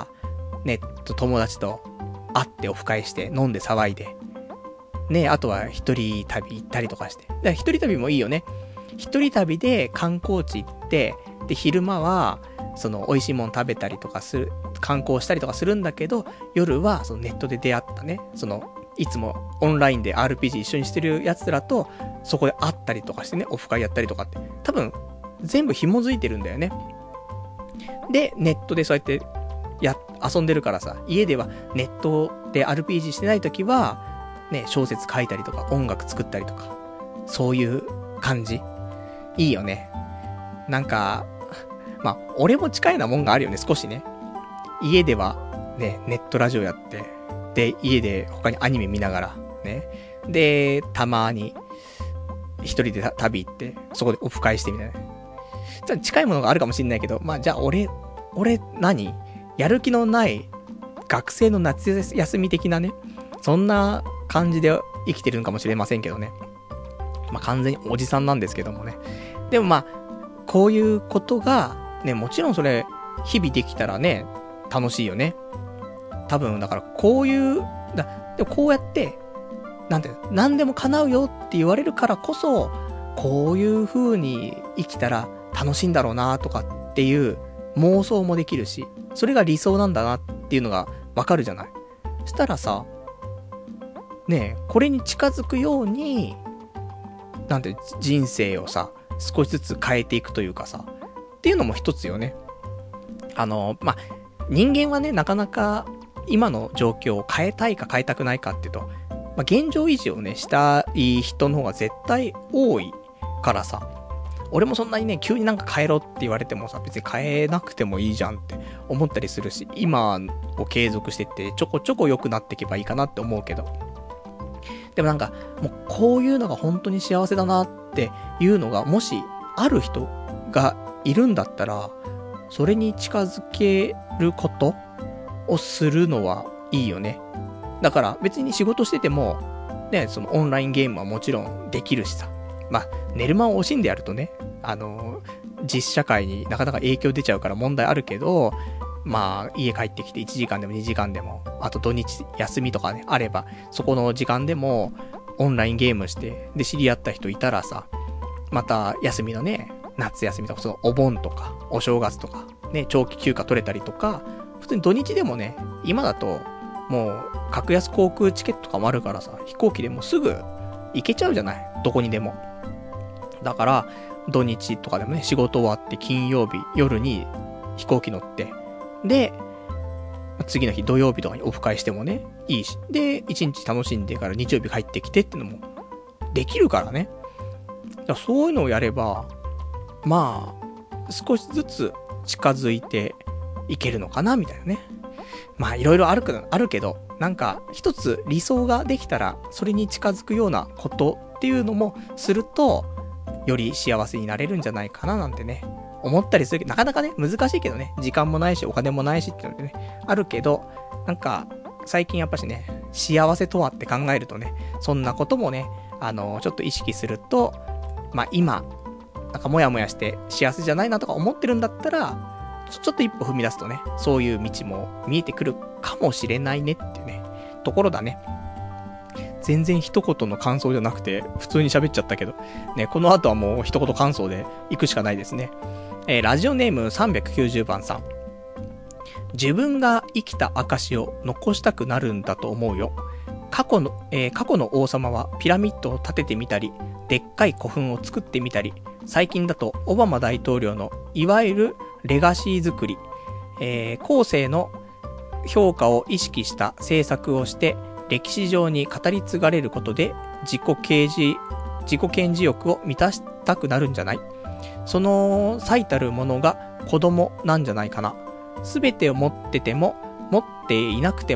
ね、友達と会ってオフ会して飲んで騒いで、ね、あとは一人旅行ったりとかして。だから一人旅もいいよね。一人旅で観光地行って、で、昼間は、その美味しいもの食べたりとかする、観光したりとかするんだけど、夜はそのネットで出会ったね、その、いつもオンラインで アールピージー 一緒にしてるやつらと、そこで会ったりとかしてね、オフ会やったりとかって、多分、全部紐づいてるんだよね。で、ネットでそうやって、や、遊んでるからさ、家ではネットで アールピージー してないときは、ね、小説書いたりとか、音楽作ったりとか、そういう感じ。いいよね。なんか、まあ、俺も近いようなもんがあるよね、少しね。家では、ね、ネットラジオやって、で、家で他にアニメ見ながら、ね。で、たまに、一人で旅行って、そこでオフ会してみたいな。じゃ近いものがあるかもしんないけど、まあ、じゃあ俺、俺何やる気のない学生の夏休み的なね、そんな感じで生きてるんかもしれませんけどね。まあ、完全におじさんなんですけどもね。でもまあ、こういうことが、ね、もちろんそれ、日々できたらね、楽しいよね。多分、だからこういう、だでもこうやって、なんて、何でも叶うよって言われるからこそ、こういう風に生きたら楽しいんだろうなとかっていう妄想もできるし、それが理想なんだなっていうのがわかるじゃない。したらさ、ねえ、これに近づくように、なんて人生をさ、少しずつ変えていくというかさ、っていうのも一つよね。あの、まあ、人間はね、なかなか今の状況を変えたいか変えたくないかっていうと、まあ、現状維持をね、したい人の方が絶対多いからさ、俺もそんなにね、急になんか変えろって言われてもさ、別に変えなくてもいいじゃんって思ったりするし、今を継続してってちょこちょこ良くなっていけばいいかなって思うけど、でもなんか、もうこういうのが本当に幸せだなっていうのが、もしある人がいるんだったら、それに近づけることをするのはいいよね。だから別に仕事してても、ね、そのオンラインゲームはもちろんできるしさ。まあ、寝る間を惜しんでやるとね、あの、実社会になかなか影響出ちゃうから問題あるけど、まあ、家帰ってきていちじかんでもにじかんでも、あと土日休みとかね、あれば、そこの時間でも、オンラインゲームして、で、知り合った人いたらさ、また、休みのね、夏休みとか、その、お盆とか、お正月とか、ね、長期休暇取れたりとか、普通に土日でもね、今だと、もう、格安航空チケットとかもあるからさ、飛行機でもすぐ行けちゃうじゃない、どこにでも。だから、土日とかでもね、仕事終わって金曜日、夜に飛行機乗って、で、次の日土曜日とかにオフ会してもね、いいし。で、一日楽しんでから日曜日帰ってきてってのも、できるからね。だからそういうのをやれば、まあ、少しずつ近づいていけるのかな、みたいなね。まあ、いろいろあるけど、あるけど、なんか、一つ理想ができたら、それに近づくようなことっていうのもすると、より幸せになれるんじゃないかな、なんてね。思ったりするけど、なかなかね、難しいけどね、時間もないし、お金もないしっていうのでね、あるけど、なんか、最近やっぱしね、幸せとはって考えるとね、そんなこともね、あの、ちょっと意識すると、まあ今、なんかモヤモヤして幸せじゃないなとか思ってるんだったら、ちょ、ちょっと一歩踏み出すとね、そういう道も見えてくるかもしれないねっていうね、ところだね。全然一言の感想じゃなくて、普通に喋っちゃったけど、ね、この後はもう一言感想で行くしかないですね。えー、ラジオネームさんびゃくきゅうじゅうばんさん。自分が生きた証を残したくなるんだと思うよ。過去の、えー、過去の王様はピラミッドを建ててみたり、でっかい古墳を作ってみたり、最近だとオバマ大統領のいわゆるレガシー作り、えー、後世の評価を意識した政策をして、歴史上に語り継がれることで自己啓示、自己顕示欲を満たしたくなるんじゃない？その最たるものが子供なんじゃないかな。すべてを持ってても、持っていなくても、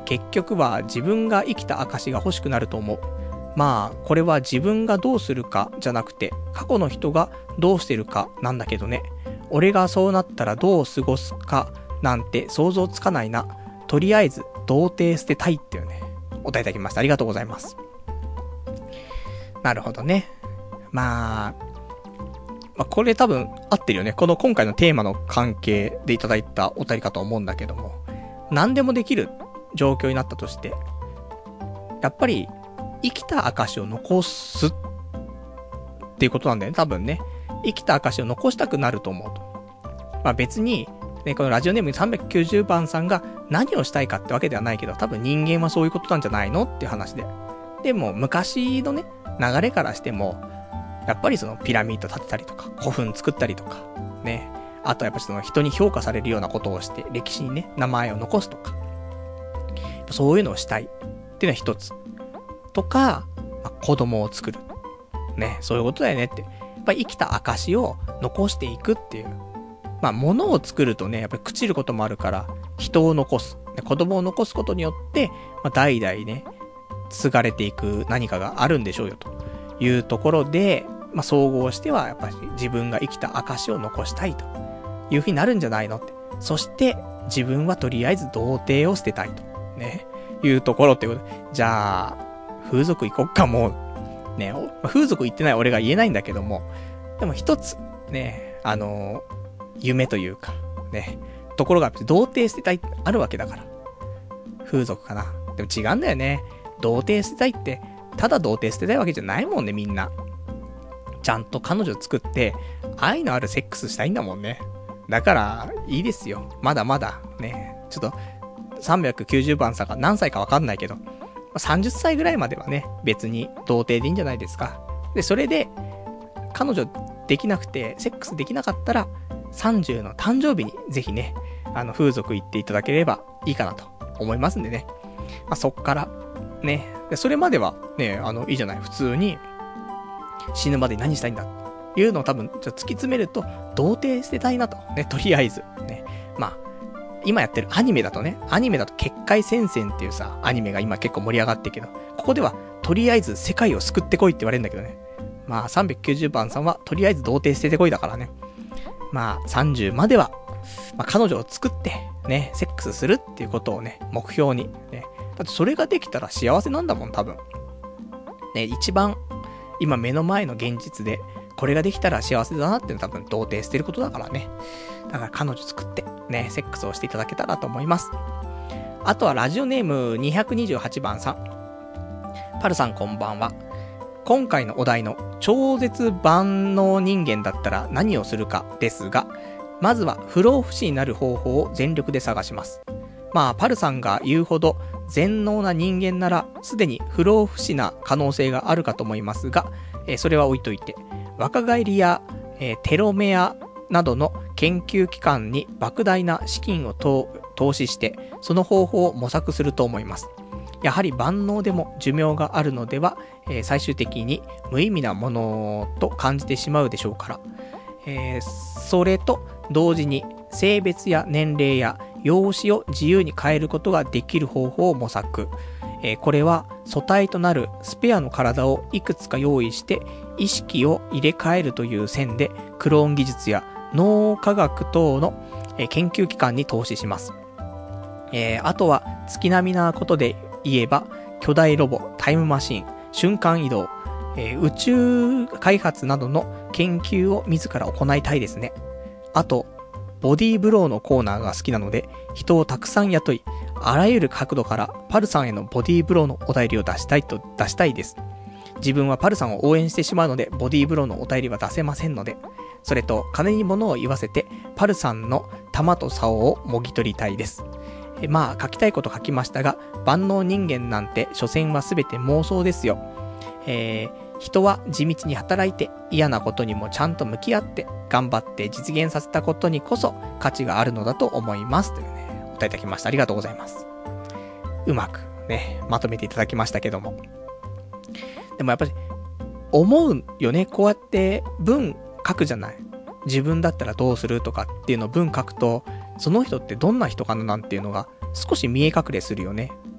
結局は自分が生きた証が欲しくなると思う。まあ、これは自分がどうするかじゃなくて、過去の人がどうしてるかなんだけどね。俺がそうなったらどう過ごすかなんて想像つかないな。とりあえず、童貞捨てたいっていうね、お答えいただきました。ありがとうございます。なるほどね。まあ、まあ、これ多分合ってるよね。この今回のテーマの関係でいただいたお便りかと思うんだけども、何でもできる状況になったとして、やっぱり生きた証を残すっていうことなんだよね、多分ね。生きた証を残したくなると思うと。まあ別に、ね、このラジオネームさんびゃくきゅうじゅうばんさんが何をしたいかってわけではないけど、多分人間はそういうことなんじゃないのっていう話で。でも昔のね、流れからしても、やっぱりそのピラミッド建てたりとか、古墳作ったりとか、ね。あとはやっぱその人に評価されるようなことをして、歴史にね、名前を残すとか。そういうのをしたい。っていうのは一つ。とか、まあ、子供を作る。ね。そういうことだよねって。やっぱり生きた証を残していくっていう。まあ、物を作るとね、やっぱり朽ちることもあるから、人を残す。子供を残すことによって、まあ、代々ね、継がれていく何かがあるんでしょうよ、というところで、まあ、総合しては、やっぱり自分が生きた証を残したいというふうになるんじゃないのって。そして、自分はとりあえず童貞を捨てたいと。ね。いうところってことで。じゃあ、風俗行こっか、もう。ね。風俗行ってない俺が言えないんだけども。でも一つ、ね、あのー、夢というか、ね。ところが、童貞捨てたいってあるわけだから。風俗かな。でも違うんだよね。童貞捨てたいって、ただ童貞捨てたいわけじゃないもんね、みんな。ちゃんと彼女作って、愛のあるセックスしたいんだもんね。だから、いいですよ。まだまだ、ね。ちょっと、さんびゃくきゅうじゅうばんさんが何歳かわかんないけど、さんじゅっさいぐらいまではね、別に童貞でいいんじゃないですか。で、それで、彼女できなくて、セックスできなかったら、さんじゅうの誕生日に、ぜひね、あの、風俗行っていただければいいかなと思いますんでね。まあ、そっから、ね。で、それまでは、ね、あの、いいじゃない。普通に、死ぬまでに何したいんだっていうのを多分、ちょっと突き詰めると、童貞捨てたいなと。ね、とりあえず。ね。まあ、今やってるアニメだとね、アニメだと結界戦線っていうさ、アニメが今結構盛り上がってるけど、ここでは、とりあえず世界を救ってこいって言われるんだけどね。まあ、さんびゃくきゅうじゅうばんさんは、とりあえず童貞捨ててこいだからね。まあ、さんじゅうまでは、まあ、彼女を作って、ね、セックスするっていうことをね、目標に、ね。だってそれができたら幸せなんだもん、多分。ね、一番、今目の前の現実で、これができたら幸せだなっていうのは多分童貞捨てることだからね。だから彼女作って、ね、セックスをしていただけたらと思います。あとはラジオネームにひゃくにじゅうはちばんさん。パルさんこんばんは。今回のお題の超絶万能人間だったら何をするかですが、まずは不老不死になる方法を全力で探します。まあ、パルさんが言うほど全能な人間なら、すでに不老不死な可能性があるかと思いますが、えー、それは置いといて、若返りや、えー、テロメアなどの研究機関に莫大な資金を投資して、その方法を模索すると思います。やはり万能でも寿命があるのでは、えー、最終的に無意味なものと感じてしまうでしょうから、えー、それと同時に性別や年齢や容姿を自由に変えることができる方法を模索。えー、これは素体となるスペアの体をいくつか用意して意識を入れ替えるという線でクローン技術や脳科学等の、えー、研究機関に投資します。えー、あとは月並みなことで言えば巨大ロボ、タイムマシン、瞬間移動、えー、宇宙開発などの研究を自ら行いたいですね。あとボディーブローのコーナーが好きなので、人をたくさん雇い、あらゆる角度からパルさんへのボディーブローのお便りを出したいと出したいです。自分はパルさんを応援してしまうので、ボディーブローのお便りは出せませんので、それと金に物を言わせて、パルさんの玉と竿をもぎ取りたいです。えまあ、書きたいこと書きましたが、万能人間なんて、所詮はすべて妄想ですよ。えー人は地道に働いて嫌なことにもちゃんと向き合って頑張って実現させたことにこそ価値があるのだと思いますというね、お答えいただきました。ありがとうございます。うまくね、まとめていただきましたけども。でもやっぱり思うよね、こうやって文書くじゃない。自分だったらどうするとかっていうのを文書くと、その人ってどんな人かななんていうのが少し見え隠れするよね。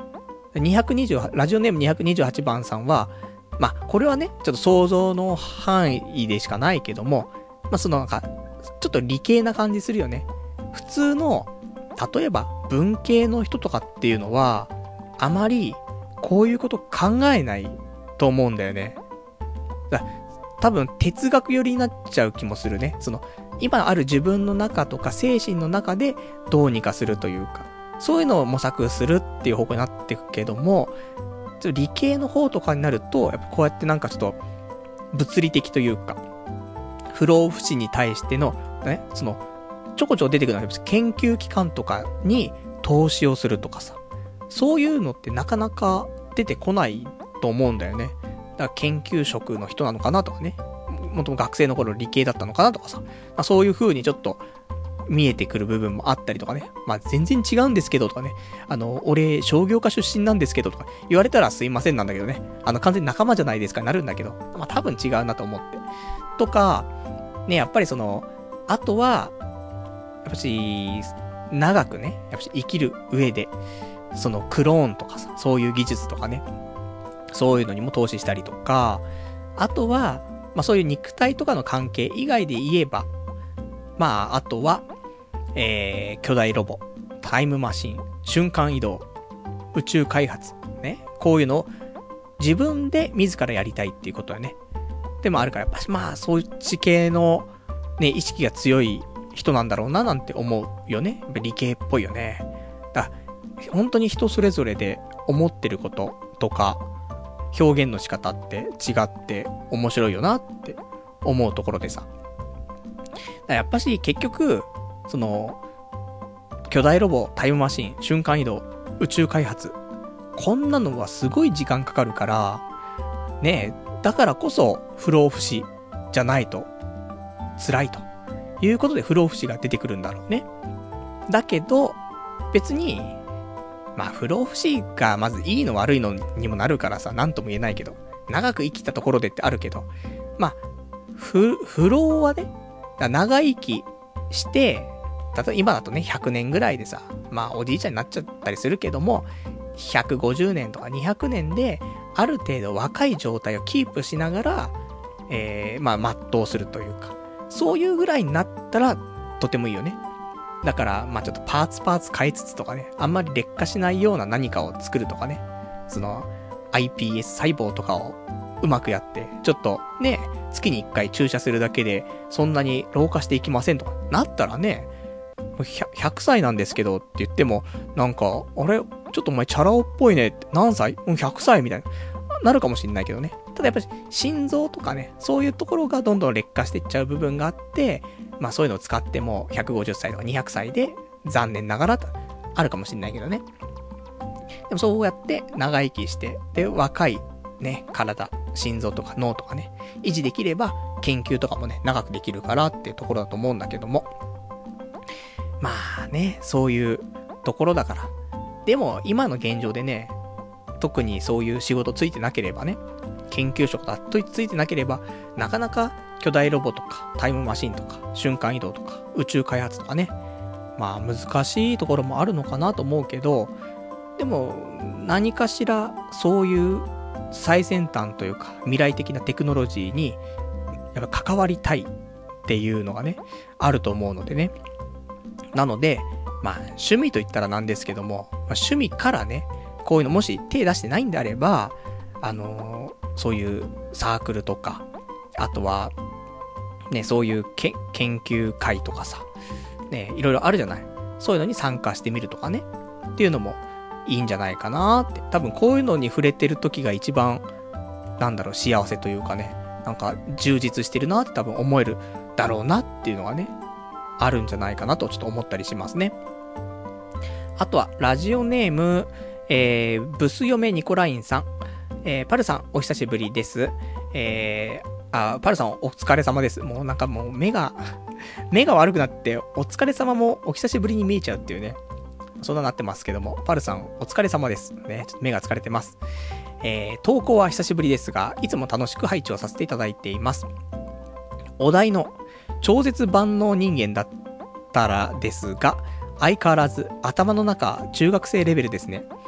にひゃくにじゅうはち、ラジオネームにひゃくにじゅうはちばんさんは、まあ、これはね、ちょっと想像の範囲でしかないけども、まあ、そのなんか、ちょっと理系な感じするよね。普通の、例えば文系の人とかっていうのは、あまりこういうこと考えないと思うんだよね。だ多分哲学寄りになっちゃう気もするね。その、今ある自分の中とか精神の中でどうにかするというか、そういうのを模索するっていう方向になっていくけども、ちょっと理系の方とかになると、やっぱこうやってなんかちょっと物理的というか、不老不死に対しての、ね、その、ちょこちょこ出てくるのは研究機関とかに投資をするとかさ、そういうのってなかなか出てこないと思うんだよね。だから研究職の人なのかなとかね、もとも学生の頃理系だったのかなとかさ、まあ、そういう風にちょっと見えてくる部分もあったりとかね、まあ全然違うんですけどとかね、あの、俺商業科出身なんですけどとか言われたらすいませんなんだけどね、あの完全に仲間じゃないですかになるんだけど、まあ多分違うなと思って。とか、ね、やっぱりその、あとは、やっぱし、長くね、やっぱし生きる上で、そのクローンとかさ、そういう技術とかね、そういうのにも投資したりとか、あとは、まあそういう肉体とかの関係以外で言えば、まああとは、えー、巨大ロボ、タイムマシン、瞬間移動、宇宙開発、ね、こういうのを自分で自らやりたいっていうことはね、でもあるから、やっぱしまあそっち系のね、意識が強い人なんだろうななんて思うよね。やっぱ理系っぽいよね。だ本当に人それぞれで思ってることとか表現の仕方って違って面白いよなって思うところでさ。だやっぱし結局その巨大ロボ、タイムマシン、瞬間移動、宇宙開発、こんなのはすごい時間かかるからねえ、だからこそ不老不死じゃないと辛いということで不老不死が出てくるんだろうね。だけど別にまあ不老不死がまずいいの悪いのにもなるからさ、なんとも言えないけど、長く生きたところでってあるけど、まあ不不老はね、だ長生きして例えば今だとねひゃくねんぐらいでさ、まあおじいちゃんになっちゃったりするけども、ひゃくごじゅうねんとかにひゃくねんである程度若い状態をキープしながら、えー、まあ全うするというか、そういうぐらいになったらとてもいいよね。だからまあちょっとパーツパーツ変えつつとかね、あんまり劣化しないような何かを作るとかね、その アイピーエス 細胞とかをうまくやって、ちょっとね月にいっかい注射するだけでそんなに老化していきませんとかなったらね、ひゃくさいなんですけどって言っても、なんかあれちょっとお前チャラ男っぽいねって、何歳？もうひゃくさいみたいななるかもしんないけどね。ただやっぱり心臓とかね、そういうところがどんどん劣化していっちゃう部分があって、まあそういうのを使ってもひゃくごじゅっさいとかにひゃくさいで残念ながらとあるかもしんないけどね。でもそうやって長生きして、で若いね体、心臓とか脳とかね維持できれば研究とかもね長くできるからっていうところだと思うんだけども、まあねそういうところだから。でも今の現状でね、特にそういう仕事ついてなければね、研究職だとついてなければ、なかなか巨大ロボとかタイムマシンとか瞬間移動とか宇宙開発とかね、まあ難しいところもあるのかなと思うけど、でも何かしらそういう最先端というか未来的なテクノロジーにやっぱ関わりたいっていうのがねあると思うのでね。なのでまあ趣味と言ったらなんですけども、まあ、趣味からねこういうのもし手出してないんであれば、あのー、そういうサークルとか、あとはねそういうけ研究会とかさ、ねいろいろあるじゃない。そういうのに参加してみるとかねっていうのもいいんじゃないかなって。多分こういうのに触れてる時が一番なんだろう幸せというかね、なんか充実してるなって多分思えるだろうなっていうのがねあるんじゃないかなとちょっと思ったりしますね。あとはラジオネーム、えー、ブス嫁ニコラインさん、えー、パルさんお久しぶりです。えー、あパルさんお疲れ様です。もうなんかもう目が目が悪くなってお疲れ様もお久しぶりに見えちゃうっていうね、そんななってますけども、パルさんお疲れ様ですね。ちょっと目が疲れてます。えー、投稿は久しぶりですが、いつも楽しく拝聴させていただいています。お題の超絶万能人間だったらですが、相変わらず頭の中中学生レベルですね。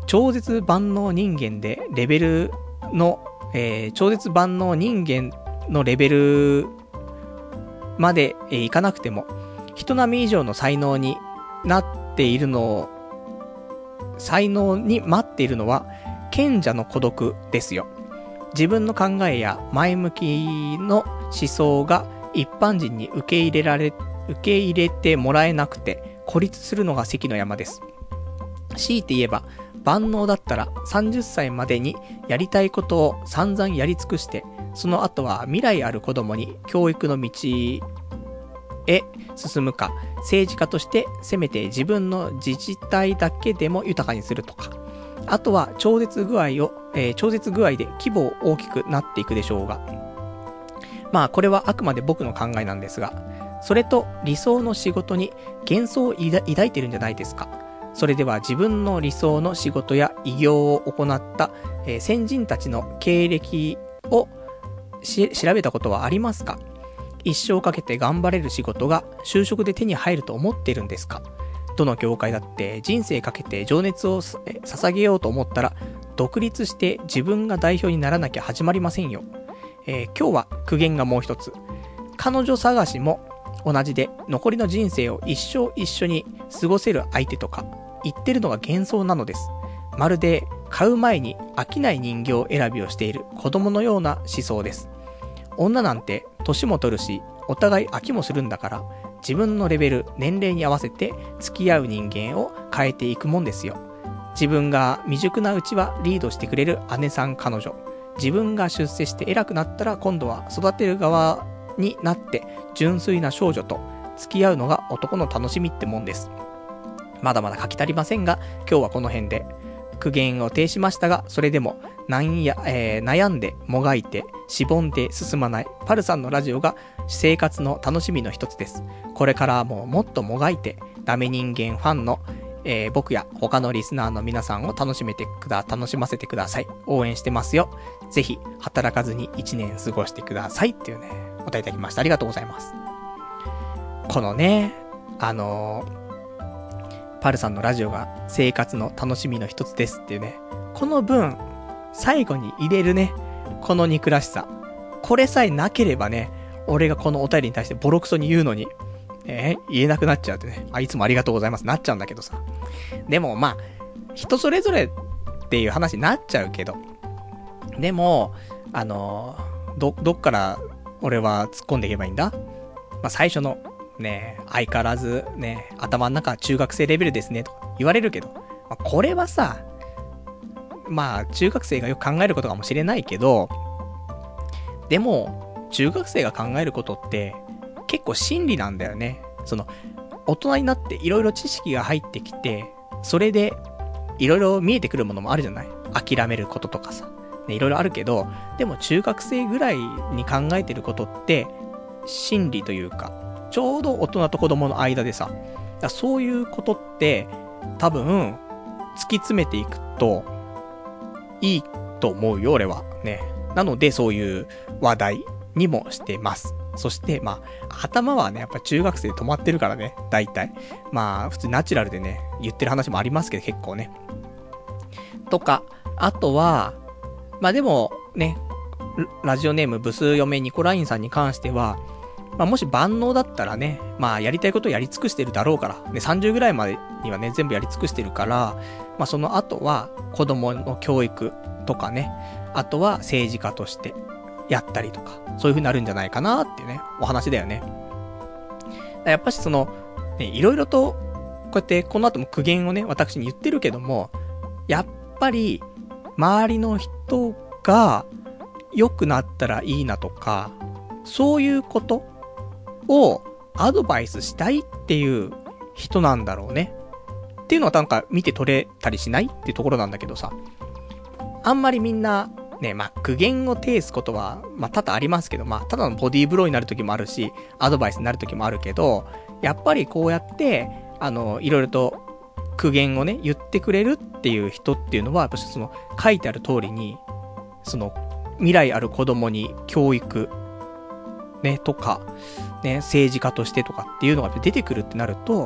超絶万能人間でレベルの、えー、超絶万能人間のレベルまで、えー、いかなくても、人並み以上の才能になっているのを、才能に待っているのは、賢者の孤独ですよ。自分の考えや前向きの思想が一般人に受け入れられ、受け入れてもらえなくて孤立するのが関の山です。強いて言えば、万能だったらさんじゅっさいまでにやりたいことを散々やり尽くして、その後は未来ある子供に教育の道へ進むか、政治家としてせめて自分の自治体だけでも豊かにするとか、あとは超絶具合を、えー、超絶具合で規模を大きくなっていくでしょうが、まあこれはあくまで僕の考えなんですが、それと理想の仕事に幻想を抱いてるんじゃないですか。それでは自分の理想の仕事や偉業を行った、えー、先人たちの経歴をし調べたことはありますか？一生かけて頑張れる仕事が就職で手に入ると思っているんですか？どの業界だって人生かけて情熱を捧げようと思ったら独立して自分が代表にならなきゃ始まりませんよ。えー、今日は苦言がもう一つ。彼女探しも同じで、残りの人生を一生一緒に過ごせる相手とか言ってるのが幻想なのです。まるで買う前に飽きない人形選びをしている子供のような思想です。女なんて年も取るし、お互い飽きもするんだから、自分のレベル、年齢に合わせて付き合う人間を変えていくもんですよ。自分が未熟なうちはリードしてくれる姉さん彼女。自分が出世して偉くなったら今度は育てる側になって純粋な少女と付き合うのが男の楽しみってもんです。まだまだ書き足りませんが、今日はこの辺で。苦言を呈しましたが、それでもなんや、えー、悩んでもがいてしぼんで進まないパルさんのラジオが生活の楽しみの一つです。これからももっともがいてダメ人間ファンの、えー、僕や他のリスナーの皆さんを楽しめてくだ楽しませてください。応援してますよ。ぜひ働かずに一年過ごしてくださいっていうね、お答えいただきました。ありがとうございます。このね、あのーパルさんのラジオが生活の楽しみの一つですっていうね、この文最後に入れるね、この憎らしさ、これさえなければね、俺がこのお便りに対してボロクソに言うのに、えー、言えなくなっちゃうってね、あ、いつもありがとうございますなっちゃうんだけどさ。でもまあ人それぞれっていう話になっちゃうけど、でもあのー、どどっから俺は突っ込んでいけばいいんだ。まあ最初のねえ、相変わらずね、頭の中中学生レベルですねと言われるけど、まあ、これはさ、まあ中学生がよく考えることかもしれないけど、でも中学生が考えることって結構真理なんだよね。その大人になっていろいろ知識が入ってきて、それでいろいろ見えてくるものもあるじゃない。諦めることとかさ、ね、いろいろあるけど、でも中学生ぐらいに考えてることって真理というか、ちょうど大人と子供の間でさ、だそういうことって多分突き詰めていくといいと思うよ、俺はね。なのでそういう話題にもしてます。そしてまあ頭はね、やっぱ中学生で止まってるからね、大体まあ普通ナチュラルでね言ってる話もありますけど、結構ねとか、あとはまあでもね、ラジオネームブス嫁ニコラインさんに関しては、まあ、もし万能だったらね、まあやりたいことをやり尽くしてるだろうから、ね、さんじゅうぐらいまでにはね、全部やり尽くしてるから、まあその後は子供の教育とかね、あとは政治家としてやったりとか、そういう風になるんじゃないかなっていうね、お話だよね。やっぱしその、ね、いろいろと、こうやってこの後も苦言をね、私に言ってるけども、やっぱり、周りの人が良くなったらいいなとか、そういうことをアドバイスしたいっていう人なんだろうねっていうのはなんか見て取れたりしないっていうところなんだけどさ、あんまりみんなね、まあ苦言を呈すことはまあ多々ありますけど、まあただのボディーブローになる時もあるし、アドバイスになる時もあるけど、やっぱりこうやってあのいろいろと苦言をね言ってくれるっていう人っていうのは、やっぱその書いてある通りに、その未来ある子供に教育ねとかね、政治家としてとかっていうのが出てくるってなると、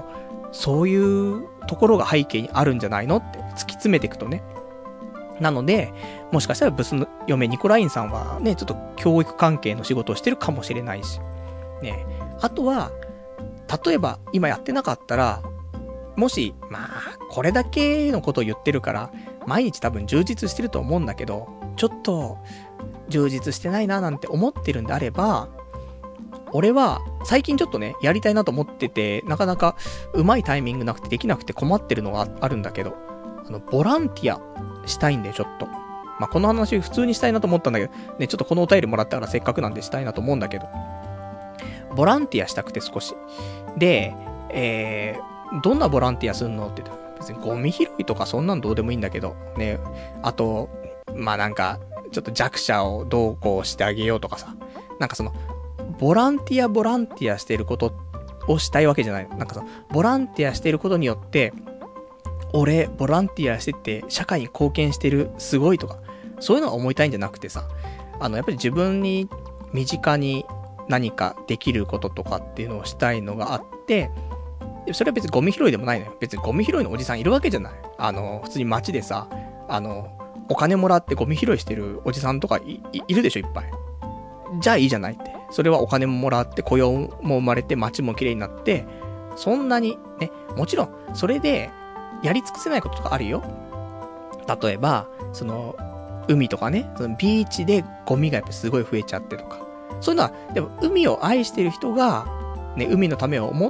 そういうところが背景にあるんじゃないのって突き詰めていくとね。なので、もしかしたらブスの嫁ニコラインさんはね、ちょっと教育関係の仕事をしてるかもしれないし。ね。あとは、例えば今やってなかったら、もし、まあ、これだけのことを言ってるから、毎日多分充実してると思うんだけど、ちょっと、充実してないななんて思ってるんであれば、俺は、最近ちょっとね、やりたいなと思ってて、なかなか、うまいタイミングなくてできなくて困ってるのがあるんだけど、あの、ボランティアしたいんで、ちょっと。まあ、この話普通にしたいなと思ったんだけど、ね、ちょっとこのお便りもらったからせっかくなんでしたいなと思うんだけど、ボランティアしたくて少し。で、えー、どんなボランティアすんのって言ったら、別にゴミ拾いとかそんなんどうでもいいんだけど、ね、あと、まあ、なんか、ちょっと弱者をどうこうしてあげようとかさ、なんかその、ボランティアボランティアしてることをしたいわけじゃない。なんかその、ボランティアしてることによって、俺、ボランティアしてて、社会に貢献してる、すごいとか、そういうのが思いたいんじゃなくてさ、あの、やっぱり自分に、身近に何かできることとかっていうのをしたいのがあって、それは別にゴミ拾いでもないのよ。別にゴミ拾いのおじさんいるわけじゃない。あの、普通に街でさ、あの、お金もらってゴミ拾いしてるおじさんとか い, い, いるでしょ、いっぱい。じゃあいいじゃないって。それはお金ももらって雇用も生まれて街も綺麗になって、そんなにね、もちろん、それでやり尽くせないこととかあるよ。例えば、その、海とかね、そのビーチでゴミがやっぱすごい増えちゃってとか。そういうのは、でも海を愛してる人が、ね、海のためを思って、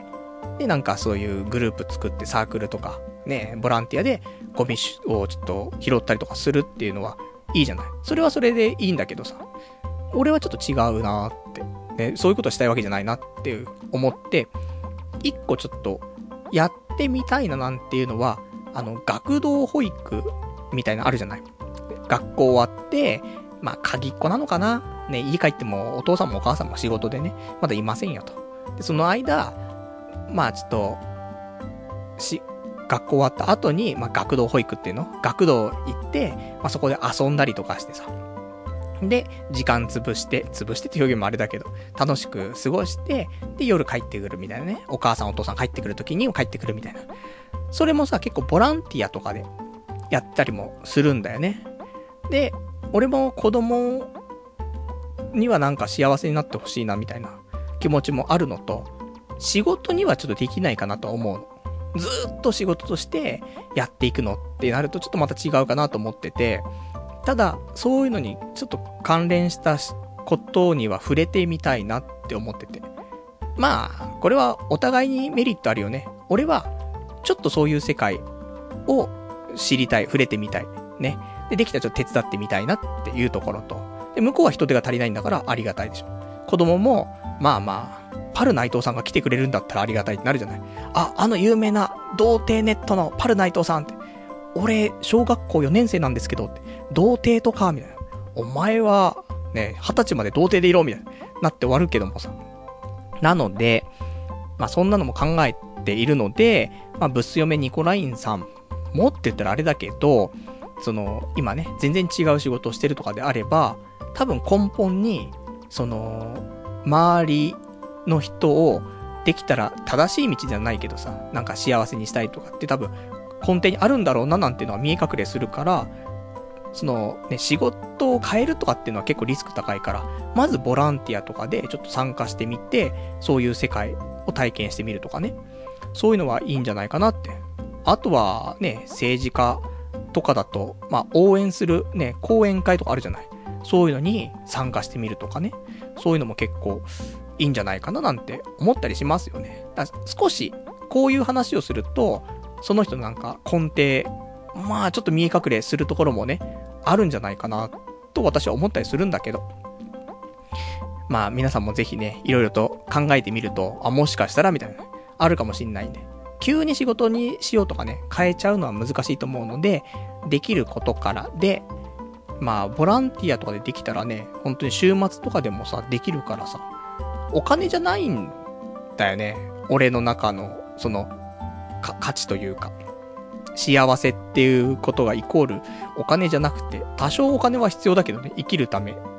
で、なんかそういうグループ作ってサークルとか、ね、ボランティアでゴミをちょっと拾ったりとかするっていうのはいいじゃない。それはそれでいいんだけどさ、俺はちょっと違うなーって、ね、そういうことしたいわけじゃないなっていう思って、一個ちょっとやってみたいななんていうのは、あの、学童保育みたいなのあるじゃない。学校終わって、まあ、鍵っ子なのかなね、家帰ってもお父さんもお母さんも仕事でね、まだいませんよと。で、その間、まあちょっと、し、学校終わった後に、まあ学童保育っていうの学童行って、まあそこで遊んだりとかしてさ。で、時間潰して、潰してって表現もあれだけど、楽しく過ごして、で、夜帰ってくるみたいなね。お母さんお父さん帰ってくる時にも帰ってくるみたいな。それもさ、結構ボランティアとかでやったりもするんだよね。で、俺も子供にはなんか幸せになってほしいなみたいな気持ちもあるのと、仕事にはちょっとできないかなと思うの。ずーっと仕事としてやっていくのってなるとちょっとまた違うかなと思ってて、ただそういうのにちょっと関連したことには触れてみたいなって思ってて、まあこれはお互いにメリットあるよね。俺はちょっとそういう世界を知りたい、触れてみたいね。で、できたらちょっと手伝ってみたいなっていうところと、で向こうは人手が足りないんだからありがたいでしょ。子供もまあまあパル内藤さんが来てくれるんだったらありがたいってなるじゃない。あ、あの有名な童貞ネットのパル内藤さんって、俺小学校よねん生なんですけどって、童貞とかみたいな、お前はね二十歳まで童貞でいろみたいななって終わるけどもさ。なのでまあそんなのも考えているので、まあブス嫁ニコラインさんもって言ったらあれだけど、その今ね全然違う仕事をしてるとかであれば、多分根本にその周りの人をできたら正しい道じゃないけどさ、なんか幸せにしたいとかって多分根底にあるんだろうななんていうのは見え隠れするから、そのね仕事を変えるとかっていうのは結構リスク高いから、まずボランティアとかでちょっと参加してみて、そういう世界を体験してみるとかね、そういうのはいいんじゃないかなって。あとはね、政治家とかだとまあ応援するね講演会とかあるじゃない。そういうのに参加してみるとかね、そういうのも結構いいんじゃないかななんて思ったりしますよね。だから少しこういう話をすると、その人のなんか根底、まあちょっと見え隠れするところもねあるんじゃないかなと私は思ったりするんだけど、まあ皆さんもぜひねいろいろと考えてみると、あ、もしかしたらみたいなあるかもしんないんで、急に仕事にしようとかね変えちゃうのは難しいと思うので、できることからで、まあボランティアとかでできたらね、本当に週末とかでもさできるからさ、お金じゃないんだよね。俺の中のそのか価値というか、幸せっていうことがイコールお金じゃなくて、多少お金は必要だけどね、生きるため、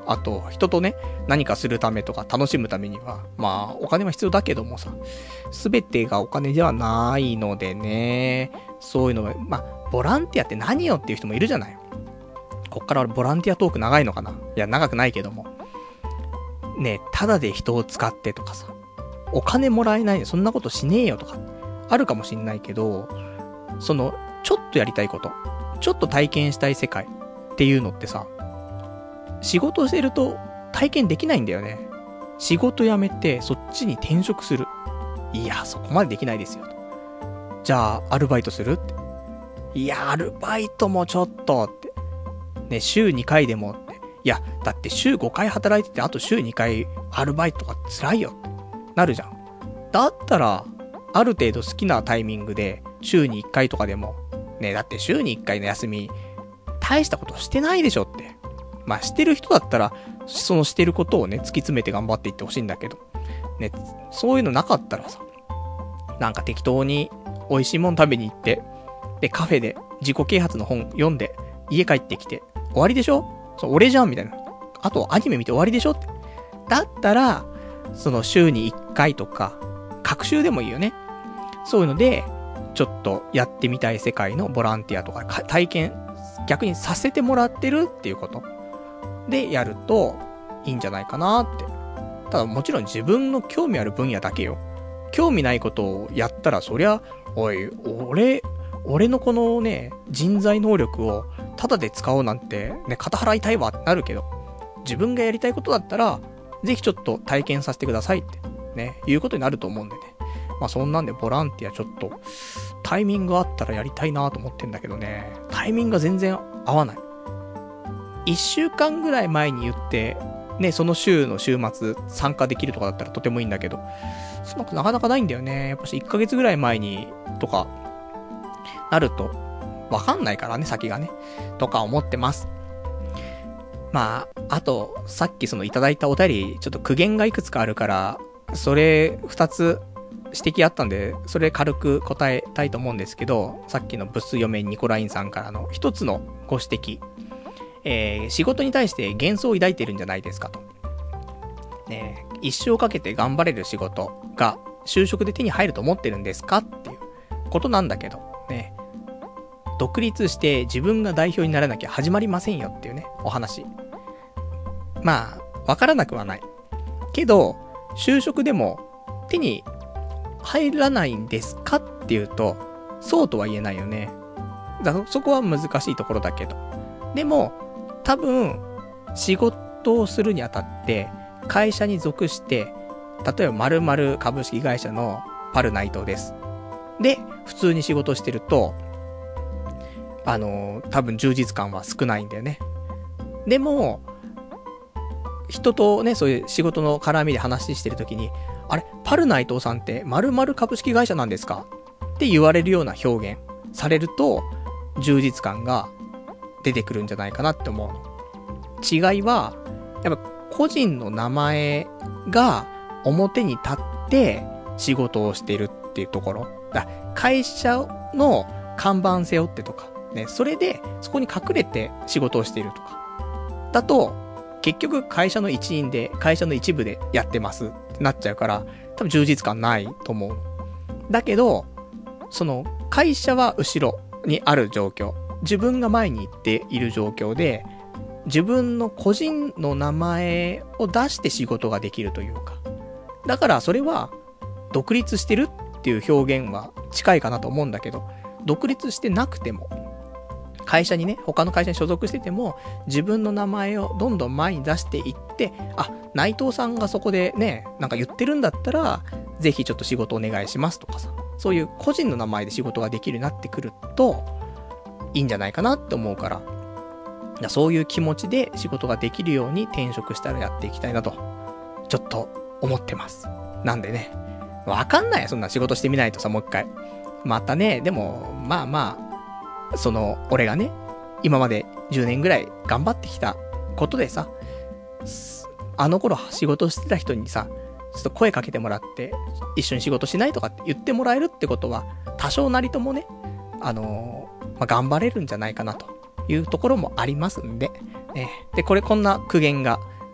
あと、人とね、何かするためとか楽しむためには、まあ、お金は必要だけどもさ、すべてがお金ではないのでね、そういうのは、まあ、ボランティアって何よっていう人もいるじゃない。こっからボランティアトーク長いのかな？いや、長くないけども。ね、ただで人を使ってとかさ、お金もらえないでそんなことしねえよとか、あるかもしんないけど、その、ちょっとやりたいこと、ちょっと体験したい世界っていうのってさ、仕事してると体験できないんだよね。仕事辞めてそっちに転職する。いや、そこまでできないですよ。じゃあ、アルバイトするって。いや、アルバイトもちょっとって。ね、週にかいでもって。いや、だって週ごかい働いてて、あと週にかいアルバイトが辛いよってなるじゃん。だったら、ある程度好きなタイミングで週にいっかいとかでも、ね、だって週にいっかいの休み、大したことしてないでしょって。まあ、してる人だったら、そのしてることをね、突き詰めて頑張っていってほしいんだけど。ね、そういうのなかったらさ、なんか適当に美味しいもん食べに行って、で、カフェで自己啓発の本読んで、家帰ってきて、終わりでしょ？そう、俺じゃんみたいな。あと、アニメ見て終わりでしょって。だったら、その週にいっかいとか、隔週でもいいよね。そういうので、ちょっとやってみたい世界のボランティアとか体験、逆にさせてもらってるっていうことでやるといいんじゃないかなって。ただもちろん自分の興味ある分野だけよ。興味ないことをやったらそりゃ、おい、俺、俺のこのね、人材能力をタダで使おうなんてね、肩払いたいわってなるけど、自分がやりたいことだったら、ぜひちょっと体験させてくださいってね、いうことになると思うんでね。まあそんなんでボランティアちょっとタイミングあったらやりたいなと思ってんだけどね、タイミングが全然合わない。一週間ぐらい前に言ってね、その週の週末参加できるとかだったらとてもいいんだけど、そのなかなかないんだよね。やっぱしいっかげつぐらい前にとかなるとわかんないからね、先がねとか思ってます。まああとさっきそのいただいたお便りちょっと苦言がいくつかあるから、それふたつ指摘あったんで、それ軽く答えたいと思うんですけど、さっきのブス嫁ニコラインさんからの一つのご指摘。えー、仕事に対して幻想を抱いてるんじゃないですかと。ね、一生かけて頑張れる仕事が就職で手に入ると思ってるんですかっていうことなんだけど、ね。独立して自分が代表にならなきゃ始まりませんよっていうね、お話。まあ、わからなくはない。けど、就職でも手に入らないんですかっていうと、そうとは言えないよね。だからそこは難しいところだけど。でも、多分、仕事をするにあたって、会社に属して、例えば〇〇株式会社のパル内藤です。で、普通に仕事してると、あのー、多分充実感は少ないんだよね。でも、人とね、そういう仕事の絡みで話してるときに、あれ、パル内藤さんって〇〇株式会社なんですかって言われるような表現されると、充実感が出てくるんじゃないかなって思うの。違いは、やっぱ個人の名前が表に立って仕事をしているっていうところ。だ会社の看板背負ってとか、ね、それでそこに隠れて仕事をしているとか。だと、結局会社の一員で、会社の一部でやってますってなっちゃうから、多分充実感ないと思う。だけど、その会社は後ろにある状況。自分が前に行っている状況で、自分の個人の名前を出して仕事ができるというか。だからそれは、独立してるっていう表現は近いかなと思うんだけど、独立してなくても、会社にね、他の会社に所属してても、自分の名前をどんどん前に出していって、あ、内藤さんがそこでね、なんか言ってるんだったら、ぜひちょっと仕事お願いしますとかさ、そういう個人の名前で仕事ができるようになってくると、いいんじゃないかなって思うから、そういう気持ちで仕事ができるように転職したらやっていきたいなと、ちょっと思ってます。なんでね、わかんないよ、そんな仕事してみないとさ、もう一回。またね、でも、まあまあ、その、俺がね、今までじゅうねんぐらい頑張ってきたことでさ、あの頃仕事してた人にさ、ちょっと声かけてもらって、一緒に仕事しないとかって言ってもらえるってことは、多少なりともね、あのー、まあ、頑張れるんじゃないかなというところもありますんで、ね、で、これこんな苦言が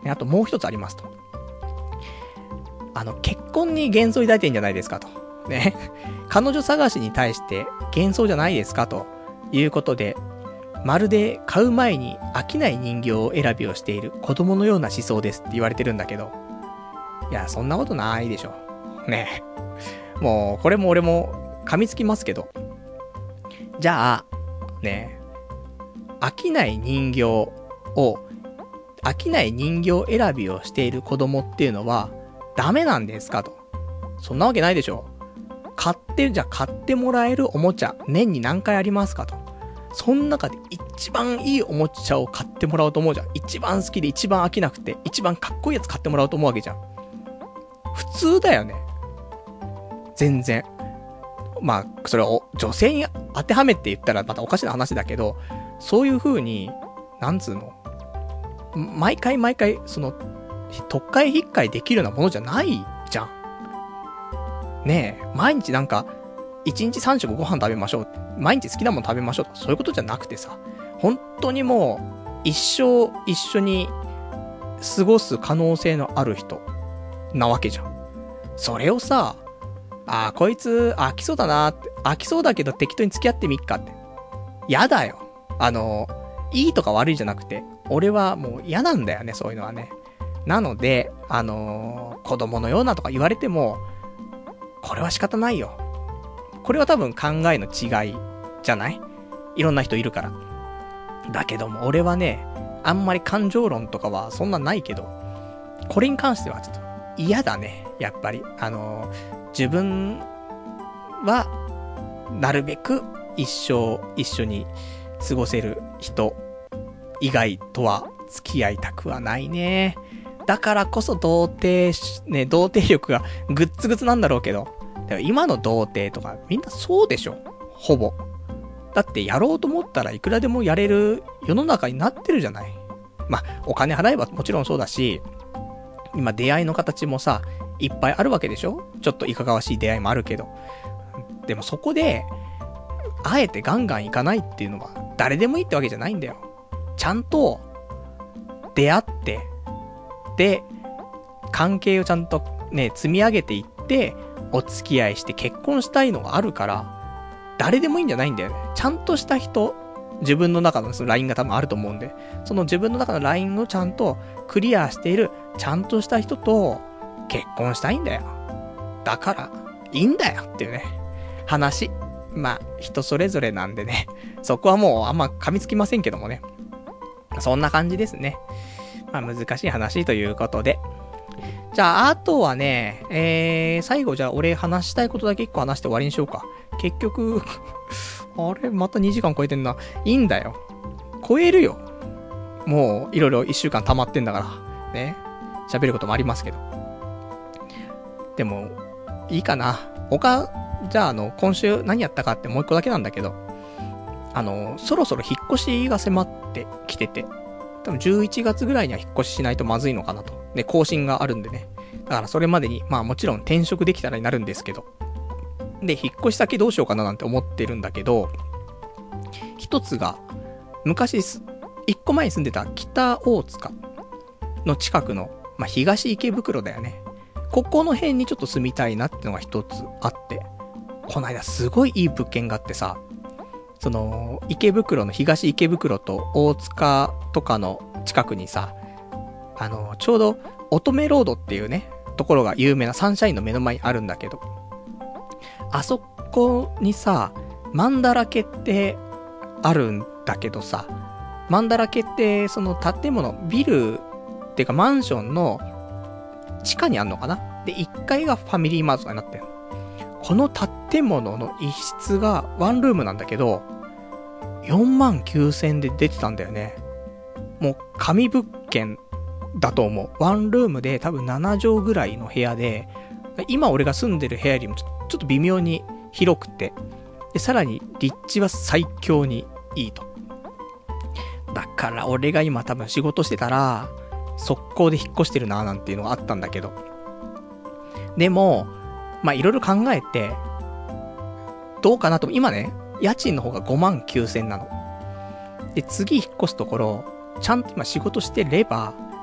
ね、あともう一つありますと。あの、結婚に幻想抱いてんじゃないですかと。ね。彼女探しに対して幻想じゃないですかということで、まるで買う前に飽きない人形選びをしている子供のような思想ですって言われてるんだけど、いや、そんなことないでしょ。ね。もう、これも俺も噛みつきますけど。じゃあ、ね、飽きない人形を、飽きない人形選びをしている子供っていうのは、ダメなんですかと。そんなわけないでしょ。買って、じゃあ買ってもらえるおもちゃ、年に何回ありますかと。その中で一番いいおもちゃを買ってもらおうと思うじゃん。一番好きで一番飽きなくて、一番かっこいいやつ買ってもらおうと思うわけじゃん。普通だよね。全然。まあ、それを女性に当てはめって言ったらまたおかしな話だけど、そういう風に、なんつうの、毎回毎回、その、特会引っかいできるようなものじゃないじゃん。ねえ、毎日なんか、一日三食ご飯食べましょう。毎日好きなもの食べましょう。そういうことじゃなくてさ、本当にもう、一生一緒に過ごす可能性のある人なわけじゃん。それをさ、あーこいつ飽きそうだなーって、飽きそうだけど適当に付き合ってみっかって。やだよ。あの、いいとか悪いじゃなくて、俺はもう嫌なんだよね、そういうのはね。なので、あのー、子供のようなとか言われても、これは仕方ないよ。これは多分考えの違いじゃない？いろんな人いるから。だけども俺はね、あんまり感情論とかはそんなないけど、これに関してはちょっと嫌だね、やっぱり。あのー、自分は、なるべく一生一緒に過ごせる人以外とは付き合いたくはないね。だからこそ童貞、ね、童貞力がグッツグツなんだろうけど、でも今の童貞とかみんなそうでしょ、ほぼ。だってやろうと思ったらいくらでもやれる世の中になってるじゃない。まあ、お金払えばもちろんそうだし、今出会いの形もさ、いっぱいあるわけでしょ。ちょっといかがわしい出会いもあるけど。でもそこで、あえてガンガン行かないっていうのは誰でもいいってわけじゃないんだよ。ちゃんと出会って、で、関係をちゃんとね、積み上げていって、お付き合いして結婚したいのがあるから、誰でもいいんじゃないんだよね。ちゃんとした人、自分の中のそのラインが多分あると思うんで、その自分の中のラインをちゃんとクリアしている、ちゃんとした人と結婚したいんだよ。だから、いいんだよっていうね、話。まあ、人それぞれなんでね、そこはもうあんま噛みつきませんけどもね。そんな感じですね。まあ難しい話ということで。じゃあ、あとはね、えー、最後じゃあ俺話したいことだけ一個話して終わりにしようか。結局、あれまたにじかん超えてんな。いいんだよ。超えるよ。もう、いろいろいっしゅうかん溜まってんだから。ね。喋ることもありますけど。でも、いいかな。他、じゃああの、今週何やったかってもう一個だけなんだけど、あの、そろそろ引っ越しが迫ってきてて、多分じゅういちがつぐらいには引っ越ししないとまずいのかなと。で、更新があるんでね。だからそれまでに、まあもちろん転職できたらになるんですけど。で、引っ越し先どうしようかななんて思ってるんだけど、一つが、昔す、一個前に住んでた北大塚の近くの、まあ東池袋だよね。ここの辺にちょっと住みたいなってのが一つあって、この間すごいいい物件があってさ、その、池袋の東池袋と大塚とかの近くにさ、あの、ちょうど乙女ロードっていうね、ところが有名なサンシャインの目の前にあるんだけど、あそこにさ、マンダラケってあるんだけどさ、マンダラケってその建物、ビルっていうかマンションの地下にあんのかな？で、いっかいがファミリーマートになってる。この建物の一室がワンルームなんだけど、よんまんきゅうせんえんで出てたんだよね。もう神物件だと思う。ワンルームで多分ななじょうぐらいの部屋で、今俺が住んでる部屋よりもちょ、ちょっと微妙に広くて、で、さらに立地は最強にいいと。だから俺が今多分仕事してたら、速攻で引っ越してるなーなんていうのがあったんだけど。でも、まあ、いろいろ考えて、どうかなと、今ね、家賃の方がごまんきゅうせんえんなの。で、次引っ越すところ、ちゃんと今仕事してれば、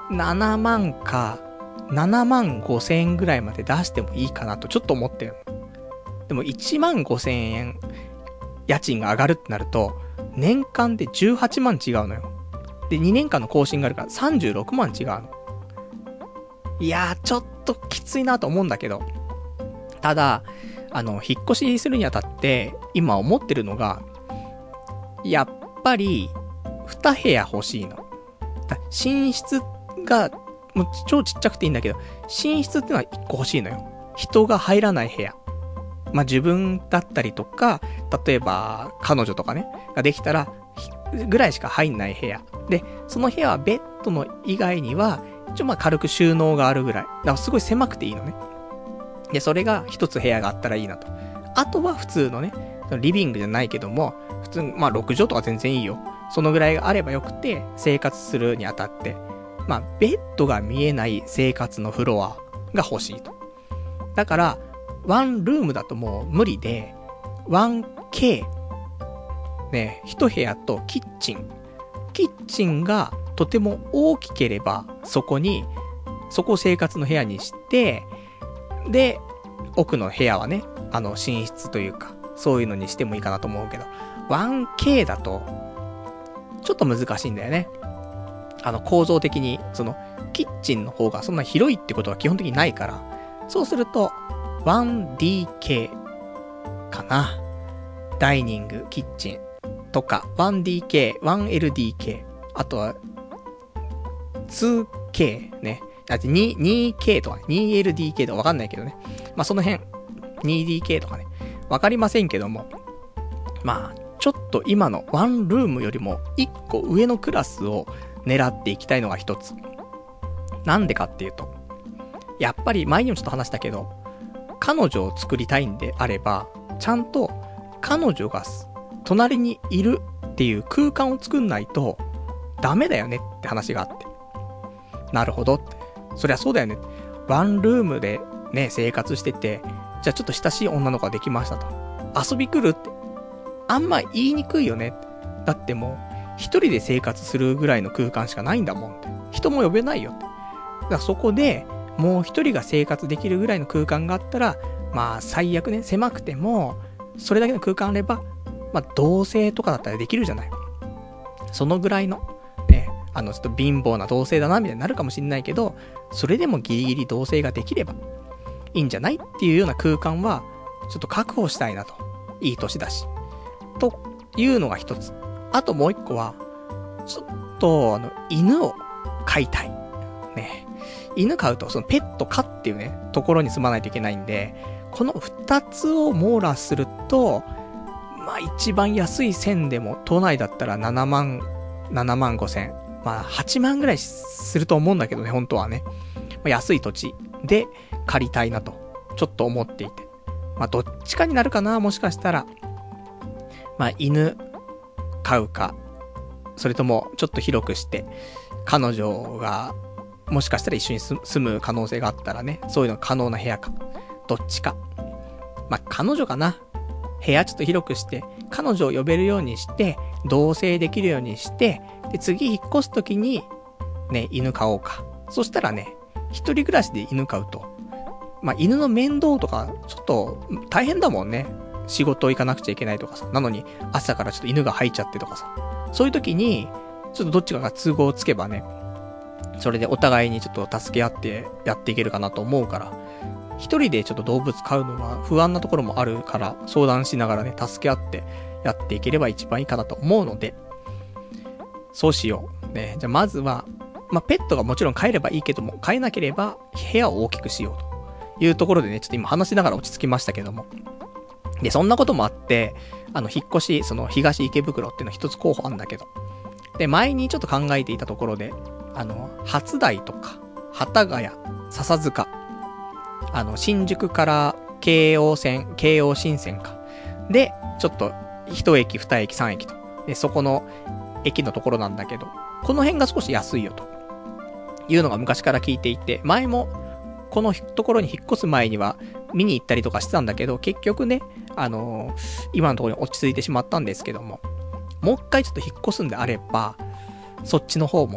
ななまんか、ななまんごせんえんぐらいまで出してもいいかなとちょっと思ってるの。でもいちまんごせんえん家賃が上がるってなると、年間でじゅうはちまん違うのよ。で、にねんかんの更新があるからさんじゅうろくまん違うの。いやー、ちょっときついなと思うんだけど。ただ、あの、引っ越しするにあたって、今思ってるのが、やっぱり、に部屋欲しいの。寝室が、もう超ちっちゃくていいんだけど、寝室ってのはいっこ欲しいのよ。人が入らない部屋。まあ、自分だったりとか、例えば、彼女とかね、ができたら、ぐらいしか入んない部屋。で、その部屋はベッドの以外には、ちょ、ま、軽く収納があるぐらい。だからすごい狭くていいのね。で、それが一つ部屋があったらいいなと。あとは普通のね、リビングじゃないけども、普通、まあ、ろくじょうとか全然いいよ。そのぐらいがあればよくて、生活するにあたって、まあ、ベッドが見えない生活のフロアが欲しいと。だから、ワンルームだともう無理で、ワンケー、ね、一部屋とキッチン。キッチンがとても大きければ、そこに、そこを生活の部屋にして、で、奥の部屋はね、あの、寝室というか、そういうのにしてもいいかなと思うけど、ワンケー だと、ちょっと難しいんだよね。あの、構造的に、その、キッチンの方がそんな広いってことは基本的にないから、そうすると、ワンディーケー かな。ダイニング、キッチンとか、ワンディーケー、ワンエルディーケー、あとは、ツーケー ね。あと ツーケー とか、ツーエルディーケー とかわかんないけどね。まあ、その辺、ツーディーケー とかね。わかりませんけども。まあ、ちょっと今のワンルームよりも一個上のクラスを狙っていきたいのが一つ。なんでかっていうと、やっぱり前にもちょっと話したけど、彼女を作りたいんであれば、ちゃんと彼女が隣にいるっていう空間を作んないとダメだよねって話があって。なるほどって。そりゃそうだよね。ワンルームでね、生活してて、じゃあちょっと親しい女の子ができましたと。遊び来るって。あんま言いにくいよね。だってもう、一人で生活するぐらいの空間しかないんだもんって。人も呼べないよって。だからそこで、もう一人が生活できるぐらいの空間があったら、まあ最悪ね、狭くても、それだけの空間あれば、まあ同棲とかだったらできるじゃない。そのぐらいの、ね、あのちょっと貧乏な同棲だなみたいになるかもしれないけど、それでもギリギリ同棲ができればいいんじゃないっていうような空間は、ちょっと確保したいなと。いい年だし。というのが一つ。あともう一個は、ちょっと、あの、犬を飼いたい。ね。犬飼うと、そのペット飼っていうね、ところに住まないといけないんで、この二つを網羅すると、まあ一番安い線でも、都内だったらななまん、ななまんごせん。まあはちまんぐらいすると思うんだけどね、本当はね。まあ、安い土地で借りたいなと、ちょっと思っていて。まあどっちかになるかな、もしかしたら。まあ犬飼うか、それともちょっと広くして、彼女がもしかしたら一緒に住む可能性があったらね、そういうの可能な部屋か、どっちか。まあ彼女かな。部屋ちょっと広くして、彼女を呼べるようにして、同棲できるようにして、で次引っ越すときにね、犬飼おうか。そしたらね、一人暮らしで犬飼うと、まあ犬の面倒とかちょっと大変だもんね。仕事行かなくちゃいけないとかさ。なのに朝からちょっと犬が吐いちゃってとかさ。そういう時に、ちょっとどっちかが都合つけばね、それでお互いにちょっと助け合ってやっていけるかなと思うから、一人でちょっと動物飼うのは不安なところもあるから、相談しながらね、助け合ってやっていければ一番いいかなと思うので、そうしよう。ね、じゃあまずは、まあ、ペットがもちろん飼えればいいけども、飼えなければ部屋を大きくしようというところでね、ちょっと今話しながら落ち着きましたけども。で、そんなこともあって、あの、引っ越し、その、東池袋っていうの一つ候補あんだけど。で、前にちょっと考えていたところで、あの、初台とか、幡ヶ谷、笹塚、あの、新宿から京王線、京王新線か。で、ちょっと、一駅、二駅、三駅と。で、そこの駅のところなんだけど、この辺が少し安いよと。いうのが昔から聞いていて、前も、このところに引っ越す前には見に行ったりとかしてたんだけど、結局ね、あのー、今のところに落ち着いてしまったんですけども、もう一回ちょっと引っ越すんであれば、そっちの方も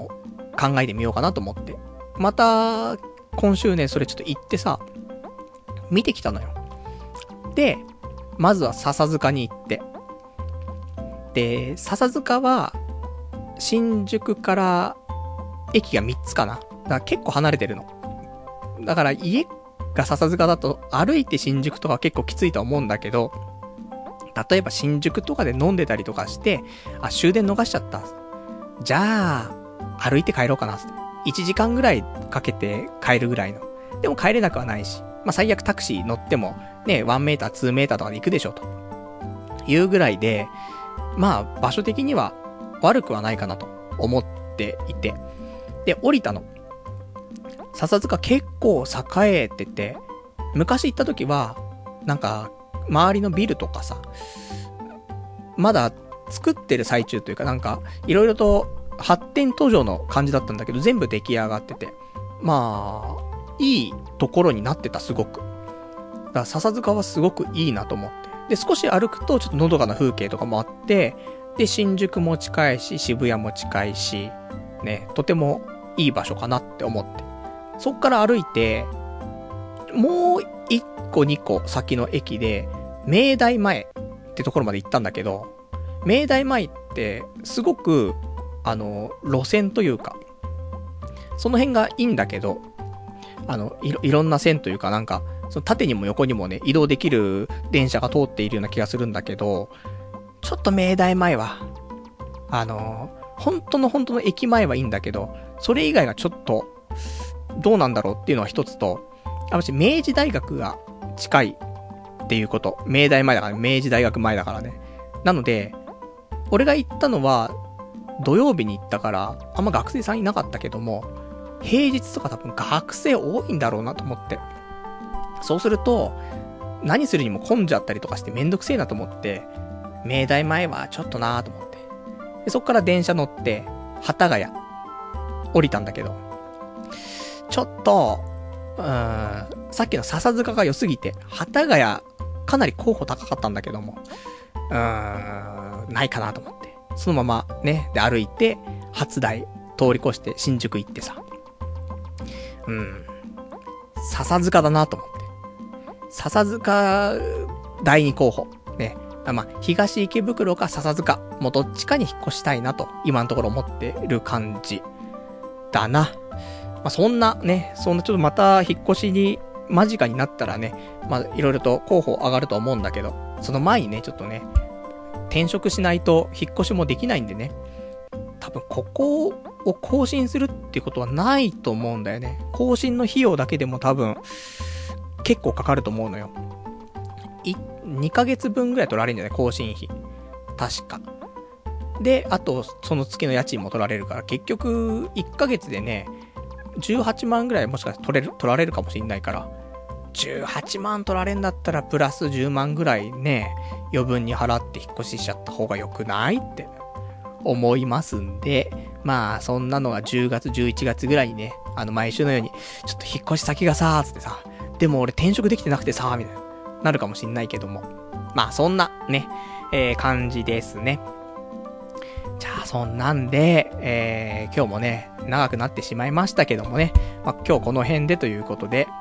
考えてみようかなと思って。また、今週ね、それちょっと行ってさ、見てきたのよ。で、まずは笹塚に行って。で、笹塚は、新宿から駅がみっつかな。だから結構離れてるの。だから家が笹塚だと歩いて新宿とか結構きついと思うんだけど、例えば新宿とかで飲んでたりとかして、あ、終電逃しちゃった。じゃあ、歩いて帰ろうかな。いちじかんぐらいかけて帰るぐらいの。でも帰れなくはないし、まあ最悪タクシー乗っても、ね、いちメーター、にメーターとかで行くでしょ、というぐらいで、まあ場所的には悪くはないかなと思っていて。で、降りたの。笹塚結構栄えてて、昔行った時は、なんか、周りのビルとかさ、まだ作ってる最中というかなんか、いろいろと発展途上の感じだったんだけど、全部出来上がってて、まあ、いいところになってた、すごく。だから笹塚はすごくいいなと思って。で、少し歩くとちょっとのどかな風景とかもあって、で、新宿も近いし、渋谷も近いし、ね、とてもいい場所かなって思って。そっから歩いて、もう一個二個先の駅で、明大前ってところまで行ったんだけど、明大前ってすごく、あの、路線というか、その辺がいいんだけど、あの、いろ、いろんな線というかなんか、その縦にも横にもね、移動できる電車が通っているような気がするんだけど、ちょっと明大前は、あの、本当の本当の駅前はいいんだけど、それ以外がちょっと、どうなんだろうっていうのは一つと、あもし明治大学が近いっていうこと。明大前だから、ね、明治大学前だからね。なので、俺が行ったのは、土曜日に行ったから、あんま学生さんいなかったけども、平日とか多分学生多いんだろうなと思って。そうすると、何するにも混んじゃったりとかしてめんどくせえなと思って、明大前はちょっとなーと思って。でそっから電車乗って、幡ヶ谷、降りたんだけど、ちょっと、うーん、さっきの笹塚が良すぎて、幡ヶ谷、かなり候補高かったんだけども、うーん、ないかなと思って。そのままね、で歩いて、初台、通り越して新宿行ってさ。うん、笹塚だなと思って。笹塚、第二候補。ね。まあ、東池袋か笹塚。もうどっちかに引っ越したいなと、今のところ思ってる感じ。だな。まあ、そんなね、そんなちょっとまた引っ越しに間近になったらね、まあ、いろいろと候補上がると思うんだけど、その前にね、ちょっとね、転職しないと引っ越しもできないんでね、多分ここを更新するっていうことはないと思うんだよね。更新の費用だけでも多分、結構かかると思うのよ。い、にかげつぶんぐらい取られるんじゃない？更新費。確か。で、あと、その月の家賃も取られるから、結局、いっかげつでね、じゅうはちまんぐらいもしかして取れる、取られるかもしんないから、じゅうはちまん取られんだったらプラスじゅうまんぐらいね、余分に払って引っ越ししちゃった方が良くないって思いますんで、まあそんなのがじゅうがつじゅういちがつぐらいにね、あの毎週のように、ちょっと引っ越し先がさーつってさ、でも俺転職できてなくてさーみたいな、なるかもしんないけども、まあそんなね、えー、感じですね。じゃあそんなんで、えー、今日もね、長くなってしまいましたけどもね、まあ今日この辺でということで、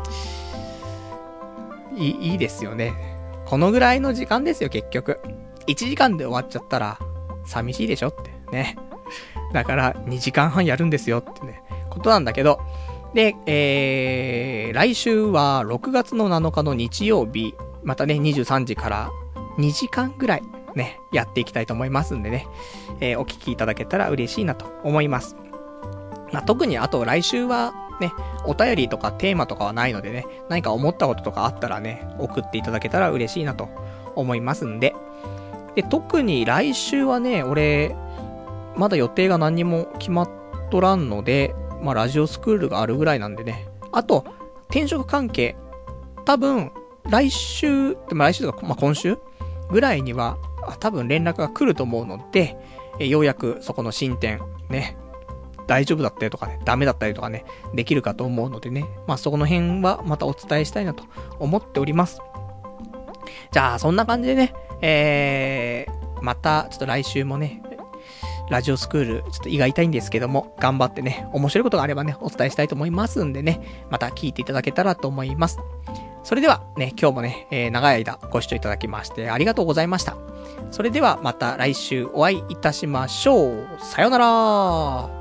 いい、いいですよね。このぐらいの時間ですよ、結局。いちじかんで終わっちゃったら、寂しいでしょってね。だからにじかんはんやるんですよってね、ことなんだけど。で、えー、来週はろくがつのなのかの日曜日、またね、にじゅうさんじからにじかんぐらいね、やっていきたいと思いますんでね、えー、お聞きいただけたら嬉しいなと思います。まあ、特にあと来週はね、お便りとかテーマとかはないのでね、何か思ったこととかあったらね、送っていただけたら嬉しいなと思いますんで。で、特に来週はね、俺、まだ予定が何にも決まっとらんので、まあラジオスクールがあるぐらいなんでね。あと、転職関係、多分、来週、でも来週とか、まあ今週ぐらいには、多分連絡が来ると思うので、えようやくそこの進展、ね、大丈夫だったりとかね、ダメだったりとかね、できるかと思うのでね、まあそこの辺はまたお伝えしたいなと思っております。じゃあ、そんな感じでね、えー、またちょっと来週もね、 ラジオスクール、ちょっと胃が痛いんですけども、頑張ってね、面白いことがあればね、お伝えしたいと思いますんでね、また聞いていただけたらと思います。それではね、今日もね、えー、長い間ご視聴いただきましてありがとうございました。それではまた来週お会いいたしましょう。さようなら。